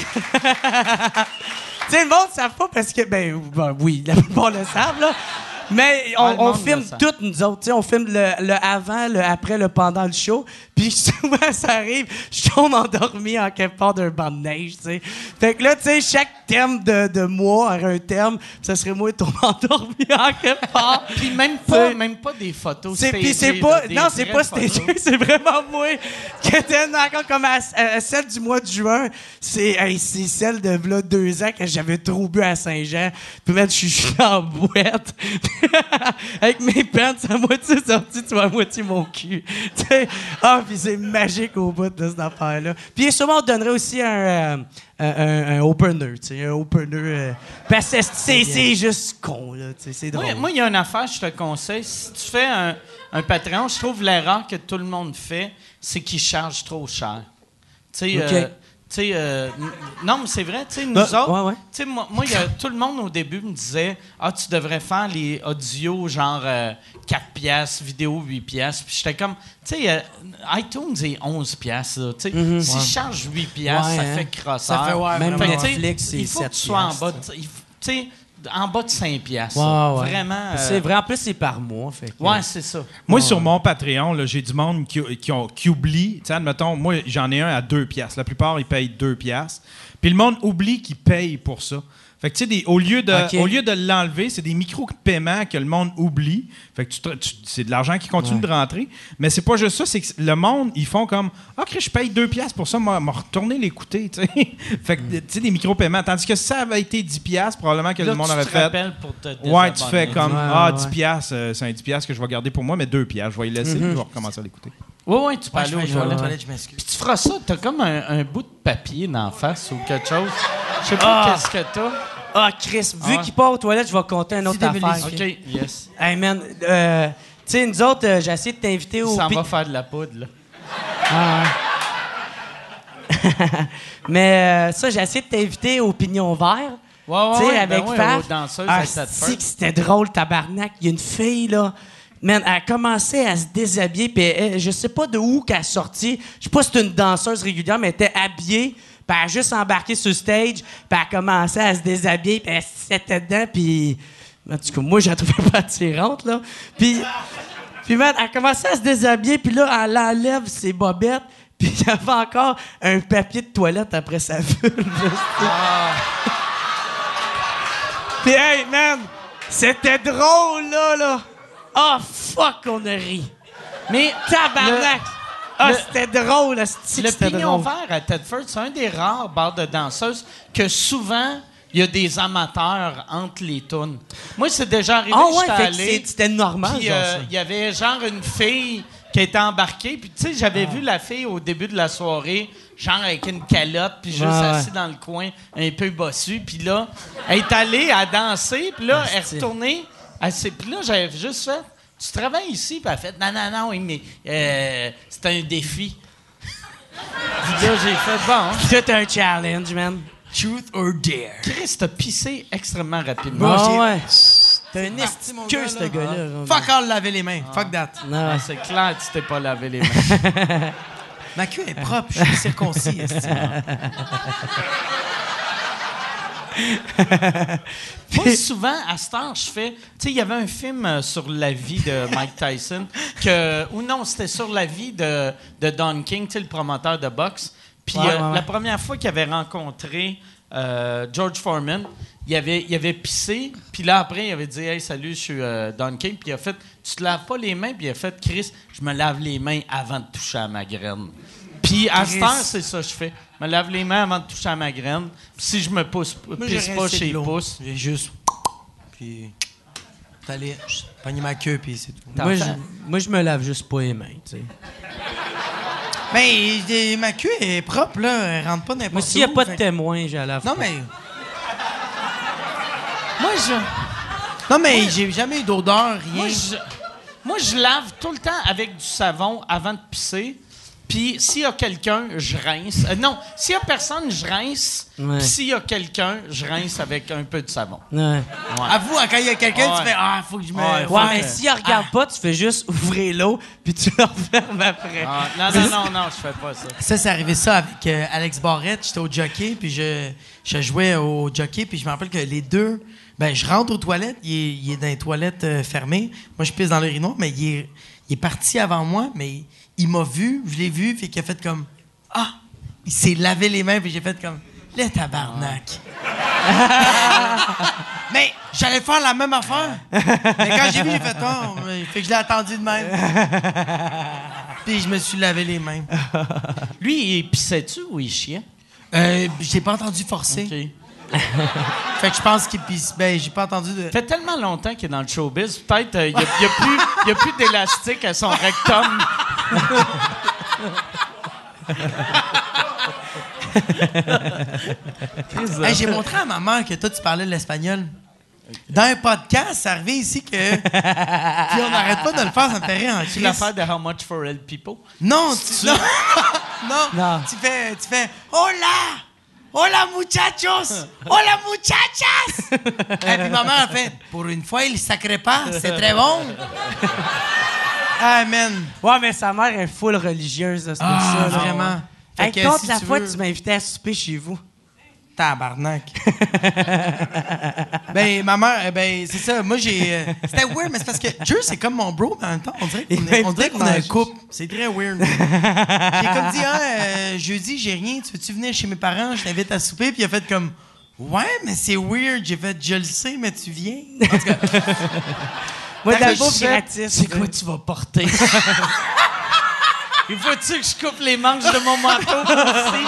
Tu sais, le monde ne savent pas parce que... Ben oui, la plupart le savent, là. Mais
Ouais, le
on
monde
filme
le sait.
toutes, nous autres. Tu sais, on filme le avant, le après, le pendant le show. Puis souvent, ça arrive, je tombe endormi en quelque part d'un banc de neige, tu sais. Fait que là, tu sais, chaque thème de mois aurait un thème. Ça serait moi tomber endormi en quelque part.
Puis même pas des photos
Puis c'est
stagées,
pas...
là, des
Non, c'est
vraies
pas
photos.
stagé, c'est vraiment moi. Qui était encore comme à celle du mois de juin. C'est celle de là 2 ans que j'avais trop bu à Saint-Jean. Puis même, je suis en boîte. Avec mes pants, à moitié sorti, tu vois, à moitié mon cul. Tu sais, puis c'est magique au bout de cette affaire-là. Puis sûrement, on donnerait aussi un opener, tu sais, un opener. Parce que c'est juste con, là, tu sais, c'est drôle.
Moi, il y a une affaire, je te conseille. Si tu fais un Patreon, je trouve l'erreur que tout le monde fait, c'est qu'ils chargent trop cher. Tu sais,
OK.
non, mais c'est vrai, tu sais, nous autres,
ouais.
tu sais, moi il y a, tout le monde au début me disait, tu devrais faire les audios genre 4 piastres, vidéo 8 piastres. Puis j'étais comme, tu sais, iTunes est 11 piastres, là, tu sais. Si je charge 8 piastres,
Ouais,
ça
hein.
fait crosseur.
Ça fait,
Même
Fait que, tu sais,
Netflix, c'est
il faut
7
que tu sois en
piastres.
bas de, tu sais, en bas de 5 piastres.
Ouais.
Vraiment.
C'est vrai, en plus, c'est par mois. Fait que,
Ouais, c'est ça.
Moi, sur mon Patreon, là, j'ai du monde qui oublie. Tu sais, admettons, moi, j'en ai un à 2 piastres. La plupart, ils payent 2 piastres. Puis le monde oublie qu'ils payent pour ça. Fait que, tu sais, au lieu de l'enlever, c'est des micro-paiements que le monde oublie. Fait que c'est de l'argent qui continue de rentrer. Mais c'est pas juste ça, c'est que le monde, ils font comme « Ah, je paye 2 piastres pour ça, m'a retourné l'écouter. » Tu sais, fait que, tu sais, des micro-paiements. Tandis que si ça avait été 10 piastres, probablement que
Là,
le monde
tu
aurait
te
fait...
rappelles pour te
Ouais, tu fais
désabonner.
comme 10 piastres, c'est un 10 piastres que je vais garder pour moi, mais 2 piastres, je vais y laisser, je vais recommencer à l'écouter.
Ouais, tu peux
Ouais,
aller
je
aux
vais aux
toilettes.
toilettes, je m'excuse.
Puis tu feras ça, t'as comme un bout de papier d'en face ou quelque chose. Je sais pas qu'est-ce que t'as.
Ah, Chris, vu
Ah.
qu'il part aux toilettes, je vais compter une autre
Si t'avais
affaire.
les-
OK, yes.
Hey, man, tu sais, nous autres, j'ai essayé de t'inviter
Il
au...
s'en va faire de la poudre, là.
Mais ça, j'ai essayé de t'inviter au Pignon Vert.
Ouais,
Tu sais,
ouais,
avec
ben ouais,
Faf.
aux danseuses
Ah,
à Thetford.
c'est que c'était drôle, tabarnak. Il y a une fille, là. Man, elle a commencé à se déshabiller, puis je sais pas de où qu'elle est sortie. Je sais pas si c'est une danseuse régulière, mais elle était habillée, puis elle a juste embarqué sur le stage, puis elle a commencé à se déshabiller, puis elle s'était dedans, puis... En tout cas, moi, je la trouvais pas attirante, là. Puis man, elle a commencé à se déshabiller, puis là, elle enlève ses bobettes, puis il y avait encore un papier de toilette après sa vulve. Puis hey, man, c'était drôle, là. Ah, fuck, on a ri.
Mais
Tabarnak! C'était drôle,
le
c'était
Pignon
drôle.
Vert à Thetford, c'est un des rares bars de danseuses que souvent, il y a des amateurs entre les tunes. Moi, c'est déjà arrivé,
Ah ouais,
j'étais
fait que
allé...
c'était normal,
Puis
genre ça.
il y avait genre une fille qui était embarquée. Puis tu sais, j'avais vu la fille au début de la soirée, genre avec une calotte, puis juste assise dans le coin, un peu bossue. Puis là, elle est allée à danser, puis là, elle est retournée. Puis là, j'avais juste fait, tu travailles ici? Puis elle a fait, non, oui, mais c'est un défi. Puis là, j'ai fait, bon,
C'est un challenge, man.
Truth or dare?
Chris, t'as pissé extrêmement rapidement.
Ah
j'ai-
ouais. T'es un
Parti, mon
esqueux,
gars,
ce
là.
gars-là.
Fuck all, laver les mains. Fuck that.
Non,
Ah, c'est clair que tu t'es pas lavé les mains.
Ma queue est propre, je suis circoncis. esti.
Moi, souvent, à cette heure, je fais... Tu sais, il y avait un film sur la vie de Mike Tyson, ou non, c'était sur la vie de Don King, tu sais, le promoteur de boxe. Puis
Ouais.
la première fois qu'il avait rencontré George Foreman. Il avait pissé, puis là, après, il avait dit « Hey, salut, je suis Don King », puis il a fait « Tu te laves pas les mains », puis il a fait « Chris, je me lave les mains avant de toucher à ma graine. » Puis à cette heure, c'est ça que je fais. Je me lave les mains avant de toucher à ma graine. Puis si je me pisse pas chez les pouces...
J'ai juste... Puis... T'allais pogner ma queue, puis c'est tout.
Moi, je me lave juste pas les mains, tu sais.
Ben, ma queue est propre, là. Elle rentre pas n'importe où.
Moi, s'il y a pas de témoin, je la lave
Non,
pas.
mais... Non, mais j'ai jamais eu d'odeur, rien.
Moi, je lave tout le temps avec du savon avant de pisser. Puis s'il y a quelqu'un, je rince. Non, s'il y a personne, je rince.
Ouais.
Puis s'il y a quelqu'un, je rince avec un peu de savon.
Ouais.
Avoue, quand il y a quelqu'un,
Ouais.
tu fais « Ah, faut que je me...
Ouais,
Ouais, mais s'il regarde pas, tu fais juste ouvrir l'eau, puis tu le refermes après.
Ah, non, je fais pas ça.
Ça, c'est arrivé ça avec Alex Barrette. J'étais au jockey, puis je jouais au jockey, puis je me rappelle que les deux... Ben, je rentre aux toilettes, il est dans les toilettes fermées. Moi, je pisse dans l'urinoir, mais il est parti avant moi, mais il m'a vu, je l'ai vu, fait qu'il a fait comme... Ah! Il s'est lavé les mains, puis j'ai fait comme... Le tabarnak! Mais j'allais faire la même affaire. Mais quand j'ai vu, j'ai fait... Oh, fait que je l'ai attendu de même. Puis je me suis lavé les mains.
Lui, il pissait-tu ou il chiait?
J'ai pas entendu forcer.
OK.
Fait que je pense qu'il pisse. Ben, j'ai pas entendu de...
Ça fait tellement longtemps qu'il est dans le showbiz, peut-être il y a plus d'élastique à son rectum.
Hey, j'ai montré à ma mère que toi, tu parlais l'espagnol. Dans un podcast, c'est arrivé ici que... Puis on n'arrête pas de le faire, ça me fait rire en
C'est
crise.
l'affaire de How Much for El People.
Non, non. Tu fais... Hola! Hola, muchachos! Hola, muchachas! Et puis ma mère a fait... Pour une fois, il sacrait pas. C'est très bon. Amen.
Ouais, mais sa mère est full religieuse, c'est pour ça. là.
Vraiment.
Hey,
Fait que
compte
si
la
tu
fois
veux-
que tu m'invitais à souper chez vous.
Tabarnak. Ben, ma mère, ben, c'est ça. Moi, j'ai. C'était weird, mais c'est parce que Dieu, c'est comme mon bro, mais en même temps, on dirait qu'on a un couple. C'est très weird. J'ai comme dit, jeudi, j'ai rien. Tu veux-tu venir chez mes parents? Je t'invite à souper. Puis il a fait comme, ouais, mais c'est weird. J'ai fait, je le sais, mais tu viens. En tout cas,
Moi, de la
Fait que
bouffe
je sais-
gratis.
C'est quoi tu vas porter? Il faut-tu que je coupe les manches de mon manteau aussi?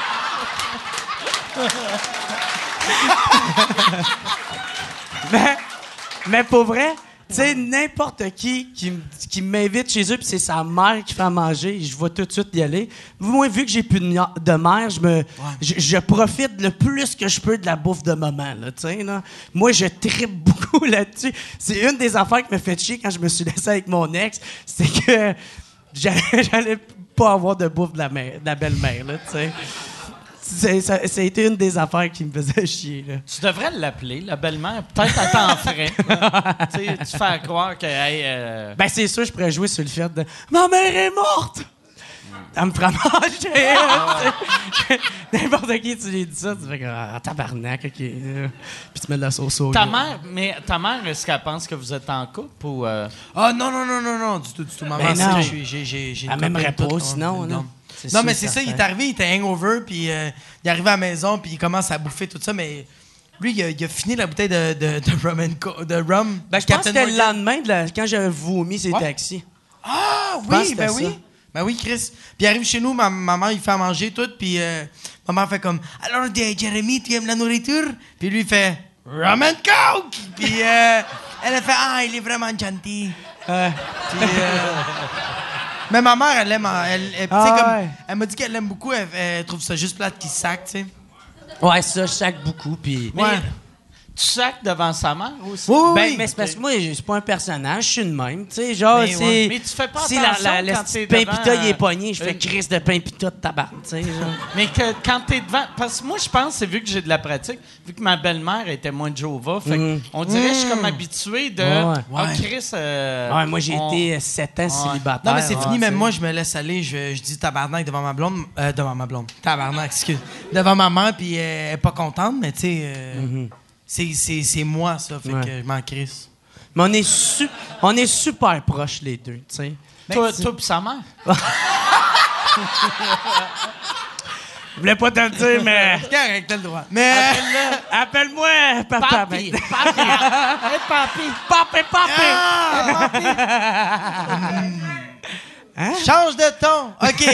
Mais pour vrai, tu sais, n'importe qui m'invite chez eux, puis c'est sa mère qui fait à manger, je vais tout de suite y aller. Moi, vu que j'ai plus de mère, je profite le plus que je peux de la bouffe de maman, là, tu sais, là. Moi, je trippe beaucoup là-dessus. C'est une des affaires qui me fait chier quand je me suis laissé avec mon ex, c'est que j'allais pas avoir de bouffe de la belle-mère, là, tu sais. Ça a été une des affaires qui me faisait chier, là.
Tu devrais l'appeler, la belle-mère. Peut-être elle t'en ferait. Tu sais, tu fais croire que... Hey,
Ben, c'est sûr, je pourrais jouer sur le fait de « Ma mère est morte! » Elle me fera manger. Hein, tu sais. N'importe qui, tu lui dis ça, tu fais que « Ah, tabarnak, OK. » Puis tu mets de la sauce au
ta mère, est-ce qu'elle pense que vous êtes en couple ou...
ah, non, du tout. Maman,
Ben non.
j'ai une
Elle m'aimerait
copine,
pas,
tout.
sinon, non.
Non, mais c'est ça, il est arrivé, il était hangover, puis il est arrivé à la maison, puis il commence à bouffer tout ça, mais lui, il a fini la bouteille de rum de rum.
Ben, je pense que c'était le lendemain quand j'avais vomi ces taxis.
Ah,
pense
oui,
que
ben
c'était
oui.
ça.
Ben oui, Chris. Puis il arrive chez nous, ma maman, il fait à manger tout, puis ma mère fait comme « Alors, Jérémy, tu aimes la nourriture? » Puis lui, il fait « Rum and Coke! » Puis elle a fait « Ah, il est vraiment gentil. » Puis... mais ma mère, elle aime... tu sais, comme... Elle m'a dit qu'elle l'aime beaucoup, elle trouve ça juste plate qu'il sac, tu sais.
Ouais, ça, je sac beaucoup, puis...
Mais tu sacres devant sa mère aussi?
Ben, mais c'est parce que moi, c'est pas un personnage, je suis une même, tu sais, genre,
Mais
c'est...
ouais.
Mais tu fais pas
si
attention
le
quand
petit
t'es
pain
devant,
pita, il est pogné, je fais crise de pain pita de tabac, tu sais, genre.
Mais quand t'es devant... Parce que moi, je pense, c'est vu que j'ai de la pratique, vu que ma belle-mère était moins de Jéhovah, fait que on dirait que je suis comme habitué de...
Ouais.
Ah, Chris...
Ouais, moi, j'ai été 7 ans célibataire.
Non, mais c'est fini, même
c'est-
moi, je me laisse aller. Je dis tabarnak devant ma blonde. Devant ma blonde. Tabarnak, excuse. Devant ma mère, puis elle est pas contente, mais tu sais, c'est moi, ça. Fait
Ouais.
que je m'en crisse.
Mais on est super proches, les deux, tu sais.
Toi pis sa mère?
Je voulais pas te le dire, mais...
C'est correct, t'as le droit. Mais...
Appelle-moi papa.
Papi.
Ben.
Papi. Hey, papi.
Papi.
Change de ton. OK,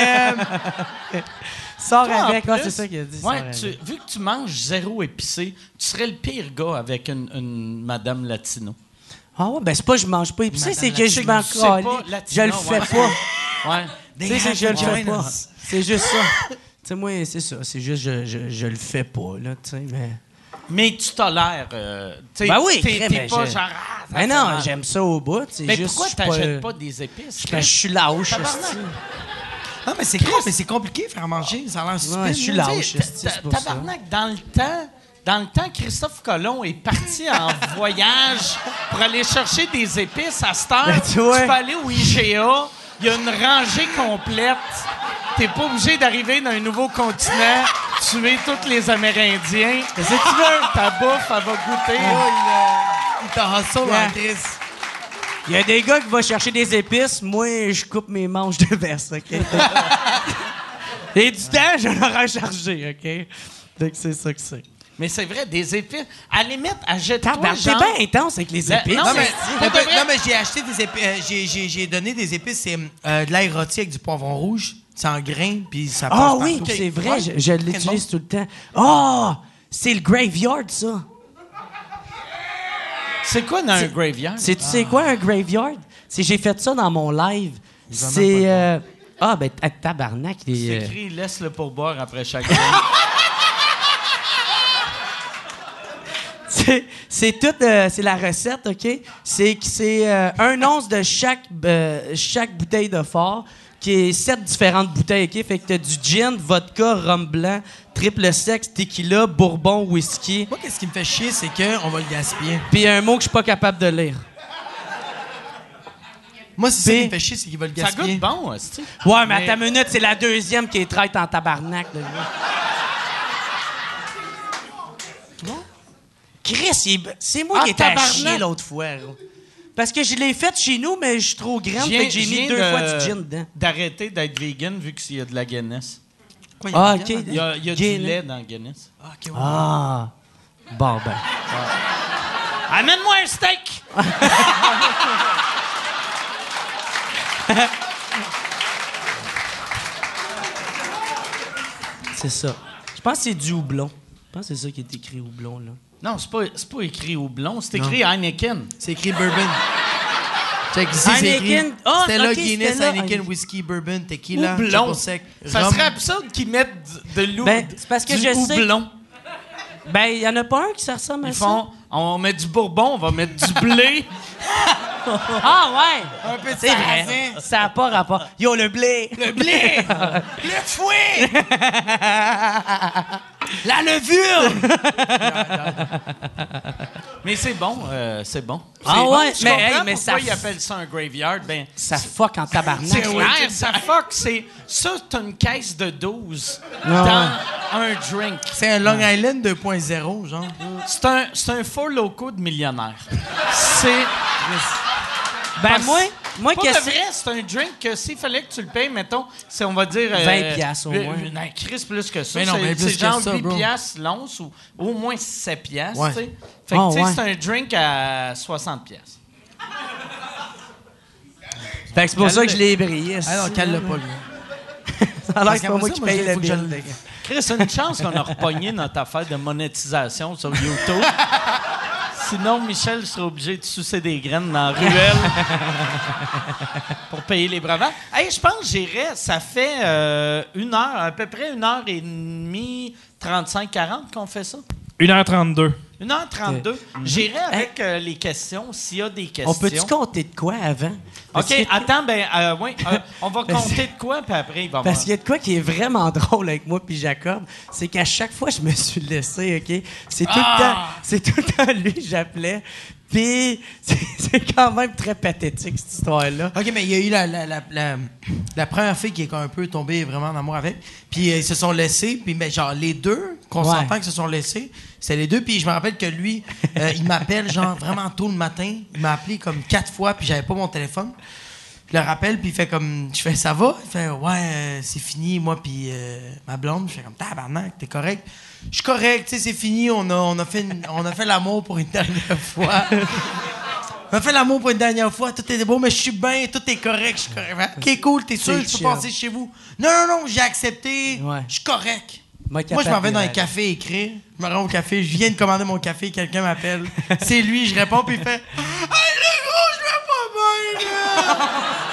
Sors
Toi, en
avec.
plus,
C'est ça qu'il a dit.
ouais,
sors avec.
vu que tu manges zéro épicé, tu serais le pire gars avec une madame latino.
Ah ouais, ben c'est pas que je mange pas épicé, c'est que je
latino.
m'en
C'est pas
calisse.
latino,
Je le fais
ouais.
pas.
Ouais.
Tu sais, c'est que je le fais pas. C'est juste ça. Tu sais, moi, c'est ça. C'est juste je le fais pas, là, tu sais, mais...
Mais tu tolères.
Ben oui,
t'es
crème,
pas
je-
genre.
Ben non, j'aime ça au bout. C'est
Mais
juste,
pourquoi
je suis
t'achètes pas des épices?
Parce que je suis lâche,
Tabarnak.
esti.
Non, mais c'est cool, mais c'est compliqué faire manger. Ça a l'air stupide.
Ouais, je suis
là.
lâche,
Tu sais,
esti, c'est pour ça.
Tabarnak, dans le temps, Christophe Colomb est parti en voyage pour aller chercher des épices. À cette heure,
Ben, tu vois.
peux aller au IGA, il y a une rangée complète. T'es pas obligé d'arriver dans un nouveau continent, tuer tous les Amérindiens. Qu'est-ce que tu veux? Ta bouffe, elle va goûter.
Il t'a hustle
Yeah.
en crise.
Il y a des gars qui vont chercher des épices. Moi, je coupe mes manches de verse, OK? Et du temps, je leur ai chargé, OK? Donc, c'est ça que c'est.
Mais c'est vrai, des épices. À la limite, achète-toi
Tabarnak, c'est
genre...
bien intense avec les
La-
épices.
non,
Non, mais,
Pour de vrai?
non, mais j'ai acheté des épices. J'ai donné des épices. C'est de l'ail rôti avec du poivron rouge. C'est en grains, puis ça passe
Ah oui,
partout.
c'est vrai,
Ouais.
je l'utilise tout le temps. Ah! C'est le graveyard, ça.
C'est quoi dans un graveyard?
Tu sais quoi, un graveyard? J'ai fait ça dans mon live. C'est... Ah, ben, tabarnak.
C'est
Les,
écrit « Laisse le pourboire après chaque game.
c'est tout... c'est la recette, OK? C'est 1 once de chaque bouteille de fort, qui est 7 différentes bouteilles, OK? Fait que t'as du gin, vodka, rhum blanc, triple sexe, tequila, bourbon, whisky,
Moi, qu'est-ce qui me fait chier, c'est qu'on va le gaspiller.
puis un mot que je suis pas capable de lire.
Moi, c'est ça
Puis-
qui me fait chier, c'est qu'il va le
Ça
gaspiller.
goûte bon, est-ce que?
Ouais, mais à ta minute, c'est la deuxième qui est traite en tabarnak. Là. Chris, c'est moi
Ah,
qui étais à
tabarnak.
chier l'autre fois. Gros. Parce que je l'ai faite chez nous, mais je suis trop grande,
Je
fait que j'ai mis 2 fois du gin dedans.
D'arrêter d'être vegan vu qu'il y a de la Guinness.
Quoi, il y a
Ah,
du
OK.
viande?
Il y a du
Guinness.
lait dans Guinness.
Ah, OK, ouais.
Ah. Bon, ben.
Amène-moi un steak!
C'est ça. Je pense que c'est du houblon. Je pense que c'est ça qui est écrit houblon, là.
Non, c'est pas écrit houblon, c'est écrit Heineken.
C'est écrit bourbon. Check ici, c'est écrit.
Heineken. Ah,
Stella,
ok,
Guinness,
Stella.
Heineken, whisky, bourbon, tequila,
Houblon.
triple sec,
Ça
rhum.
serait absurde qu'ils mettent de l'eau.
Ben, c'est parce que
du
je sais-
houblon.
Ben, il y en a pas un qui ça ressemble à
Ils
ça.
font, on met du bourbon, on va mettre du blé.
Ah, ouais!
Un peu de
C'est vrai.
sarrasin.
Ça n'a pas rapport. Yo, le blé!
Le blé! Le fouet! La levure!
Mais c'est bon, c'est bon.
Ah
C'est bon.
ouais,
Je
mais,
comprends
hey, mais
pourquoi
ça
ils appellent ça un graveyard. Ben,
Ça fuck en tabarnak.
c'est clair, ça fuck. Ça, t'as une caisse de 12
Ah
dans un drink.
C'est un Long Island 2.0, genre.
C'est un faux loco de millionnaire. C'est...
Ben, moi
Pas de
qu'est-ce
vrai, c'est un drink que s'il fallait que tu le payes, mettons, c'est, on va dire...
20 piastres au moins.
Non, Chris, plus que ça.
Mais non, mais plus
c'est
que
genre
ça,
8
bro.
piastres l'once ou au moins 7 piastres,
Ouais.
tu sais. Fait que,
Ah,
tu sais,
ouais.
c'est un drink à 60 piastres.
Fait que c'est pour ça que je l'ai brillé.
Ah non, cale-le pas, lui.
Ça a l'air que c'est pas moi qui paye le
faut que je
bill.
Chris, c'est une chance qu'on a repogné notre affaire de monétisation sur YouTube. Sinon, Michel serait obligé de sucer des graines dans la ruelle pour payer les brevets. Hey, je pense que j'irais. Ça fait 1 heure, à peu près 1h30, 35-40 qu'on fait ça.
1h32.
1h32. J'irai avec les questions, s'il y a des questions.
On peut-tu compter de quoi avant? Parce
OK,
que-
attends, on va compter de quoi, puis après, il va
Parce
voir.
qu'il y a de quoi qui est vraiment drôle avec moi puis Jacob, c'est qu'à chaque fois je me suis laissé, OK? C'est tout le temps lui que j'appelais. Puis c'est quand même très pathétique cette histoire-là.
OK, mais il y a eu la première fille qui est un peu tombée vraiment en amour avec. Puis ils se sont laissés. Puis mais genre les deux, qu'on
Ouais.
s'entend qu'ils se sont laissés, c'est les deux. Puis je me rappelle que lui, il m'appelle genre vraiment tôt le matin. Il m'a appelé comme 4 fois, puis j'avais pas mon téléphone. Je le rappelle, puis il fait comme... Je fais, ça va? Il fait, ouais, c'est fini, moi, puis ma blonde. Je fais comme, tabarnak, t'es correct? Je suis correct, tu sais, c'est fini, on a fait l'amour pour une dernière fois. On a fait l'amour pour une dernière fois, tout est beau, mais je suis bien, tout est correct, je suis correct. OK, cool, t'es sûr que je peux passer chez vous? Non, j'ai accepté, je suis correct. Moi, je m'en vais dans un café écrire. Je me rends au café, je viens de commander mon café, quelqu'un m'appelle. C'est lui, je réponds, puis il fait, « Hey, le gros, je vais pas bien, là! »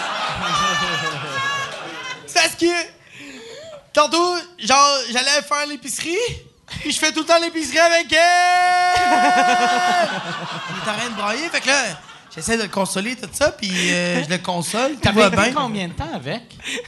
C'est parce que, tantôt, genre, j'allais faire l'épicerie, puis je fais tout le temps l'épicerie avec elle! Il est en train de brailler, fait que là, j'essaie de le consoler, tout ça, puis je le console, tout va bien.
T'avais combien de temps avec?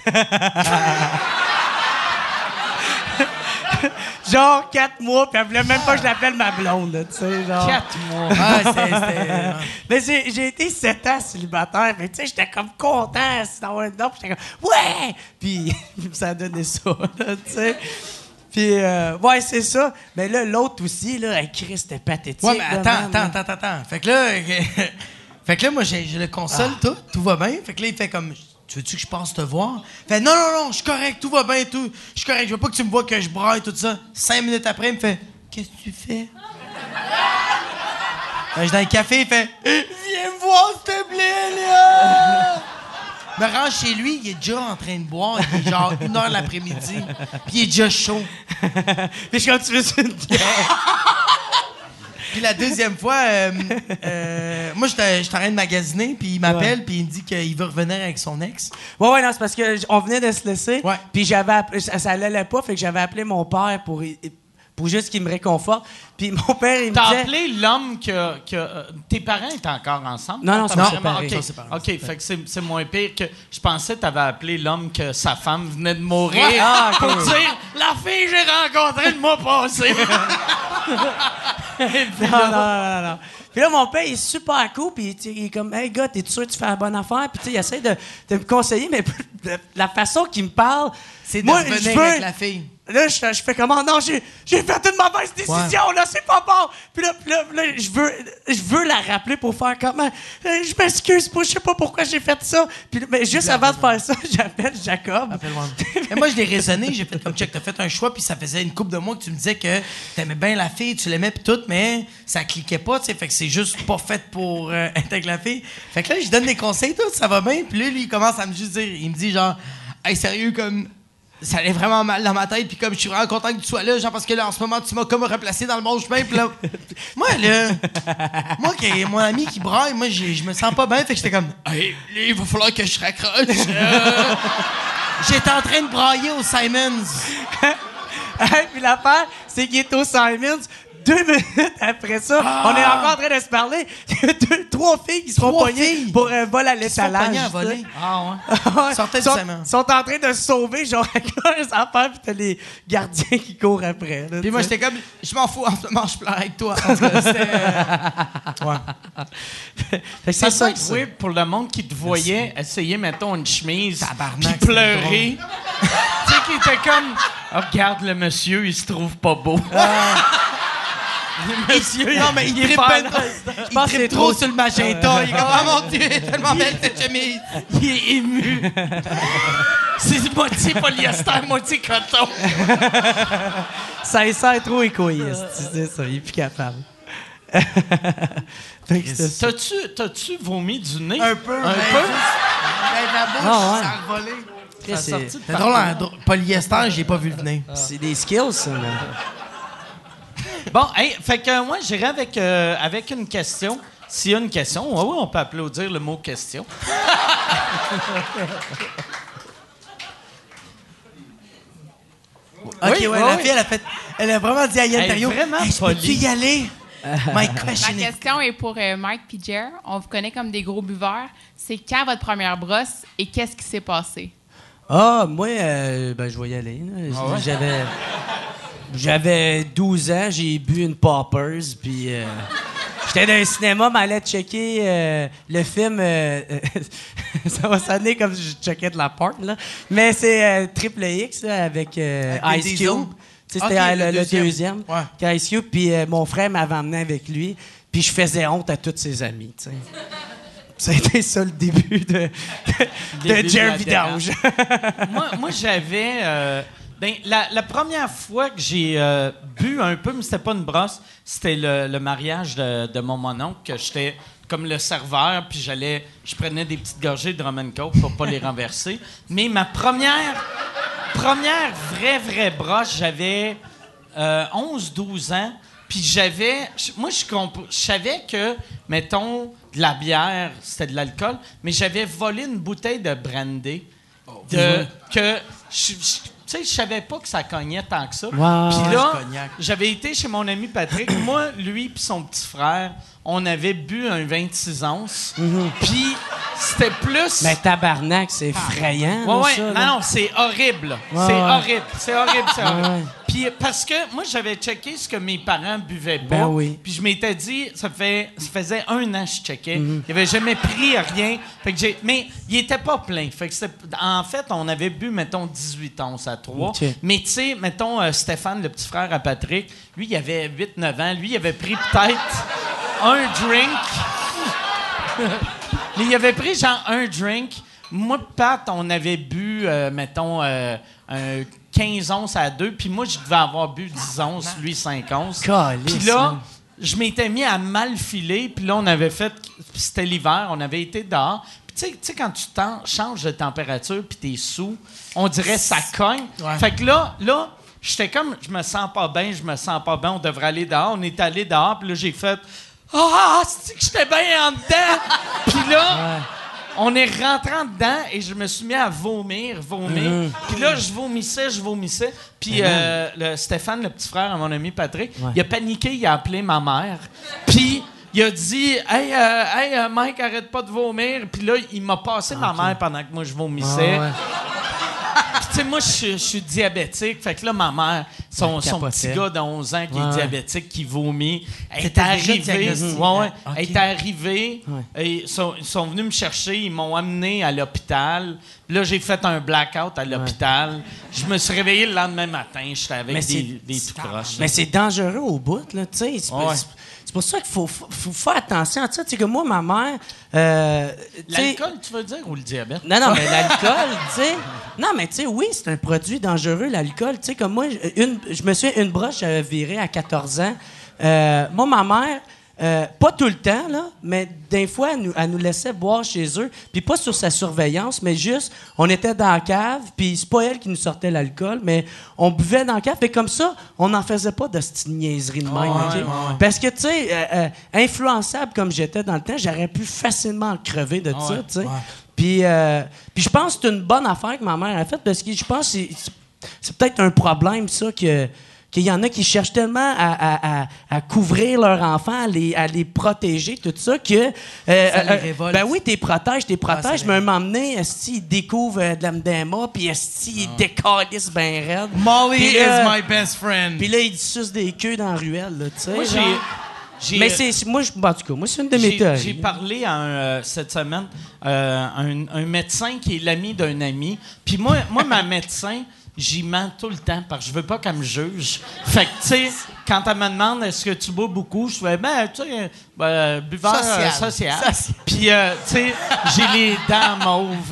Genre 4 mois, puis elle voulait même pas que je l'appelle ma blonde, tu sais, genre.
4 mois.
Ah, c'était...
Mais j'ai été 7 ans célibataire, mais tu sais, j'étais comme content d'avoir une dent, puis j'étais comme, ouais! Puis ça a donné ça, là, tu sais. Puis, ouais, c'est ça. Mais là, l'autre aussi, là, hey, Chris, c'était pathétique.
Ouais, mais attends. Fait que là, moi, je le console, tout va bien. Fait que là, il fait comme... Tu veux-tu que je passe te voir? Fait non, je suis correct, tout va bien, tout. Je suis correct, je veux pas que tu me vois que je braille, tout ça. 5 minutes après, il me fait, qu'est-ce que tu fais? Je suis dans le café, il fait, viens me voir, s'il te plaît, là! Je me rends chez lui, il est déjà en train de boire, il est genre 1h l'après-midi, puis il est déjà chaud.
Puis je suis comme, tu veux une
Puis la deuxième fois, moi, j'étais en train de magasiner, puis il m'appelle, puis il me dit qu'il veut revenir avec son ex.
Ouais, non, c'est parce qu'on venait de se laisser.
Ouais.
Puis ça allait pas, fait que j'avais appelé mon père pour juste qu'il me réconforte. Puis mon père, il me
T'as
disait...
appelé l'homme que tes parents étaient encore ensemble?
Non,
T'as
non,
vraiment-
séparés.
OK,
Ils sont séparés.
OK, fait que c'est moins pire que... Je pensais que t'avais appelé l'homme que sa femme venait de mourir
OK.
pour dire « La fille que j'ai rencontrée le mois passé! »
Non. Puis là, mon père, il est super cool, puis il est comme, hey, gars, t'es sûr que tu fais la bonne affaire? Puis tu sais, il essaie de me conseiller, mais la façon qu'il me parle,
C'est de
moi,
revenir avec la fille.
Là, je fais comment? Non, j'ai fait une mauvaise décision, là, c'est pas bon! Puis là, je veux la rappeler pour faire comment? Je m'excuse pas, je sais pas pourquoi j'ai fait ça. Puis, mais juste avant de faire ça, j'appelle Jacob.
Mais moi, je l'ai raisonné, j'ai fait comme check, t'as fait un choix, puis ça faisait une couple de mois que tu me disais que t'aimais bien la fille, tu l'aimais, puis tout, mais ça cliquait pas, tu sais, fait que c'est juste pas fait pour être avec la fille. Fait que là, je donne des conseils, tout, ça va bien, puis là, lui, il commence à me juste dire, il me dit genre, hey, sérieux, comme. Ça allait vraiment mal dans ma tête, puis comme je suis vraiment content que tu sois là, genre parce que là, en ce moment, tu m'as comme replacé dans le bon chemin, puis là, moi, mon ami qui braille, moi, je me sens pas bien, fait que j'étais comme, hey, là, il va falloir que je raccroche. J'étais en train de brailler au Simons.
Puis l'affaire, c'est qu'il est au Simons. 2 minutes après ça, on est encore en train de se parler. Il y a 3 filles qui se font pogner pour un vol à l'étalage.
Pogner à voler.
Ah ouais?
Sortez du Simons.
Ils sont en train de se sauver, genre, avec leurs affaires, puis t'as les gardiens qui courent après. Là,
Puis moi, j'étais comme, je m'en fous, en ce moment, je pleure avec toi. En tout cas, c'était... Ouais.
Fait que
Ça
c'est
doit
ça.
être weird pour le monde qui te voyait essayer, mettons, une chemise,
Tabarnak,
puis pleurer. Tu sais, qui était comme, oh, regarde le monsieur, il se trouve pas beau. Le monsieur,
Non, mais il trippe
pas
ben trop. Il
pense que
trippe
c'est
trop
trop-
sur le magenta. Il est comme, oh mon Dieu, tellement belle cette chemise.
il est ému. C'est moitié polyester, moitié coton.
Ça sert trop égoïste. C'est ça, il est plus capable. Fait que c'est ça.
T'as-tu vomi du nez?
Un peu.
Un
mais
peu?
juste avec la bouche,
Ah, ouais.
ça a revolé.
Chris, c'est
C'est drôle, en polyester, j'ai pas vu venir.
c'est des skills, ça. Là.
Bon, hey, fait que moi, j'irai avec une question. S'il y a une question, oui, on peut applaudir le mot question.
OK,
Oui,
ouais, la fille, elle a vraiment dit à Yann
Elle est
Terriot,
vraiment
hey, peux-tu
polie.
y aller? My
Ma
question is...
question est pour Mike et Jer. On vous connaît comme des gros buveurs. C'est quand votre première brosse et qu'est-ce qui s'est passé?
Ah, moi, ben, je vais y aller. Là. J'avais 12 ans, j'ai bu une Poppers, puis j'étais dans un cinéma, m'allais checker le film. Ça va sonner comme si je checkais de la porte, là. Mais c'est Triple X, là, avec
Avec
Ice
Diesel.
Cube. Tu sais, c'était
Ok,
le
le
deuxième.
Ouais.
Avec Ice Cube, puis mon frère m'avait emmené avec lui, puis je faisais honte à tous ses amis, tu sais. Ça a été ça le début de
Début
Jer
de la
Vidange.
moi j'avais... la première fois que j'ai bu un peu, mais c'était pas une brosse, c'était le mariage de mon mononcle, que j'étais comme le serveur, puis je prenais des petites gorgées de rum and coke pour pas les renverser. Mais ma première vraie brosse, j'avais 11-12 ans, puis je savais que, mettons, de la bière, c'était de l'alcool, mais j'avais volé une bouteille de brandy, tu sais, je savais pas que ça cognait tant que ça. Puis là, j'avais été chez mon ami Patrick. Moi, lui puis son petit frère, on avait bu un 26 onces. Puis c'était plus...
Mais tabarnak, c'est effrayant.
Ouais.
Ça, là.
Non, c'est horrible.
Ouais.
C'est horrible.
Ouais.
Puis parce que moi, j'avais checké ce que mes parents buvaient pas.
Ben oui.
Puis je m'étais dit, ça faisait 1 an que je checkais. Il avait jamais pris rien. Fait que mais il était pas plein. Fait que en fait, on avait bu, mettons, 18 onces à 3.
Okay.
Mais tu sais, mettons, Stéphane, le petit frère à Patrick, lui, il avait 8-9 ans. Lui, il avait pris peut-être un drink. Mais il avait pris genre un drink. Moi, Pat, on avait bu, mettons, 15 onces à 2. Puis moi, je devais avoir bu 10 onces, lui 5 onces. Puis là, je m'étais mis à mal filer. Puis là, on avait fait... C'était l'hiver, on avait été dehors. Puis tu sais, quand tu changes de température puis t'es sous, on dirait ça cogne. Ouais. Fait que là, j'étais comme, je me sens pas bien, on devrait aller dehors. On est allé dehors, puis là, j'ai fait... c'est que j'étais bien en dedans! Puis là, on est rentré en dedans et je me suis mis à vomir. Puis là, je vomissais. Puis Stéphane, le petit frère à mon ami Patrick, il a paniqué, il a appelé ma mère. Puis il a dit « Hey, Mike, arrête pas de vomir. » Puis là, il m'a passé ma mère pendant que moi, je vomissais. Tu sais, moi, je suis diabétique. Fait que là, ma mère, son petit gars de 11 ans qui est diabétique, qui vomit, elle est arrivée. Elle est arrivée. Ils sont venus me chercher. Ils m'ont amené à l'hôpital. Là, j'ai fait un blackout à l'hôpital. Je me suis réveillé le lendemain matin. J'étais avec des tout croches.
Mais c'est dangereux au bout, là. Tu sais, c'est pour ça qu'il faut faire attention à ça. Tu sais, que moi, ma mère...
l'alcool, tu veux dire, ou le diabète?
Non, mais l'alcool, tu sais... Non, mais tu sais, oui, c'est un produit dangereux, l'alcool. Tu sais, comme moi, je me souviens, une broche, j'avais viré à 14 ans. Moi, ma mère... pas tout le temps, là, mais des fois, elle nous laissait boire chez eux. Puis pas sur sa surveillance, mais juste, on était dans la cave, puis c'est pas elle qui nous sortait l'alcool, mais on buvait dans la cave. Et comme ça, on n'en faisait pas de cette niaiserie de même. Parce que, tu sais, influençable comme j'étais dans le temps, j'aurais pu facilement crever de ça, tu sais. Puis je pense que c'est une bonne affaire que ma mère a faite, parce que je pense que c'est peut-être un problème, ça, qu'il y en a qui cherchent tellement à couvrir leur enfant, à les protéger, tout ça, que...
ça les révolte.
Ben oui, t'es protèges, mais un moment donné, esti, ils découvrent de la MDMA, puis esti, ils décalissent bien raide.
Molly is my best friend.
Puis là, ils sucent des queues dans la ruelle, là, tu sais.
Moi,
mais moi, en tout cas, moi, c'est une de mes théories.
J'ai parlé cette semaine un médecin qui est l'ami d'un ami. Puis moi, ma médecin... J'y mens tout le temps parce que je veux pas qu'elle me juge. Fait que, tu sais, quand elle me demande est-ce que tu bois beaucoup, je fais, tu sais, buveur social. Puis, tu sais, j'ai les dents mauves,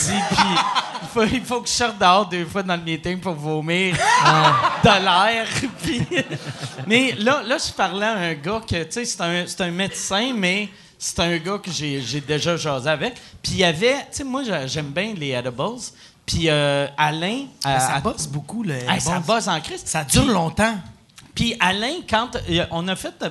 puis il faut que je sorte dehors 2 fois dans le meeting pour vomir de l'air. Mais là, je parlais à un gars que, tu sais, c'est un médecin, mais c'est un gars que j'ai déjà jasé avec. Puis il y avait, tu sais, moi, j'aime bien les edibles. Puis Alain...
ça bosse beaucoup, le
ça bosse en Christ.
Ça dure longtemps.
Puis Alain, quand Yann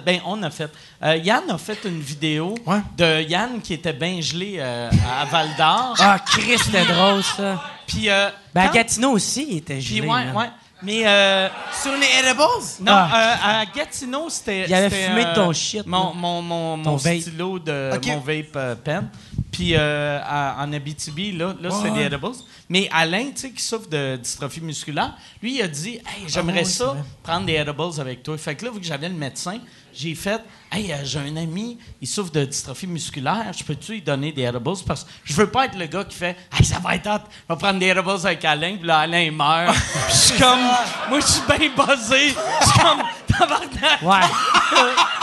a fait une vidéo de Yann qui était bien gelé à Val-d'Or.
Ah, Christ, c'était drôle, ça.
Puis...
à Gatineau aussi, il était gelé.
Puis mais...
sur les edibles?
Non, à Gatineau, c'était...
Il avait fumé de ton shit.
Mon stylo de mon vape pen. Puis en Abitibi, là c'est des edibles. Mais Alain, tu sais, qui souffre de dystrophie musculaire, lui, il a dit « Hey, j'aimerais ça prendre des edibles avec toi. » Fait que là, vu que j'avais le médecin, j'ai fait « Hey, j'ai un ami, il souffre de dystrophie musculaire. Je peux-tu lui donner des edibles? Parce que je veux pas être le gars qui fait « Hey, ça va être hot. Je vais prendre des edibles avec Alain. » Puis là, Alain meurt. Puis je suis comme... Moi, je suis bien buzzé. Je suis comme... Tabarnak!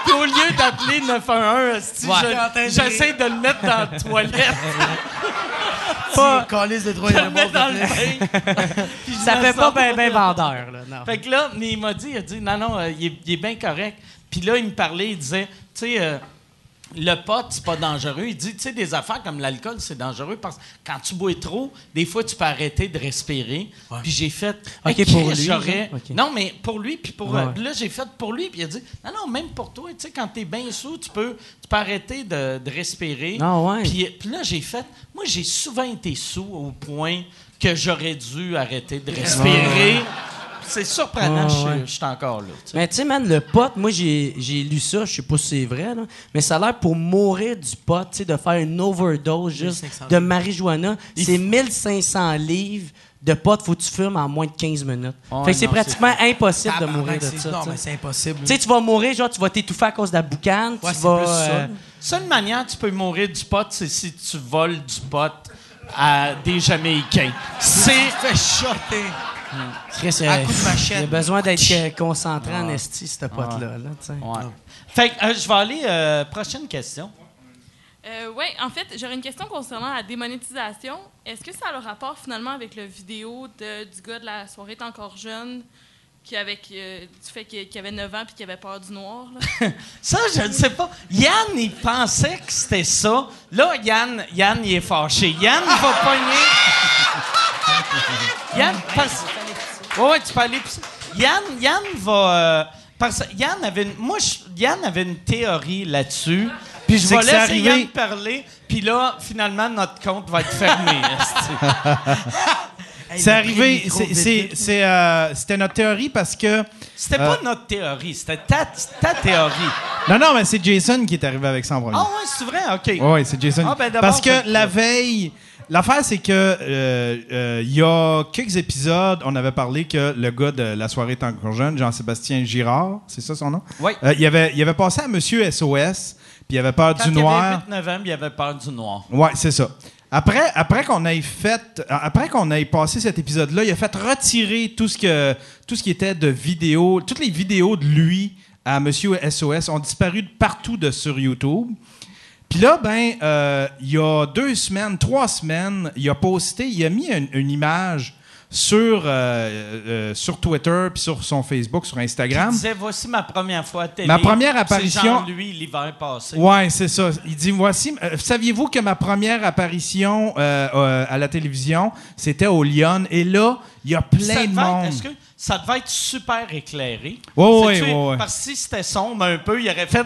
Puis au lieu d'appeler 911, esti,
Ouais.
j'essaie de le mettre dans la toilette.
Pas calice de droit
Je le mets dans le bain. Puis je
Ça
me
fait pas
sors.
ben vendeur, là. Non.
Fait que là, mais il m'a dit, non, il est bien correct. Puis là, il me parlait, il disait, tu sais, le pot, c'est pas dangereux. Il dit, tu sais, des affaires comme l'alcool, c'est dangereux parce que quand tu bois trop, des fois, tu peux arrêter de respirer. Puis j'ai fait,
OK,
hey,
pour
Chris,
lui,
j'aurais...
là? OK.
Non, mais pour lui, puis pour...
Ouais.
Là, j'ai fait pour lui, puis il a dit, non, même pour toi, tu sais, quand t'es bien sous, tu peux arrêter de respirer.
Ah ouais.
Puis là, j'ai fait, moi, j'ai souvent été sous au point que j'aurais dû arrêter de respirer. C'est surprenant, je suis encore là. Tu sais.
Mais tu sais, man, le pot, moi, j'ai lu ça, je sais pas si c'est vrai, là, mais ça a l'air pour mourir du pot, tu sais, de faire une overdose juste
1500
de marijuana, c'est 1500 livres de pot, faut que tu fumes en moins de 15 minutes.
Oh,
fait que c'est
non,
pratiquement impossible de
Tabarnak,
mourir de
c'est-
ça.
Non,
tu sais.
mais c'est impossible.
Tu sais, tu vas mourir, genre, tu vas t'étouffer à cause de la boucane,
Ouais,
tu
c'est
vas...
plus ça, là.
Seule manière que tu peux mourir du pot, c'est si tu voles du pot à des Jamaïcains. C'est...
Fais shotter.
Chris,
À coup de machette.
il a besoin d'être concentré en esti, ce pot-là. Là, tu sais.
Ouais. Fait que je vais aller... prochaine question.
Oui, en fait, j'aurais une question concernant la démonétisation. Est-ce que ça a le rapport finalement avec la vidéo du gars de la soirée T'es encore jeune, du fait qu'il avait 9 ans et qu'il avait peur du noir? Là?
Ça, je ne sais pas. Yann, il pensait que c'était ça. Là, Yann, il est fâché. Yann va pogner... Yann, parce... Ouais, tu peux aller... Yann va... parce que Yann avait Yann avait une théorie là-dessus. Puis je
C'est
vais
que c'est
laisser
arrivé-
Yann parler. Puis là, finalement, notre compte va être fermé. esti.
C'est arrivé, c'était notre théorie parce que...
C'était pas notre théorie, c'était ta théorie.
Non, mais c'est Jason qui est arrivé avec ça en premier.
Ah ouais, c'est vrai? OK.
Oui, c'est Jason.
Ah, ben d'abord,
Parce que
je-
la veille... L'affaire, c'est que il y a quelques épisodes, on avait parlé que le gars de La soirée est encore jeune, Jean-Sébastien Girard, c'est ça son nom?
Oui.
Il avait passé à Monsieur SOS, puis il avait peur
Quand
du
il
noir.
avait 8 novembre, il avait peur du noir.
Ouais, c'est ça. Après qu'on ait passé cet épisode-là, il a fait retirer tout ce qui était de vidéos, toutes les vidéos de lui à Monsieur SOS ont disparu de partout sur YouTube. Puis là, il y a 3 semaines, il a mis une image sur Twitter, puis sur son Facebook, sur
Il
Instagram.
disait, voici ma première fois à télé.
Ma première apparition-
C'est genre lui, l'hiver passé.
Ouais, c'est ça. Il dit, voici... saviez-vous que ma première apparition à la télévision, c'était au Lyon? Et là, il y a plein de monde.
Est-ce que ça devait être super éclairé?
Ouais,
Sais-tu,
ouais.
Parce que si c'était sombre un peu, il aurait fait...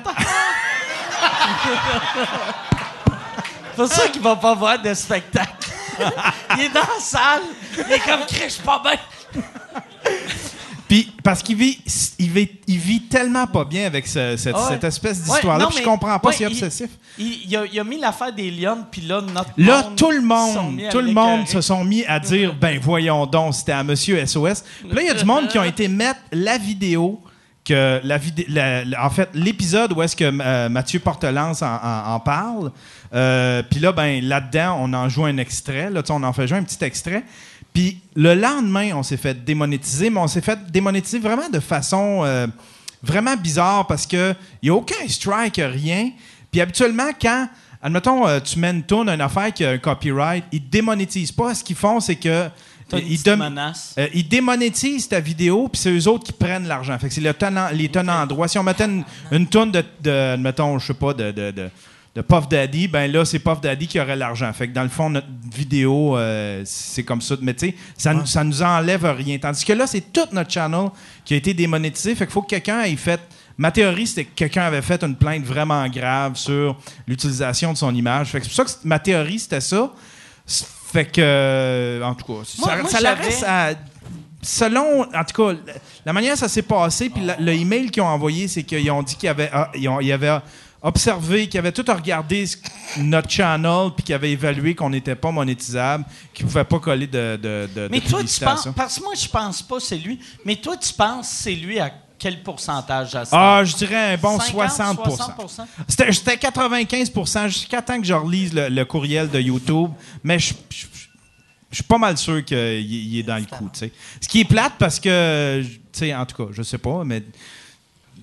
C'est pour ça qu'il va pas voir de spectacle. Il est dans la salle. Il est comme, Chris, je suis pas bien.
Puis, parce qu'il vit tellement pas bien avec cette espèce d'histoire-là,
non,
puis je
mais-
comprends pas,
ouais,
c'est obsessif.
Il a mis l'affaire des lions, puis là,
Là, tout le
sont
monde
mis à
se
l'écœurer.
sont mis à dire, ben voyons donc, c'était à Monsieur SOS. Puis là, il y a du monde qui ont été mettre la vidéo, en fait, l'épisode où est-ce que Mathieu Portelance en parle. Puis là, là-dedans, on en joue un extrait. Là, on en fait jouer un petit extrait. Puis le lendemain, on s'est fait démonétiser, mais on s'est fait démonétiser vraiment de façon vraiment bizarre parce qu'il n'y a aucun strike, rien. Puis habituellement, quand, admettons, tu mets une tourne, une affaire qui a un copyright, ils ne démonétisent pas. Ce qu'ils font, c'est que
T'as une
ils
petite menace.
ils démonétisent ta vidéo, puis c'est eux autres qui prennent l'argent. Fait que c'est les tenants en droit. Si on mettait une tourne mettons, je sais pas, de Puff Daddy, ben là, c'est Puff Daddy qui aurait l'argent. Fait que dans le fond, notre vidéo, c'est comme ça. Mais tu sais, ça nous enlève rien. Tandis que là, c'est tout notre channel qui a été démonétisé. Fait qu'il faut que quelqu'un ait fait... Ma théorie, c'était que quelqu'un avait fait une plainte vraiment grave sur l'utilisation de son image. Fait que c'est pour ça que ma théorie, c'était ça. Fait que... en tout cas,
Moi,
ça
j'avais-
reste à... Selon, en tout cas, la manière dont ça s'est passé, puis le email qu'ils ont envoyé, c'est qu'ils ont dit qu'ils avaient observé, qu'ils avaient tout regardé notre channel, puis qu'ils avaient évalué qu'on n'était pas monétisable, qu'ils ne pouvaient pas coller de
Mais toi, tu
publicitation.
penses... Parce que moi, je pense pas c'est lui. Mais toi, tu penses c'est lui à quel pourcentage à ce
Ah,
temps?
je dirais un bon
50,
60%. C'était 95% jusqu'à temps que je relise le courriel de YouTube, mais je suis pas mal sûr qu'il est dans le coup, tu sais. Ce qui est plate parce que, tu sais, en tout cas, je sais pas, mais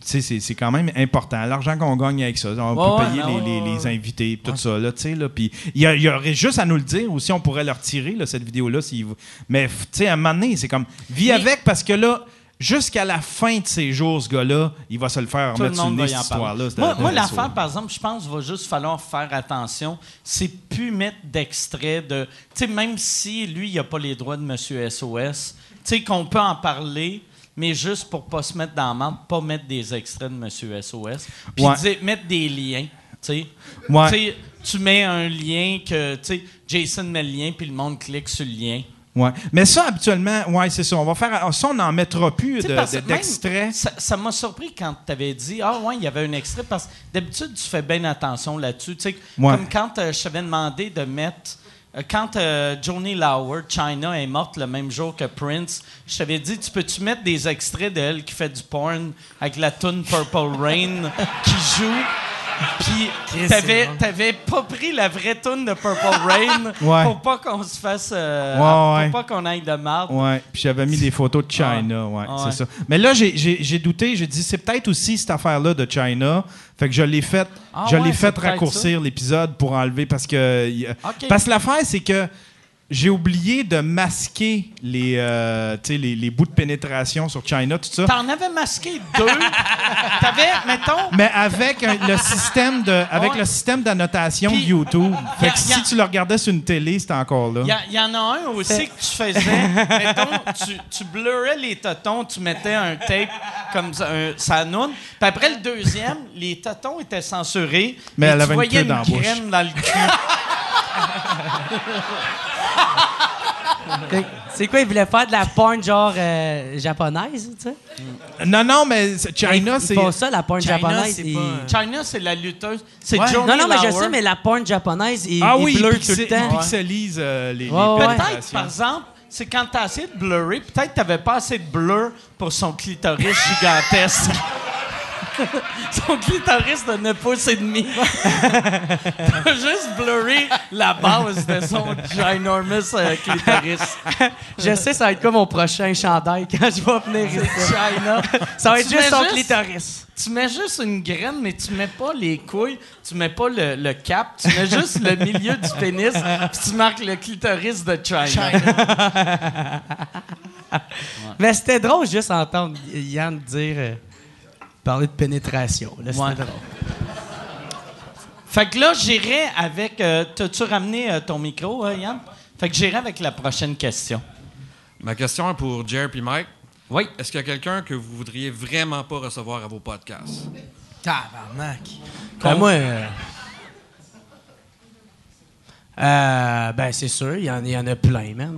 c'est quand même important. L'argent qu'on gagne avec ça, on peut payer les invités, tout ça. Là, puis il y aurait juste à nous le dire, ou si on pourrait le retirer, là, cette vidéo-là. Mais à un moment donné, c'est comme, vis avec, parce que là, jusqu'à la fin de ses jours, ce gars-là, il va se le faire remettre sur le nez, cette histoire-là.
Moi, l'affaire, par exemple, je pense qu'il va juste falloir faire attention. C'est plus mettre d'extrait de... Tu sais, même si lui, il n'a pas les droits de Monsieur SOS, tu sais, qu'on peut en parler, mais juste pour pas se mettre dans la merde, pas mettre des extraits de Monsieur SOS. Puis mettre des liens, tu sais.
Ouais.
Tu sais, tu mets un lien que... Tu sais, Jason met le lien, puis le monde clique sur le lien.
Ouais. Mais ça, habituellement, c'est ça. On va faire. Ça, on n'en mettra plus d'extraits.
Ça m'a surpris quand tu avais dit il y avait un extrait, parce que d'habitude, tu fais bien attention là-dessus. Comme quand je t'avais demandé de mettre. Quand Joanie Lauer, China, est morte le même jour que Prince, je t'avais dit, tu mettre des extraits d'elle qui fait du porn avec la tune Purple Rain qui joue. Puis t'avais pas pris la vraie tune de Purple Rain pour pas qu'on se fasse pour pas qu'on aille de marde.
Ouais, puis j'avais mis des photos de China, c'est ça. Mais là j'ai douté, j'ai dit c'est peut-être aussi cette affaire-là de China. Fait que je l'ai fait raccourcir l'épisode pour enlever parce que l'affaire c'est que j'ai oublié de masquer les bouts de pénétration sur China, tout ça.
T'en avais masqué 2. T'avais, mettons...
Mais avec le système d'annotation de YouTube. Fait que si tu le regardais sur une télé, c'était encore là.
Il y en a un aussi que tu faisais. Mettons, tu blurrais les totons, tu mettais un tape comme ça noune. Puis après le deuxième, les totons étaient censurés.
Mais elle
tu
avait
voyais
une queue dans la bouche.
graine dans le cul.
C'est quoi, il voulait faire de la porn genre japonaise, tu sais?
Non, mais China, c'est...
Ils font ça, la porn japonaise.
China, c'est la lutteuse. C'est
Joanie
Lauer.
Non, mais je sais, mais la porn japonaise, il blur tout le temps.
Il pixelise les
Peut-être, par exemple, c'est quand t'as essayé de blurrer, peut-être t'avais pas assez de blur pour son clitoris gigantesque. Son clitoris de 9 pouces et demi. T'as juste blurré la base de son ginormous clitoris.
Je sais, ça va être quoi mon prochain chandail quand je vais venir ici.
China.
Ça va être juste son clitoris.
Tu mets juste une graine, mais tu mets pas les couilles, tu mets pas le cap, tu mets juste le milieu du pénis, puis tu marques le clitoris de China.
Mais c'était drôle juste entendre Yann dire... parler de pénétration. Là, c'était drôle.
Fait que là, j'irai avec... T'as-tu ramené ton micro, Yann? Fait que j'irai avec la prochaine question.
Ma question est pour Jer et Mike.
Oui.
Est-ce qu'il y a quelqu'un que vous voudriez vraiment pas recevoir à vos podcasts?
Tabarnak.
Moi... ben, c'est sûr. Il y en a plein, man.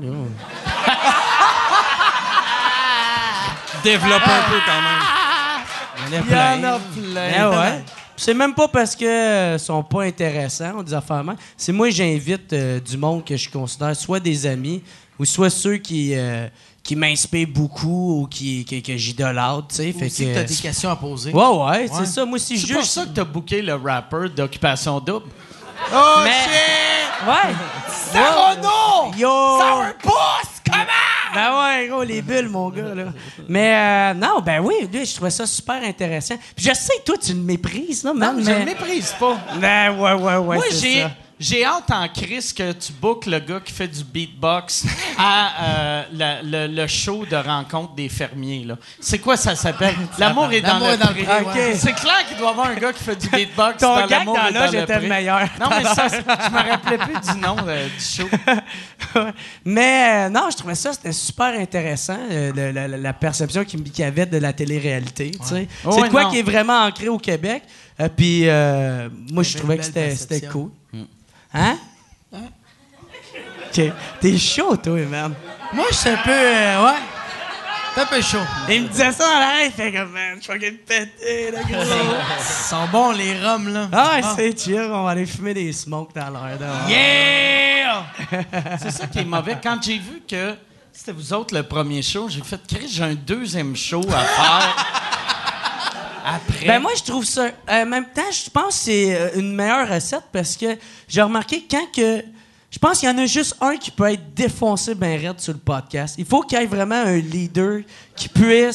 Développe un peu, quand même.
Il y en a plein. Ouais. C'est même pas parce que sont pas intéressants ou des affaires. C'est moi, j'invite du monde que je considère soit des amis ou soit ceux qui m'inspirent beaucoup ou que j'idolâtre. Tu sais, fait
que t'as des questions à poser.
Ouais, c'est ça. Moi, si
c'est pour ça que t'as booké le rapper d'Occupation Double.
Oh, shit!
Ouais.
Sarono!
Yo!
Sourpuss! Comment?
Ben ouais, gros, les bulles, mon gars, là. Mais non, ben oui, lui, je trouvais ça super intéressant. Puis je sais que toi, tu le méprises, là, man.
Non, je le méprise pas.
Ben ouais,
Moi,
c'est ça.
J'ai hâte en crise que tu bookes le gars qui fait du beatbox à le show de rencontre des fermiers. Là. C'est quoi ça s'appelle? L'amour est dans le pré.
Okay.
C'est clair qu'il doit y avoir un gars qui fait du beatbox
Ton
dans
gag
l'amour
dans
est dans
l'âge
le
était
pré.
le meilleur.
Non, mais ça, je me rappelais plus du nom du show.
Mais non, je trouvais ça, c'était super intéressant, la perception qu'il y avait de la télé-réalité. Tu sais. C'est de quoi qui est vraiment ancré au Québec. Puis moi, je trouvais que c'était cool. Hein? Okay. T'es chaud, toi, man.
Moi, je suis un peu... ouais. T'es un peu chaud.
Il me disait ça dans l'arrêt, il fait comme, man, je vais le péter, le gros.
Ils sont bons, les rums, là.
Ah, c'est chill, on va aller fumer des smokes dans l'air.
Yeah! C'est ça qui est mauvais. Quand j'ai vu que c'était vous autres le premier show, j'ai fait, Chris, j'ai un deuxième show à faire. Après.
Ben moi, je trouve ça... en même temps, je pense que c'est une meilleure recette parce que j'ai remarqué quand que... Je pense qu'il y en a juste un qui peut être défoncé ben raide sur le podcast. Il faut qu'il y ait vraiment un leader qui puisse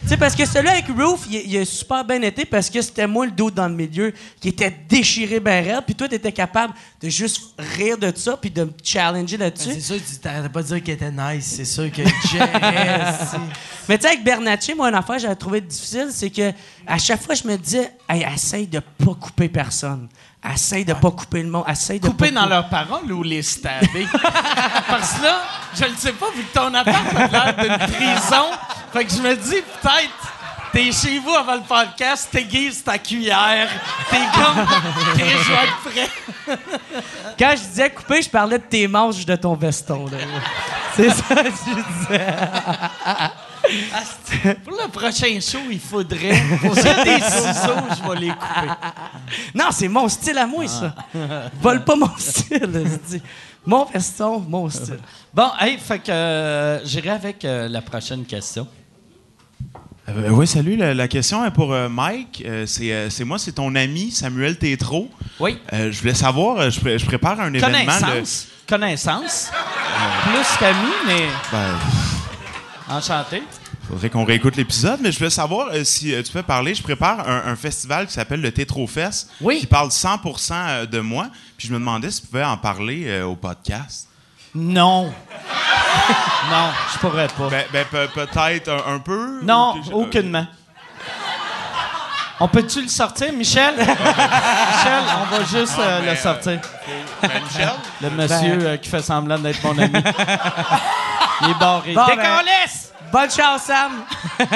Tu sais, parce que celui avec Roof, il a super bien été parce que c'était moi le dos dans le milieu qui était déchiré ben raide, puis toi, t'étais capable de juste rire de ça puis de me challenger là-dessus.
C'est sûr, tu t'arrêtais pas de dire qu'il était nice. C'est sûr que Jess...
Mais tu sais, avec Bernatchez, moi, une affaire que j'avais trouvé difficile, c'est que à chaque fois, je me disais, hey, essaye de pas couper personne. Essaye de pas couper le monde. Essaye de
Couper
pas
dans leurs paroles ou les stabber? Parce que là, je le sais pas, vu que ton appart a l'air d'une prison. Fait que je me dis, peut-être, t'es chez vous avant le podcast, t'aiguises ta cuillère, t'es comme, t'es je vais être prêt.
Quand je disais couper, je parlais de tes manches de ton veston. Là. C'est ça que je disais.
Pour le prochain show, il faudrait. S'il y a des ciseaux, je vais les couper.
Non, c'est mon style à moi, ça. Vole pas mon style. Je dis. Mon veston, mon style.
Bon, hey, fait que j'irai avec la prochaine question.
Oui, salut. La question est pour Mike. C'est moi, c'est ton ami Samuel Tétrault.
Oui.
Je voulais savoir, je prépare un événement.
Connaissance. Plus qu'ami, mais enchanté.
Faudrait qu'on réécoute l'épisode, mais je voulais savoir si tu peux parler. Je prépare un festival qui s'appelle le Tétrault Fest, qui parle 100% de moi. Puis je me demandais si tu pouvais en parler au podcast.
Non. Non, je pourrais pas.
Peut-être un peu.
Non, aucunement. On peut-tu le sortir, Michel? Michel, on va juste le sortir.
Michel?
Le monsieur qui fait semblant d'être mon ami. Il est barré.
Bon,
Décalisse!
Bonne chance, Sam!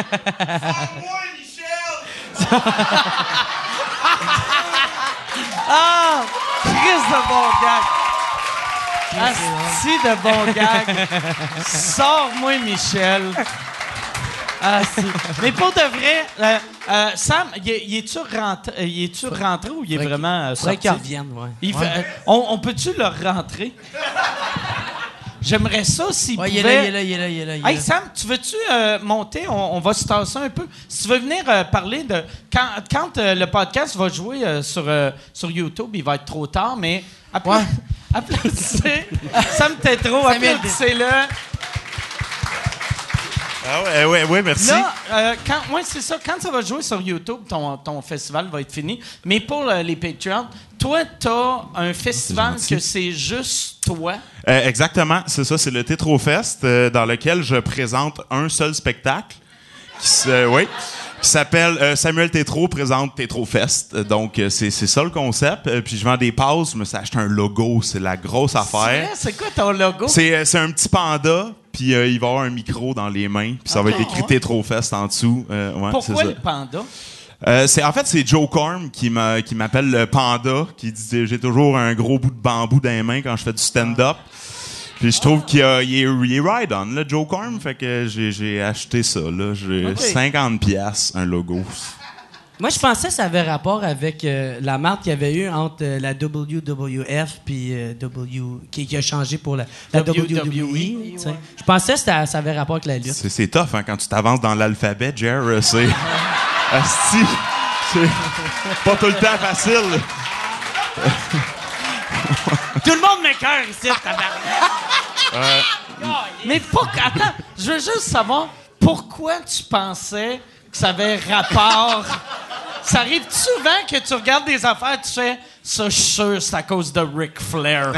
Ah! Chris de bon gag!
Asti de bon gag! Sors-moi, Michel! Asti. Mais pour de vrai, Sam, il est-tu rentré ou il est vraiment
Faudrait
sorti?
qu'il revienne, ouais.
On peut-tu le rentrer? J'aimerais ça s'il pouvait...
Il est là.
Hey, Sam, tu veux-tu monter? On va se tasser un peu. Si tu veux venir parler de... Quand le podcast va jouer sur YouTube, il va être trop tard, mais... Applaudissez. Sam Tétrault, applaudissez-le.
Ah ouais, merci.
Là, c'est ça. Quand ça va jouer sur YouTube, ton festival va être fini. Mais pour les Patreons, toi, t'as un festival que c'est juste toi.
Exactement, c'est ça. C'est le Tétrault Fest dans lequel je présente un seul spectacle qui s'appelle Samuel Tétrault présente Tétrault Fest. Donc, c'est ça le concept. Puis je vends des passes. Je me suis acheté un logo. C'est la grosse affaire.
C'est quoi ton logo?
C'est un petit panda. Puis il va avoir un micro dans les mains. Puis ça va être écrit Tétrault Fest en dessous.
Pourquoi le panda?
C'est Joe Corm qui m'appelle le panda, qui dit j'ai toujours un gros bout de bambou dans les mains quand je fais du stand-up. Puis je trouve qu'il est ride on, là, Joe Corm. Fait que j'ai acheté ça, là. J'ai 50$, un logo.
Moi, je pensais que ça avait rapport avec la marque qu'il y avait eu entre la WWF puis qui a changé pour la WWE. Je pensais que ça avait rapport avec la lutte.
C'est tough, hein, quand tu t'avances dans l'alphabet, Jer. C'est... Asti, c'est pas tout le temps facile.
Tout le monde m'écoeure ici, tabarnak.
Mais attends, je veux juste savoir pourquoi tu pensais que ça avait rapport. Ça arrive souvent que tu regardes des affaires, tu fais ça, je suis sûr, c'est à cause de Ric Flair.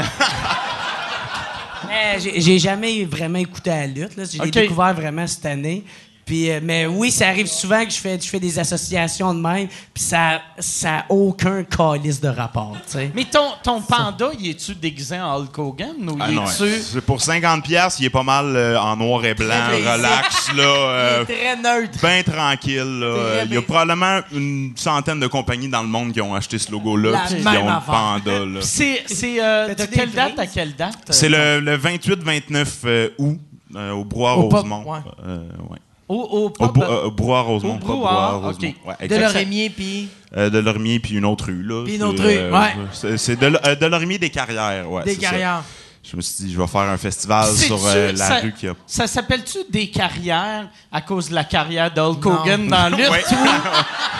J'ai jamais vraiment écouté la lutte. Là. J'ai découvert vraiment cette année. Puis, mais oui, ça arrive souvent que je fais des associations de même, puis ça a aucun calice de rapport. T'sais.
Mais ton panda, il est-tu déguisé en Hulk Hogan ou il est-tu...
Pour 50$, il est pas mal en noir et blanc, relax, là.
Il est très neutre.
Bien tranquille, là. Il y a probablement une centaine de compagnies dans le monde qui ont acheté ce logo-là, puis qui ont le panda, là.
C'est de quelle date à quelle date?
C'est le 28-29 août, au Brouhaha-Rosemont. Au Brouhaha-Rosemont.
Au Brouhaha, OK.
Ouais,
de Lorimier, puis...
de Lorimier, puis une autre rue, là.
Puis une autre rue, ouais.
C'est de Lorimier des Carrières, ouais.
Des Carrières.
Je me suis dit, je vais faire un festival sur la rue qui a...
Ça s'appelle-tu des carrières à cause de la carrière d'Hulk Hogan dans la lutte?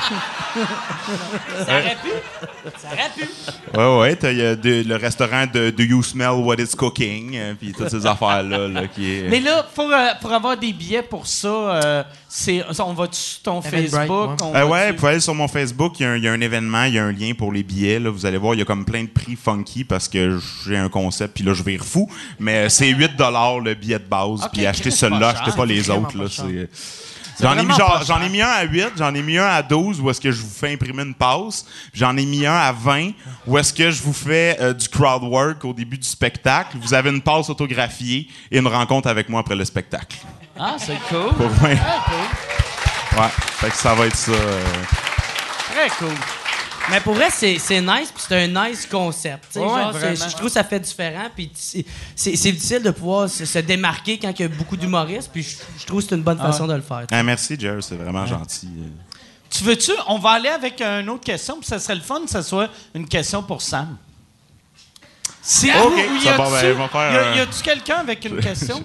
Ça aurait pu. Ça aurait pu.
Ouais, il y a le restaurant de Do You Smell What It's Cooking, puis toutes ces affaires-là. Là, qui est...
Mais là, pour avoir des billets pour ça, on va sur ton Facebook?
Ouais, vous pouvez aller sur mon Facebook, il y a un événement, il y a un lien pour les billets. Là, vous allez voir, il y a comme plein de prix funky parce que j'ai un concept, puis là, je vire fou. Mais c'est 8 $ le billet de base, puis achetez celui-là, achetez pas les autres. Là, J'en ai mis un à 8, j'en ai mis un à 12 où est-ce que je vous fais imprimer une passe. J'en ai mis un à 20 où est-ce que je vous fais du crowd work au début du spectacle. Vous avez une passe autographiée et une rencontre avec moi après le spectacle.
Ah, c'est cool.
Pour vrai.
Cool.
Ouais, fait que ça va être ça.
Très cool.
Mais pour vrai, c'est nice, puis c'est un nice concept.
Ouais,
genre,
vraiment.
je trouve que ça fait différent, puis c'est difficile de pouvoir se démarquer quand il y a beaucoup d'humoristes, puis je trouve que c'est une bonne façon de le faire.
Merci, Jerry, c'est vraiment gentil.
Tu veux-tu? On va aller avec une autre question, puis ça serait le fun que ce soit une question pour Sam.
OK, ça va, ben, on va faire...
Y a-tu quelqu'un avec une question?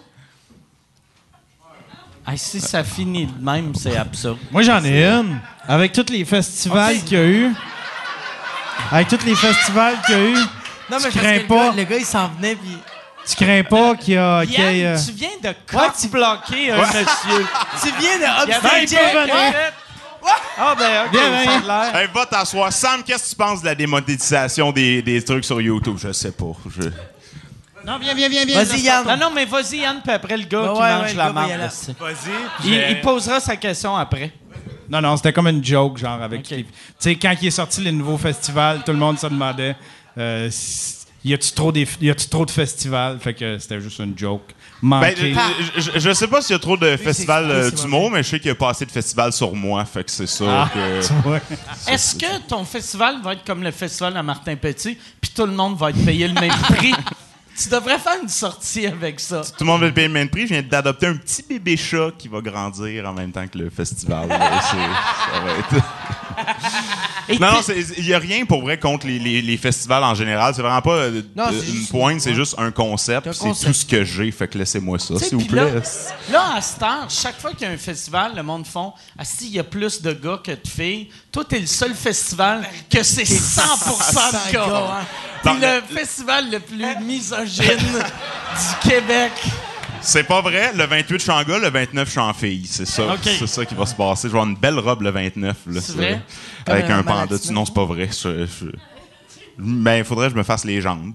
Ah, si ça finit de même, c'est absurde.
Moi, j'en ai une. Avec tous les festivals qu'il y a eu. Avec tous les festivals qu'il y a eu.
Non, mais
tu crains pas.
Le gars, il s'en venait, puis...
Tu crains pas qu'il y a...
Yann, tu viens de cock-bloquer un monsieur.
Tu viens de
upstage.
Ah, ben, OK, ça a l'air.
Hey, va t'asseoir. Sam, qu'est-ce que tu penses de la démonétisation des trucs sur YouTube? Je sais pas.
Non, viens.
Vas-y, Yann.
Non, mais vas-y, Yann, puis après, le gars qui
ouais,
mange
le
la
gars va y
marde.
aller.
Il posera sa question après.
Non, c'était comme une joke, genre, avec...
Okay.
Tu sais, quand il est sorti le nouveau festival, tout le monde se demandait y a-tu trop de festivals? Fait que c'était juste une joke. Manqué.
Je sais pas s'il y a trop de festivals d'humour, mais je sais qu'il y a pas assez de festivals sur moi, fait que c'est ça que...
Est-ce que ton festival va être comme le festival à Martin Petit, puis tout le monde va être payé le même prix? Tu devrais faire une sortie avec ça.
Tout le monde va payer le même prix. Je viens d'adopter un petit bébé chat qui va grandir en même temps que le festival. Ça va être... Non, il n'y a rien pour vrai contre les festivals en général. C'est vraiment pas une pointe, c'est juste un concept. C'est tout ce que j'ai. Fait que laissez-moi ça, s'il vous plaît.
Là, à cette heure, chaque fois qu'il y a un festival, le monde font « Ah, si, il y a plus de gars que de filles. » Toi, t'es le seul festival que c'est 100% de gars. T'es le festival le plus misogyne du Québec.
C'est pas vrai. Le 28, je suis en gars. Le 29, je suis en fille. C'est ça.
Okay.
C'est ça qui va se passer. Je vais avoir une belle robe le 29. Là,
c'est vrai?
Avec un panda. Non, c'est pas vrai. Ben, il faudrait que je me fasse les jambes.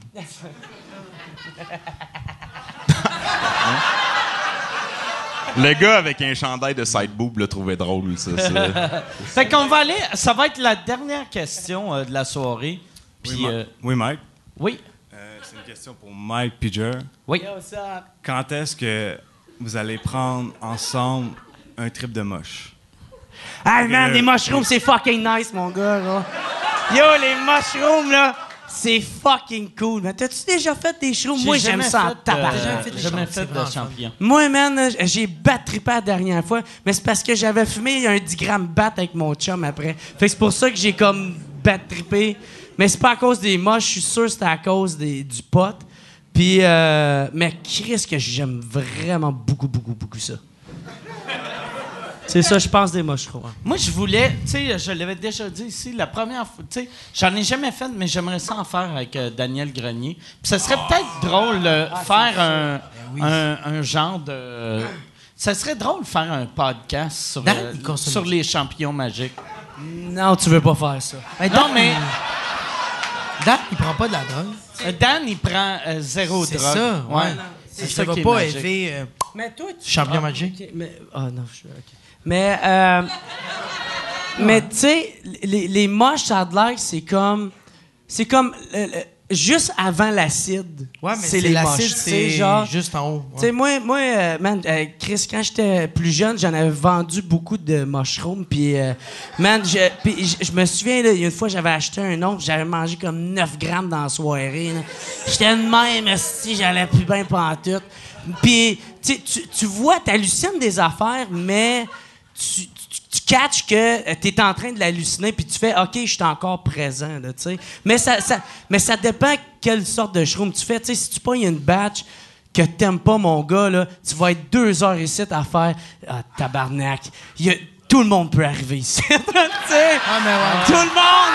Le gars avec un chandail de side boob le trouvait drôle. Ça.
Fait qu'on va aller... Ça va être la dernière question de la soirée. Puis,
oui, Mike?
Oui.
C'est une question pour Mike Pidger.
Oui.
Quand est-ce que vous allez prendre ensemble un trip de moche?
Hey man, les mushrooms, c'est fucking nice, mon gars, là. Yo, les mushrooms, là, c'est fucking cool. Mais t'as-tu déjà fait des shrooms? Moi, j'aime ça en tabac.
J'ai jamais fait de champignons.
Moi, man, j'ai battrippé la dernière fois, mais c'est parce que j'avais fumé un 10 grammes bat avec mon chum après. Fait que c'est pour ça que j'ai comme battrippé. Mais c'est pas à cause des moches, je suis sûr que c'était à cause du pot. Puis, mais Chris, que j'aime vraiment beaucoup ça. C'est ça, je pense, des mushrooms.
Moi, je voulais, tu sais, je l'avais déjà dit ici, la première fois, tu sais, j'en ai jamais fait, mais j'aimerais ça en faire avec Daniel Grenier. Puis ça serait peut-être drôle de faire un genre de... Ça serait drôle de faire un podcast sur les champignons magiques.
Non, tu veux pas faire ça.
Non, mais...
Dan, il prend pas de la drogue.
Dan, il prend zéro drogue.
C'est ça, ouais.
C'est
ça
ça
va
qui est
pas
magique.
élever...
Mais toi,
champignon magique.
Okay, mais, non, je suis... OK. Mais, mais tu sais, les moches, ça a de l'air que c'est comme juste avant l'acide.
Ouais, mais
c'est les
l'acide,
moches, c'est genre
juste en haut.
Tu sais, moi, man, Chris, quand j'étais plus jeune, j'en avais vendu beaucoup de mushrooms. Puis, man, je me souviens, là, une fois, j'avais acheté un autre, j'avais mangé comme 9 grammes dans la soirée. Là. J'étais de même, si j'allais plus bien pantoute. Puis, tu vois, t'hallucines des affaires, mais tu catches que t'es en train de l'halluciner, puis tu fais « OK, je suis encore présent. » tu sais. Mais ça dépend quelle sorte de shroom tu fais. Tu sais, si tu pognes une batch que t'aimes pas, mon gars, là, tu vas être 2 heures ici à faire « Ah, tabarnak. » tout le monde peut arriver ici. Tu sais, tout le monde,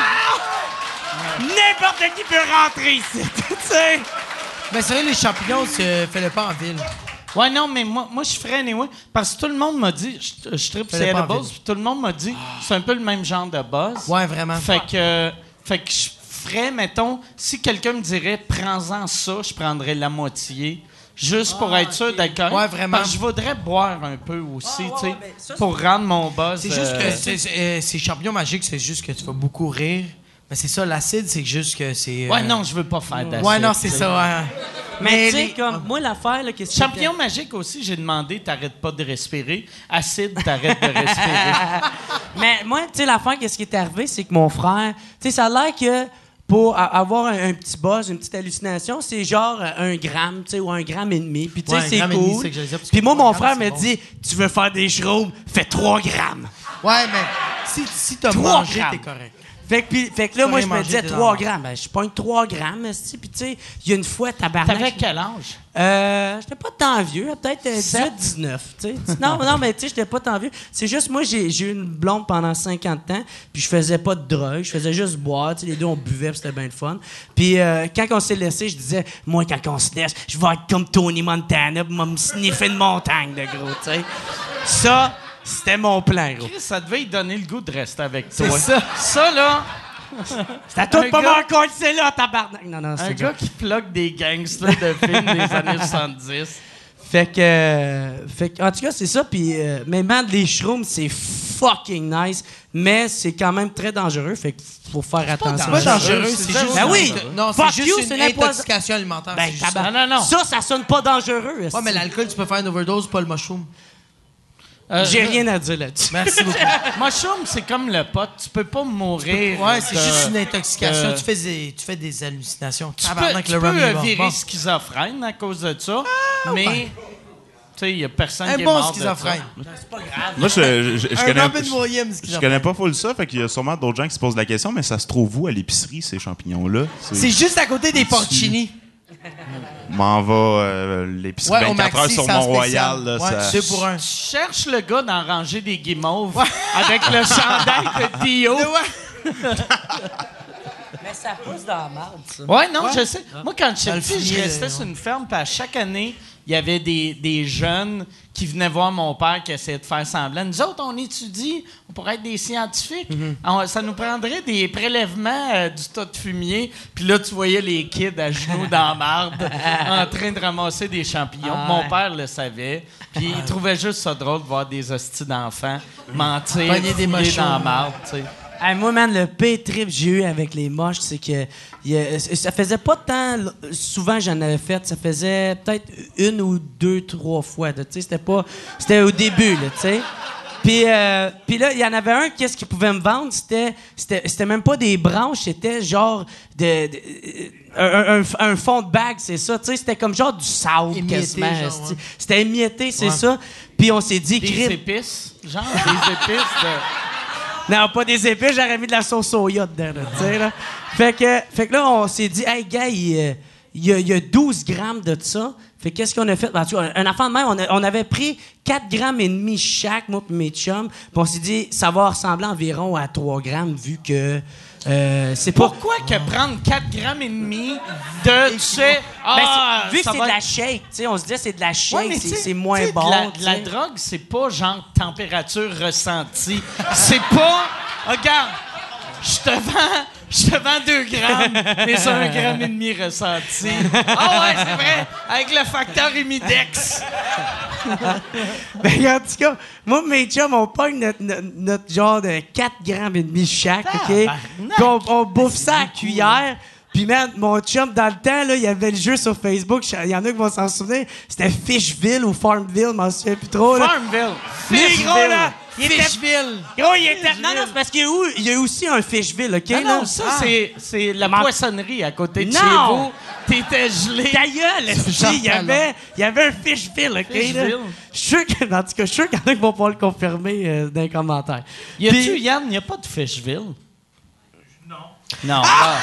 n'importe qui peut rentrer ici. Tu sais.
Mais c'est vrai, les champignons, fais-le pas en ville.
Ouais, non, mais moi je ferais anyway. Parce que tout le monde m'a dit, je tripe
Fais-le
c'est
pas en
edibles,
ville.
puis tout le monde m'a dit, c'est un peu le même genre de buzz.
Ouais, vraiment.
Fait que je ferais, mettons, si quelqu'un me dirait, prends-en ça, je prendrais la moitié. Juste pour être sûr d'être correct.
Ouais, vraiment.
Parce que je voudrais boire un peu aussi, tu sais,
ben, ça,
pour rendre mon buzz.
C'est juste que ces champignons magiques, c'est juste que tu vas beaucoup rire. Mais c'est ça, l'acide, c'est juste que c'est...
Ouais, non, je veux pas faire d'acide.
Ouais, non, c'est ça, ouais.
Mais tu sais, comme moi, l'affaire, là, qu'est-ce que
Champignon magique aussi, j'ai demandé, t'arrêtes pas de respirer. Acide, t'arrêtes de respirer.
Mais moi, tu sais, l'affaire, qu'est-ce qui est arrivé, c'est que mon frère, tu sais, ça a l'air que pour avoir un petit buzz, une petite hallucination, c'est genre 1 gramme, tu sais, ou 1,5 gramme. Puis tu sais, c'est cool.
C'est que j'allais dire, parce
Puis
que
moi,
3
mon
grammes,
frère
c'est
me
bon.
dit, tu veux faire des shrooms, fais 3 grammes.
Ouais, mais si t'as
3
mangé,
grammes.
t'es correct.
Fait que là, moi, je me
manger,
disais
t'es
3
dans le
grammes. Ben, je pogne 3 grammes, puis tu sais, il y a une fois, tabarnak.
T'avais quel âge?
J'étais pas tant vieux, peut-être 18, 19, tu sais. Non, mais tu sais, j'étais pas tant vieux. C'est juste, moi, j'ai eu une blonde pendant 50 ans, puis je faisais pas de drogue, je faisais juste boire, tu sais, les deux, on buvait, puis c'était bien le fun. Puis quand on s'est laissé, je disais, moi, quand on se laisse, je vais être comme Tony Montana, puis me sniffer une montagne, de gros, tu sais. Ça, c'était mon plan, gros.
Chris, ça devait lui donner le goût de rester avec toi.
C'est ça.
Ça, là...
C'est à toi de
Un
pas
gars-
m'en c'est là, tabarnak. Non,
Un
c'est
gars qui plug des gangsters de films des années 70.
Fait que, en tout cas, c'est ça. Puis, mais man, les shrooms, c'est fucking nice, mais c'est quand même très dangereux. Fait qu'il faut faire attention.
C'est pas dangereux, c'est juste...
Ben oui!
Non,
Fuck
c'est
you,
juste
c'est
une
l'impoison-
intoxication alimentaire.
Ben,
c'est juste ça.
tabarnak.
Non.
Ça sonne pas dangereux.
Ouais, mais l'alcool, tu peux faire une overdose, pas le mushroom.
J'ai rien à dire là-dessus.
Merci beaucoup.
Mushroom, c'est comme le pot. Tu peux pas mourir.
Ouais, c'est
de-
juste une intoxication.
de-
Tu fais des hallucinations.
Tu peux,
Tabarnak,
tu
le
peux,
rum est bon.
virer
Bon.
schizophrène à cause de ça, mais tu sais, il y a personne
Un
qui est
bon
mort de
schizophrène.
ça.
Moi, je
Un
connais,
Robin Williams
je connais pas full ça, fait qu'il y a sûrement d'autres gens qui se posent la question, mais ça se trouve où à l'épicerie, ces champignons-là?
C'est juste à côté des porcini.
M'en va l'épicerie
Ouais, au
24 heures
Maxi,
sur
sans
Mont-Royal.
spécial.
là,
Ouais,
ça-
2 pour 1.
Tu cherches le gars d'en ranger des guimauves avec le chandail de Dio.
Mais ça pousse dans la marde, ça.
Ouais, non, je sais. Moi, quand
Dans le
j'étais petit, je
fumier,
restais
là,
sur une ferme, puis à chaque année, il y avait des jeunes qui venaient voir mon père qui essayaient de faire semblant. Nous autres, on étudie, on pourrait être des scientifiques. Ça nous prendrait des prélèvements du tas de fumier, puis là, tu voyais les kids à genoux dans la marde en train de ramasser des champignons.
Ah,
Mon
ouais.
père le savait, puis il trouvait juste ça drôle de voir des hosties d'enfants mentir,
Pogner des
fouiller
mochons.
dans la marde, tu sais.
Hey, moi, man, le pire trip que j'ai eu avec les moches, c'est que ça faisait pas tant souvent j'en avais fait. Ça faisait peut-être 1 ou 2, 3 fois. Tu sais, c'était au début, là, tu sais. Puis là, il y en avait un, qu'est-ce qu'il pouvait me vendre? C'était même pas des branches, c'était genre un fond de bague, c'est ça. Tu sais, c'était comme genre du sable,
Émietté,
quasiment.
genre, ouais.
C'était émietté, c'est ça. Puis on s'est dit,
Des
crime.
épices, genre des épices de...
Non, pas des épices, j'aurais mis de la sauce soya dedans, là, tu sais, là. Fait que là, on s'est dit, hey, gars, il y a 12 grammes de ça. Fait que qu'est-ce qu'on a fait? Ben, tu vois, un enfant de même, on avait pris 4 grammes et demi chaque, moi et mes chums. Puis on s'est dit, ça va ressembler environ à 3 grammes, vu que c'est pas...
Pourquoi que prendre 4 grammes et demi de, tu sais,
Vu que
ça
c'est
va
de la
être-
shake, tu sais, on se disait c'est de la shake,
Ouais, mais tu sais,
c'est moins
tu sais,
bon.
De la
tu sais.
drogue, c'est pas genre température ressentie. C'est pas. Regarde, je te vends 2 grammes, mais c'est 1 gramme et demi ressenti. Ah ouais, c'est vrai, avec le facteur humidex.
Ben, en tout cas, moi et mes chums, on pogne notre genre de 4 grammes et demi chaque, OK? Puis on bouffe ça à la cuillère. Puis, man, mon chum, dans le temps, là, il y avait le jeu sur Facebook. Il y en a qui vont s'en souvenir. C'était Fishville ou Farmville, je m'en souviens plus trop. Là.
Farmville.
Lui, gros, là, il était...
Fishville.
Gros, il était... Non, non, c'est parce qu'il y a aussi un Fishville, OK?
Non,
là?
non, ça, c'est la poissonnerie à côté de
Non!
chez vous. T'étais gelé.
Ta gueule, esti, il y avait un Fishville, OK? là?
Fishville.
Je suis sûr que, en tout cas, je suis sûr qu'il y en a qui vont pouvoir le confirmer dans les commentaires.
Y a-tu,
Puis-
Yann, y a pas de Fishville? Non. Non.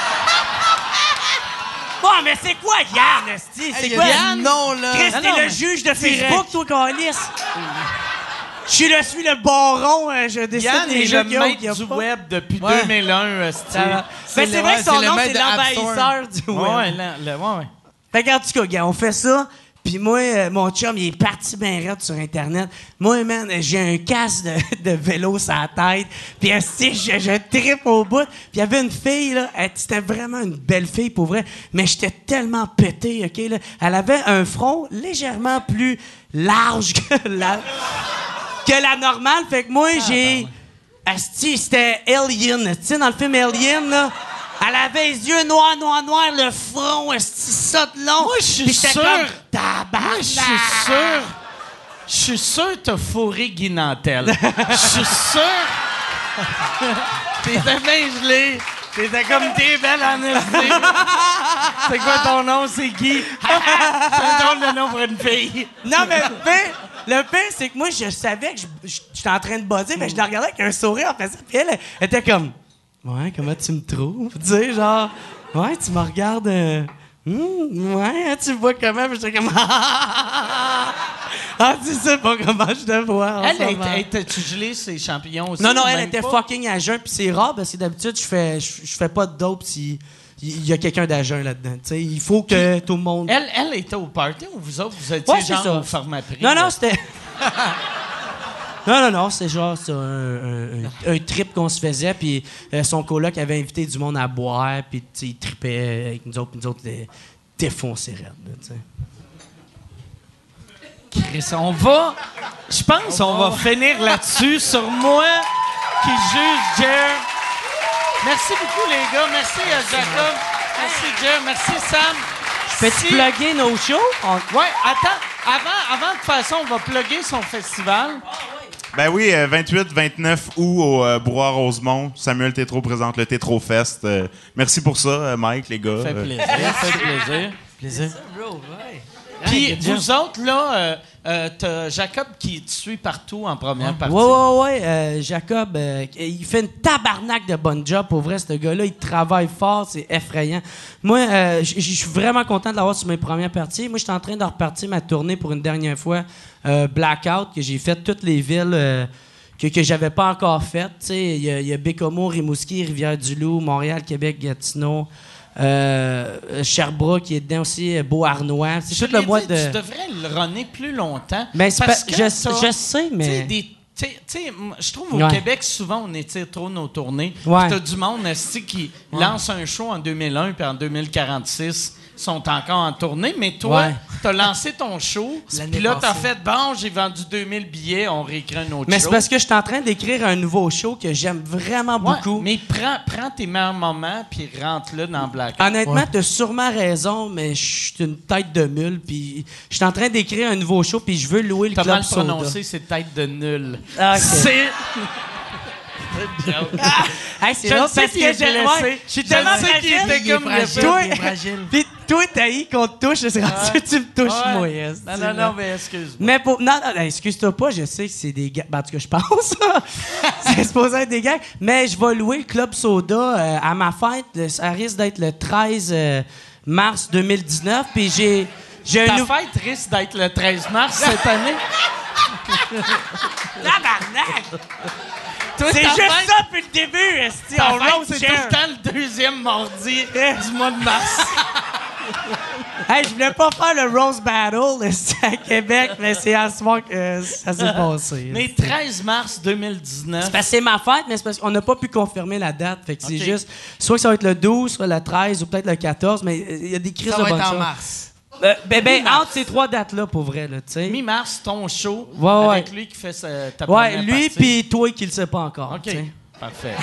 Bon, mais c'est quoi Yann, esti? C'est
Hey,
quoi
Yann? Non, là.
Chris,
Non,
t'es
non,
le
mais-
juge de Facebook, toi, Carlis. Je suis le baron, je décide
Yann
des
est
jeux
le
qu'il y a ou qu'il y
maître
a
du
pas.
web depuis
Ouais.
2001, esti.
Ben, c'est vrai que son
le
nom,
maître
c'est
de App
l'envahisseur du web.
Ouais.
Fait qu'en tout cas, gars, on fait ça. Puis moi, mon chum, il est parti bien raide sur Internet. Moi, man, j'ai un casque de vélo sur la tête. Puis esti, je trippe au bout. Puis il y avait une fille, là. C'était vraiment une belle fille, pour vrai. Mais j'étais tellement pété, OK? Là. Elle avait un front légèrement plus large que la normale. Fait que moi, j'ai... Esti, c'était Alien. Tu sais, dans le film Alien, là... Elle avait les yeux noirs, le front, esti, ça de long.
Moi, je suis
Puis j'étais
sûr.
comme, tabarnak!
Je suis sûr que t'as fourré Guy Nantel. Je suis sûr. T'étais bien gelé. T'étais comme t'es belle en esti. C'est quoi ton nom? C'est Guy. C'est un drôle de nom pour une fille.
Non, mais le pire, c'est que moi, je savais que j'étais en train de buzzer, mais je la regardais avec un sourire en faisant. Puis elle était comme, ouais, comment tu me trouves? Tu sais, genre, ouais, tu me regardes. Ouais, tu me vois comment? Puis j'étais comme, ah, tu sais pas comment je te vois. en ce moment.
Elle était-tu gelée ses champignons aussi?
Non,
ou
elle
même
était
pas?
fucking à jeun, puis c'est rare parce que d'habitude, je fais pas de dope si il y a quelqu'un d'à jeun là-dedans. Tu sais, il faut que tout le monde.
Elle était au party ou vous autres, vous étiez
Ouais, c'est
genre
ça.
au format prix?
Non, c'était. Non, c'est genre c'est un trip qu'on se faisait, puis son coloc avait invité du monde à boire, puis tu sais, il tripait avec nous autres, puis nous autres, défoncés raides, là, tu sais.
Chris, je pense qu'on va finir là-dessus sur moi qui juge Jer. Merci beaucoup, les gars. Merci à Jacob. Merci, Jer. Merci, Sam.
Peux-tu plugger nos shows?
Ouais, attends. Avant de faire ça, on va plugger son festival.
Ben oui, 28-29 août au Bois Rosemont. Samuel Tétrault présente le Tétrault Fest. Merci pour ça, Mike, les gars.
Fait plaisir.
Plaisir.
Puis vous autres, là, t'as Jacob qui te suit partout en première partie.
Ouais. Jacob, il fait une tabarnak de bon job. Pour vrai, ce gars-là, il travaille fort, c'est effrayant. Moi, je suis vraiment content de l'avoir sur mes premières parties. Moi, je suis en train de repartir ma tournée pour une dernière fois. Blackout, que j'ai fait toutes les villes que j'avais pas encore faites. Il y a Bécomo, Rimouski, Rivière-du-Loup, Montréal, Québec, Gatineau. Sherbrooke qui est dedans aussi, Beauharnois. C'est tout le mois de.
Tu devrais le runner plus longtemps.
Mais
parce que
je sais, mais.
Je trouve au Québec, souvent, on étire trop nos tournées.
Ouais.
T'as du monde qui lance un show en 2001 puis en 2046 sont encore en tournée, mais toi, t'as lancé ton show, puis là, t'as fait, bon, j'ai vendu 2000 billets, on réécrit un autre show.
Mais c'est parce que je suis en train d'écrire un nouveau show que j'aime vraiment beaucoup.
Mais prends tes meilleurs moments, puis rentre-le dans Black.
Honnêtement, t'as sûrement raison, mais je suis une tête de mule, puis je suis en train d'écrire un nouveau show, puis je veux louer le
T'as
Club
mal
Soda.
prononcé, c'est tête de nul.
Ah, ok.
C'est...
Hey, c'est
Je
drôle
sais
parce
qu'il
que
est blessé.
je suis tellement
sais qu'il
fragile.
était comme
fragile.
Puis toi, t'as eu qu'on te touche, c'est rendu tu me touches, moi. esti, là.
Non, mais excuse-moi.
Mais non, excuse-toi pas, je sais que c'est des gars. Ben, en tout cas, je pense. C'est supposé être des gars. Mais je vais louer le Club Soda à ma fête. Ça risque d'être le 13 mars 2019. Puis j'ai un
Ta fête risque d'être le 13 mars cette année.
Tabarnak!
Toi,
C'est
ta
juste
fête-
ça depuis le début, esti.
Ta
On
fête,
roast
c'est tout
Jer.
le temps le deuxième mardi du mois de mars.
Hey, je voulais pas faire le Rose Battle esti, à Québec, mais c'est à ce soir que ça s'est passé.
Mais 13 mars 2019.
C'est parce que c'est ma fête, mais c'est parce qu'on n'a pas pu confirmer la date. Fait que c'est juste, soit que ça va être le 12, soit le 13 ou peut-être le 14, mais il y a des crises
Ça
de
va
bonne
être en
chance.
mars.
Entre ces trois dates-là, pour vrai, là, tu sais.
Mi-mars, ton show
Ouais.
avec lui qui fait ta
Ouais,
première
lui
partie.
puis toi qui le sais pas encore.
OK,
tu sais.
parfait.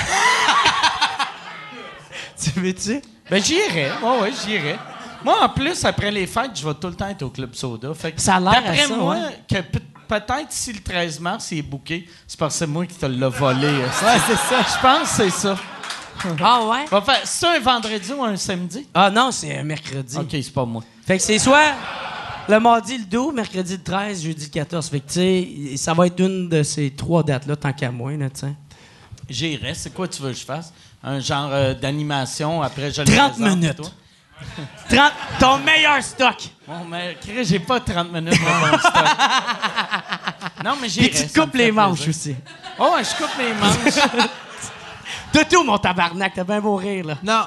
Tu veux-tu?
Ben, j'irai. Ouais, j'irai. Moi, en plus, après les fêtes, je vais tout le temps être au Club Soda. Fait que
Ça a l'air à
d'après
ça,
moi,
ouais.
que peut-être si le 13 mars il est booké, c'est parce que c'est moi qui te l'ai volé.
Ouais, c'est ça.
Je pense que c'est ça.
Ah ouais?
C'est un vendredi ou un samedi?
Ah non, c'est un mercredi.
OK, c'est pas moi.
Fait que c'est soit le mardi le 12, mercredi le 13, jeudi le 14. Fait que tu sais, ça va être une de ces trois dates-là, tant qu'à moi, là, tu sais.
J'irai. C'est quoi tu veux que je fasse? Un genre d'animation, après je le
30
présente,
minutes.
toi?
30, ton meilleur stock.
Bon, mais Chris, j'ai pas 30 minutes de mon stock. Non, mais j'irais.
Puis tu te
ça me
coupes
fait
les manches
plaisir.
aussi.
Oh, ouais, je coupe les manches.
De tout, mon tabarnak, t'as bien beau rire, là.
Non.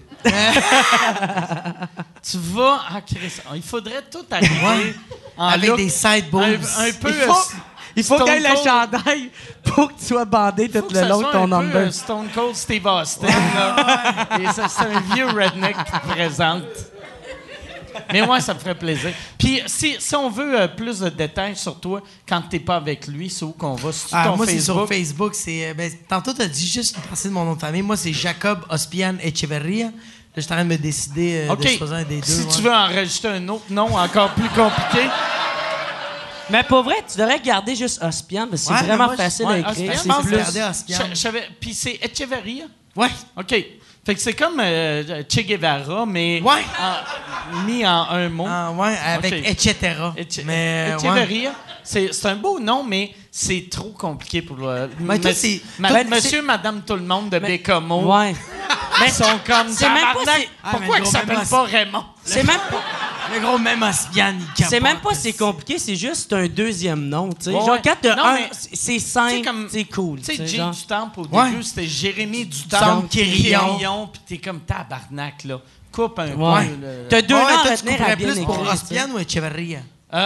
Tu vas... Ah, Chris, il faudrait tout arriver en
Avec
look
des side boobs.
un peu...
Il faut
Stone
qu'il y ait le
Cold.
chandail pour que tu sois bandé tout
Faut que
le
ça
long de
soit
ton
un peu,
number.
Stone Cold Steve Austin, là. Et ça, c'est un vieux redneck qui te présente. Mais moi, ça me ferait plaisir. Puis, si on veut plus de détails sur toi, quand t'es pas avec lui, c'est où qu'on va? Sur ton
Moi, c'est
Facebook?
sur Facebook. Tantôt, tu as dit juste une partie de mon nom de famille. Moi, c'est Jacob Ospian Echeverria. Là, je suis en train de me décider
OK.
de choisir un des deux.
Si
ouais.
tu veux enregistrer un autre nom encore plus compliqué...
Mais pour vrai, tu devrais garder juste Ospian, parce que
Ouais,
c'est vraiment
mais moi,
facile à écrire.
Ospian,
Je pense
C'est plus...
regarder Ospian.
Puis c'est Echeverria?
Ouais.
OK. Fait que c'est comme Che Guevara, mais
Ouais.
mis en un mot.
Ouais, avec
OK.
etc. Mais,
Echeverria, c'est un beau nom, mais c'est trop compliqué pour le...
Mais toi, c'est-
Monsieur, madame, tout le monde de Bécomo.
Ouais.
Mais ils sont comme...
c'est même pas
tabarnak,
si-
Ah,
pourquoi
mais
il
gros,
s'appelle
même
pas Raymond?
C'est même pas...
Le gros, même Ospian, il capote.
C'est même pas si compliqué, c'est juste un deuxième nom, tu sais.
Ouais.
Genre, quand t'as
Non,
un,
mais-
c'est simple,
Tu sais, comme-
c'est cool.
Tu sais,
tu sais,
Jay
genre.
du Temple, au
Ouais.
début, c'était Jérémy du
Temple
Temple,
Quérillon.
puis t'es comme tabarnak, là. Coupe un
Ouais.
peu.
T'as deux noms à
toi, tu
retenir à
couperais
bien
plus pour
écrire, tu sais.
Ospian ou Echeverria?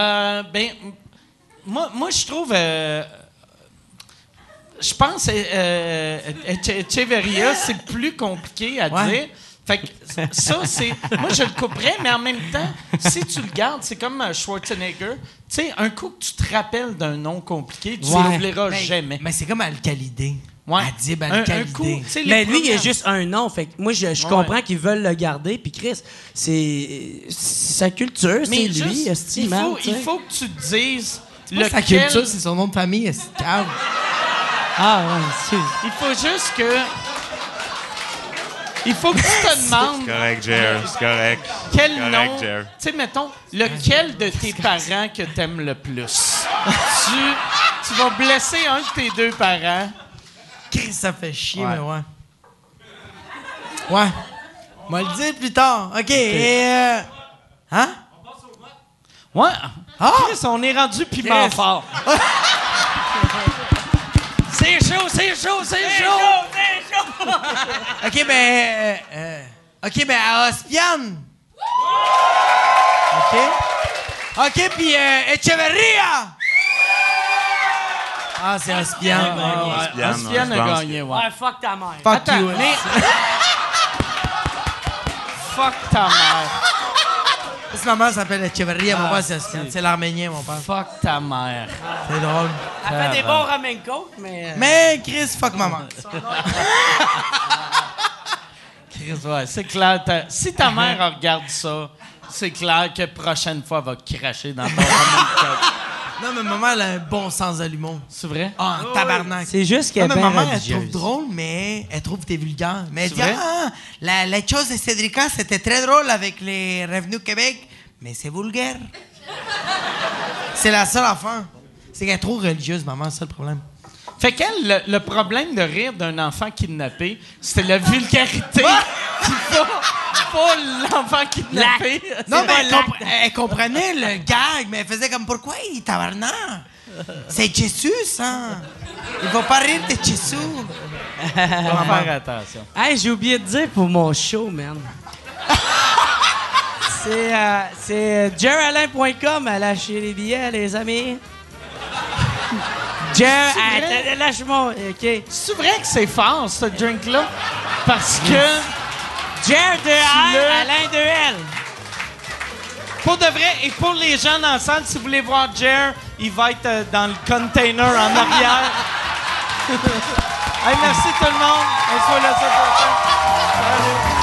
Moi, je trouve... je pense Echeverria, c'est plus compliqué à
Ouais.
dire. Fait que ça, c'est... Moi, je le couperais, mais en même temps, si tu le gardes, c'est comme Schwarzenegger. Tu sais, un coup que tu te rappelles d'un nom compliqué, tu
Ouais.
l'oublieras
Ben,
jamais.
Mais c'est comme Al-Khalidé.
Ouais.
Adib
Un
Al-Khalidé.
coup, tu sais, les
Mais lui, il a
premières-
juste un nom. Fait que moi, je
Ouais.
comprends qu'ils veulent le garder. Puis Chris, c'est sa culture, c'est
Mais
lui,
juste,
esti,
il
man, tu sais.
faut que tu te dises...
Sa culture, c'est son nom de famille. C'est calme.
Ah, ouais, excuse.
Il faut juste que... Il faut que tu te demandes
C'est correct, Jer. C'est correct.
quel
Correct,
nom...
Jer.
Tu sais, mettons, lequel de tes parents que t'aimes le plus? tu vas blesser un de tes deux parents.
Chris, ça fait chier,
Ouais.
mais ouais. Ouais. On va le dire plus tard. OK. Et hein?
Ouais.
Ah!
Chris, on est rendu piment
Chris.
fort. C'est chaud, c'est chaud, c'est chaud!
OK, ben... à Ospian. OK, puis Echeverria. Ah, c'est Ospian.
Ospian a gagné, ouais.
Ouais, fuck ta mère.
Fuck
Attends,
you.
mais... Fuck ta mère.
Parce que ma mère s'appelle Echeverria, mon père, c'est Ospian. C'est l'arménien, mon père.
Fuck ta mère.
C'est drôle.
Elle fait des bons ramenco, mais...
Mais Chris, fuck ma mère.
Chris, ouais, c'est clair. Si ta mère regarde ça, c'est clair que prochaine fois, elle va cracher dans ton roman.
Non, mais ma mère, elle a un bon sens de l'humour.
C'est vrai?
Ah, tabarnak.
C'est juste qu'elle
Non,
est
mais
bien
ma mère, elle
religieuse.
trouve drôle, mais elle trouve que t'es vulgaire. Mais elle
C'est
dit,
vrai?
la chose de Cédrica, c'était très drôle avec les Revenus Québec, mais c'est vulgaire. C'est la seule affaire. C'est qu'elle est trop religieuse, maman, c'est ça le problème.
Fait qu'elle, le problème de rire d'un enfant kidnappé, c'était la vulgarité. Pas l'enfant kidnappé.
Non, mais elle comprenait le gag, mais elle faisait comme, pourquoi il tabarnak? C'est Jésus, hein? Il va pas rire de Jésus.
Faut faire attention.
Hey, j'ai oublié de dire pour mon show, man. C'est jeralain.com à lâcher les billets, les amis.
vrai?
Lâche-moi, OK.
C'est vrai que c'est fort, ce drink-là? Parce que...
Jer de
le-
R, Alain de L.
Pour de vrai, et pour les gens dans la salle, si vous voulez voir Jer, il va être dans le container en arrière. Hey, merci tout le monde. On se voit la semaine prochaine. Salut.